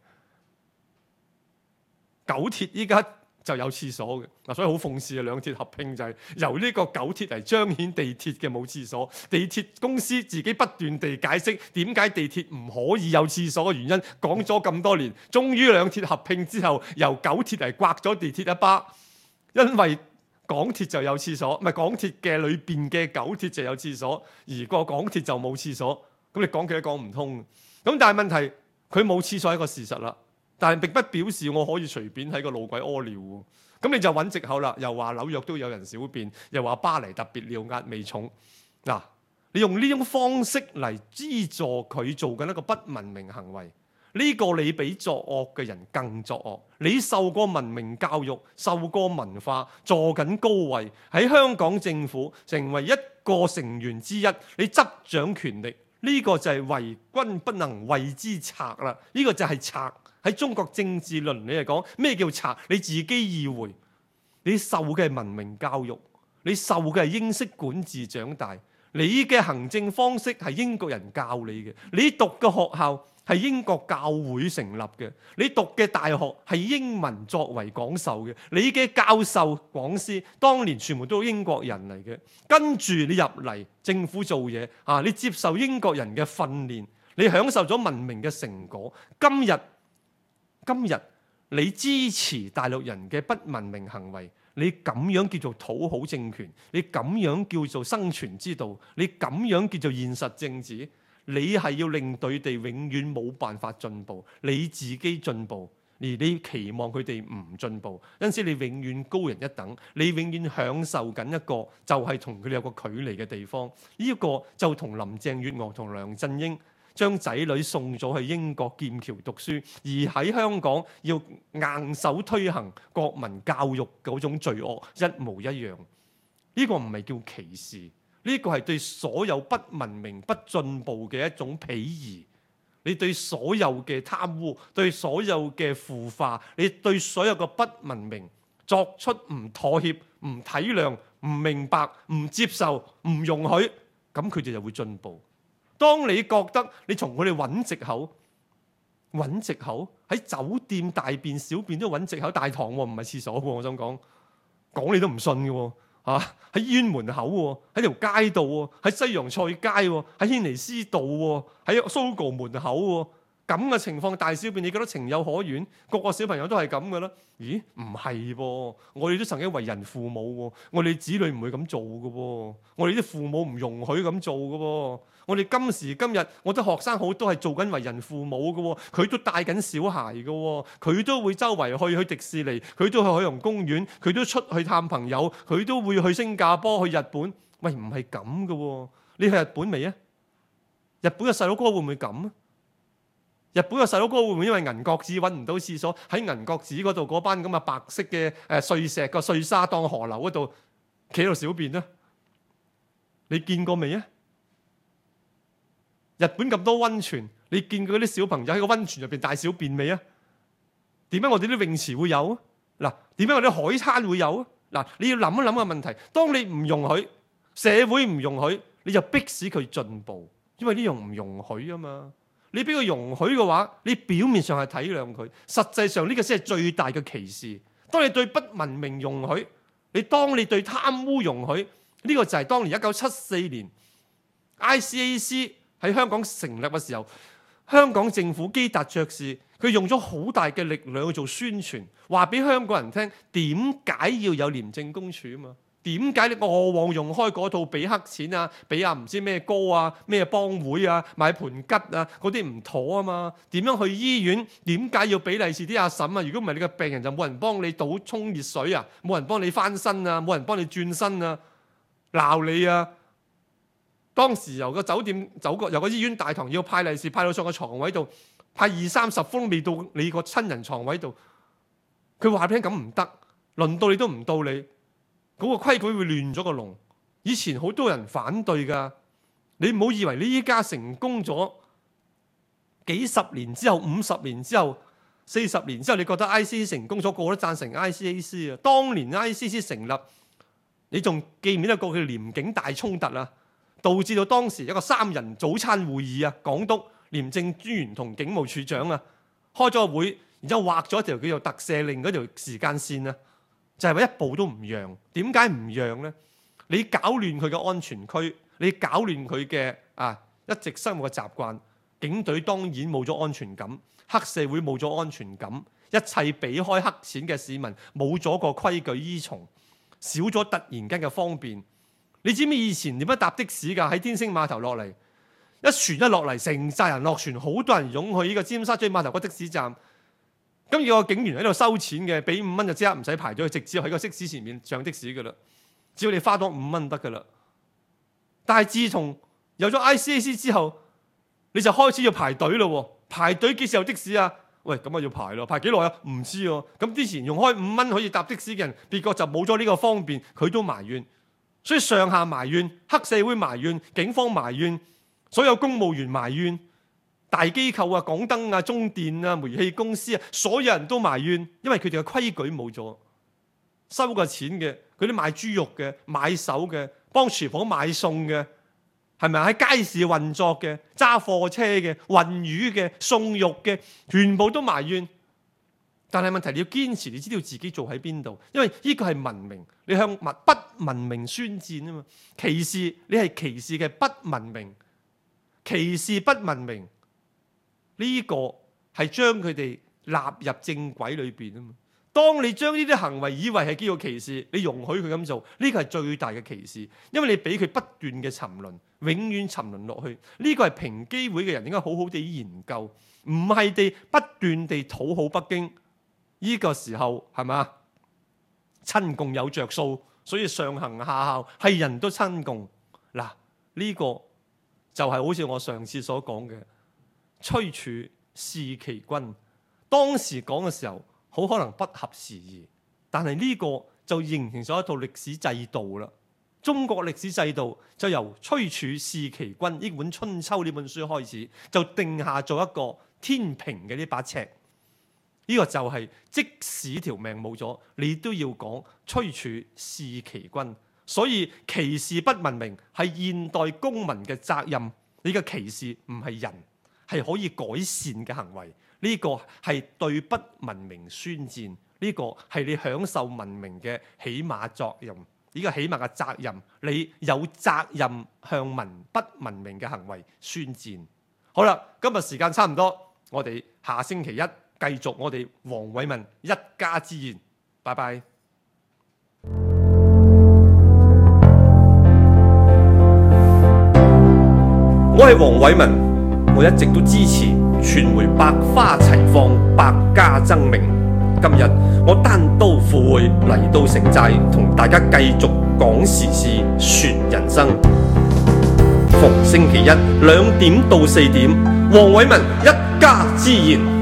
九鐵依家就有廁所嘅，嗱，所以好諷刺啊！兩鐵合併就係由呢個九鐵嚟彰顯地鐵嘅冇廁所。地鐵公司自己不斷地解釋點解地鐵唔可以有廁所嘅原因，講咗咁多年，終於兩鐵合併之後，由九鐵嚟刮咗地鐵一巴，因為港鐵就有廁所，唔係港鐵嘅裏邊嘅九鐵就有廁所，而個港鐵就冇廁所。咁你講佢都講唔通，咁但係問題佢冇廁所係一個事實啦，但係並不表示我可以隨便喺個路軌屙尿喎。咁你就揾藉口啦，又話紐約都有人小便，又話巴黎特別尿壓未重。嗱，你用呢種方式嚟資助佢做緊一個不文明行為，呢個你比作惡嘅人更作惡。你受過文明教育，受過文化，坐緊高位，喺香港政府成為一個成員之一，你執掌權力。呢個就係為君不能為之賊啦！呢個就係賊。喺中國政治倫理嚟講，咩叫賊？你自己意會，你受嘅係文明教育，你受嘅係英式管治長大，你嘅行政方式係英國人教你嘅，你讀嘅學校係英國教會成立嘅，你讀嘅大學係英文作為講授嘅，你嘅教授講師當年全部都係英國人嚟嘅，跟住你入嚟政府做嘢啊，你接受英國人嘅訓練，你享受咗文明嘅成果。今日你支持大陸人嘅不文明行為，你咁樣叫做討好政權，你咁樣叫做生存之道，你咁樣叫做現實政治。你係要令佢哋永遠冇辦法進步，你自己進步，而你期望佢哋唔進步，因此你永遠高人一等，你永遠享受緊一個就係同佢哋有個距離嘅地方。呢個就同林鄭月娥同梁振英將仔女送咗去英國劍橋讀書，而喺香港要硬手推行國民教育嗰種罪惡一模一樣。呢個唔係叫歧視。呢個係對所有不文明、不進步嘅一種鄙夷。你對所有嘅貪污、對所有嘅腐化、你對所有嘅不文明作出唔妥協、唔體諒、唔明白、唔接受、唔容許，咁佢哋就會進步。當你覺得你從佢哋揾藉口喺酒店大便小便都揾藉口，大堂喎，唔係廁所喎，我想講你都唔信嘅喎。喺醫院門口喎，喺條街度喎，喺西洋菜街喎，喺軒尼詩道喎，喺蘇豪門口喎， 咁嘅情況大小便，你覺得情有可原？個個小朋友都係咁嘅啦？咦，唔係噃，我哋都曾經為人父母喎，我哋子女唔會咁做嘅喎，我哋啲父母唔容許咁做嘅喎，我哋今時今日，我啲學生好多係做緊為人父母嘅喎，佢都帶緊小孩嘅喎，佢都會周圍去迪士尼，佢都去海洋公園，佢都出去探朋友，佢都會去新加坡、去日本。喂，唔係咁嘅喎，你去日本未啊？日本嘅細佬哥會唔會咁啊？日本嘅細佬哥會唔會因為銀閣寺揾唔到廁所，喺銀閣寺嗰度嗰班咁嘅白色嘅碎石個碎沙當河流嗰度企喺度小便啊？你見過未啊？日本咁多溫泉，你見過嗰啲小朋友喺個溫泉入邊大小便未啊？點解我哋啲泳池會有啊？嗱，點解我哋海灘會有啊？嗱，你要諗一諗個問題。當你唔容許，社會唔容許，你就迫使佢進步，因為呢樣唔容許啊嘛。你俾佢容許嘅話，你表面上係體諒佢，實際上呢個先係最大嘅歧視。當你對不文明容許，當你對貪污容許，呢個就係當年1974年 ICAC 喺香港成立嘅時候，香港政府基達爵士佢用咗好大嘅力量去做宣傳，話俾香港人聽點解要有廉政公署啊嘛。點解你過往用開嗰套俾黑錢啊，俾唔知咩歌啊，咩幫會啊，買盤吉啊，嗰啲唔妥啊嘛？點樣去醫院？點解要俾利是啲阿嬸啊？如果唔係你個病人就冇人幫你倒沖熱水啊，冇人幫你翻身啊，冇人幫你轉身啊，鬧你啊！當時由個酒店由個醫院大堂要派利是派到上個床位度，派20-30封未到你個親人床位度，佢話俾你聽咁唔得，輪到你都唔到你。嗰個規矩會亂咗個龍，以前好多人反對㗎，你唔好以為你依家成功咗幾十年之後、50年之後、40年之後，你覺得 ICAC 成功咗，個個都贊成 ICAC 啊！當年 ICAC 成立，你仲記唔記得個叫廉警大衝突啊？導致到當時一個3人早餐會議啊，港督、廉政專員同警務處長啊開咗個會，然之後畫咗一條叫做特赦令嗰條時間線啊。就係話一步都唔讓，點解唔讓呢？你搞亂佢嘅安全區，你搞亂佢嘅一直生活嘅習慣，警隊當然冇咗安全感，黑社會冇咗安全感，一切俾開黑錢嘅市民冇咗個規矩依從，少咗突然間嘅方便。你知唔知以前點樣搭的士㗎？喺天星碼頭落嚟，一船一落嚟，成寨人落船，好多人湧去呢個尖沙咀碼頭個的士站。咁有個警員喺度收錢嘅，俾5蚊就即刻唔使排隊，直接喺個的士前面上的士㗎啦。只要你花多5蚊得㗎啦。但係自從有咗 ICAC 之後，你就開始要排隊咯。排隊幾時有的士啊？喂，咁啊要排咯，排幾耐啊？唔知喎。咁之前用開5蚊可以搭的士嘅人，別個就冇咗呢個方便，佢都埋怨。所以上下埋怨，黑社會埋怨，警方埋怨，所有公務員埋怨。大機構啊，港燈啊、中電啊、煤氣公司啊，所有人都埋怨，因為佢哋嘅規矩冇咗，收個錢嘅，佢啲賣豬肉嘅、買手嘅、幫廚房買餸嘅，係咪喺街市運作嘅、揸貨車嘅、運魚嘅、送肉嘅，全部都埋怨。但係問題你要堅持，你知道自己做喺邊度，因為呢個係文明，你向不文明宣戰啊嘛。歧視你係歧視嘅不文明，歧視不文明。呢個係將佢哋納入正軌裏邊啊嘛。當你將呢啲行為以為係叫做歧視，你容許佢咁做，呢個係最大嘅歧視，因為你俾佢不斷嘅沉淪，永遠沉淪落去。呢個係平機會嘅人應該好好地研究，唔係地不斷地討好北京。呢個時候係嘛？親共有着數，所以上行下效，係人都親共。嗱，呢個就係好似我上次所講嘅。崔處是其君，當時講嘅時候好可能不合時宜，但係呢個就形成咗一套歷史制度啦。中國歷史制度就由崔處是其君呢本《春秋》呢本書開始，就定下咗一個天平嘅呢把尺。呢個就係即使條命冇咗，你都要講崔處是其君。所以歧視不文明係現代公民嘅責任。呢個歧視唔係人。係可以改善嘅行為，呢個係對不文明宣戰，呢個係你享受文明嘅起碼作用，呢個起碼嘅責任，你有責任向不文明嘅行為宣戰。好啦，今日時間差唔多， 我哋下星期一繼續我哋黃偉文一家之言，拜拜。我係黃偉文，我一直都支持傳媒百花齊放、百家爭鳴。今日我單刀赴會嚟到城寨，同大家繼續講時事、說人生。逢星期一2點到4點，黃偉文一家之言。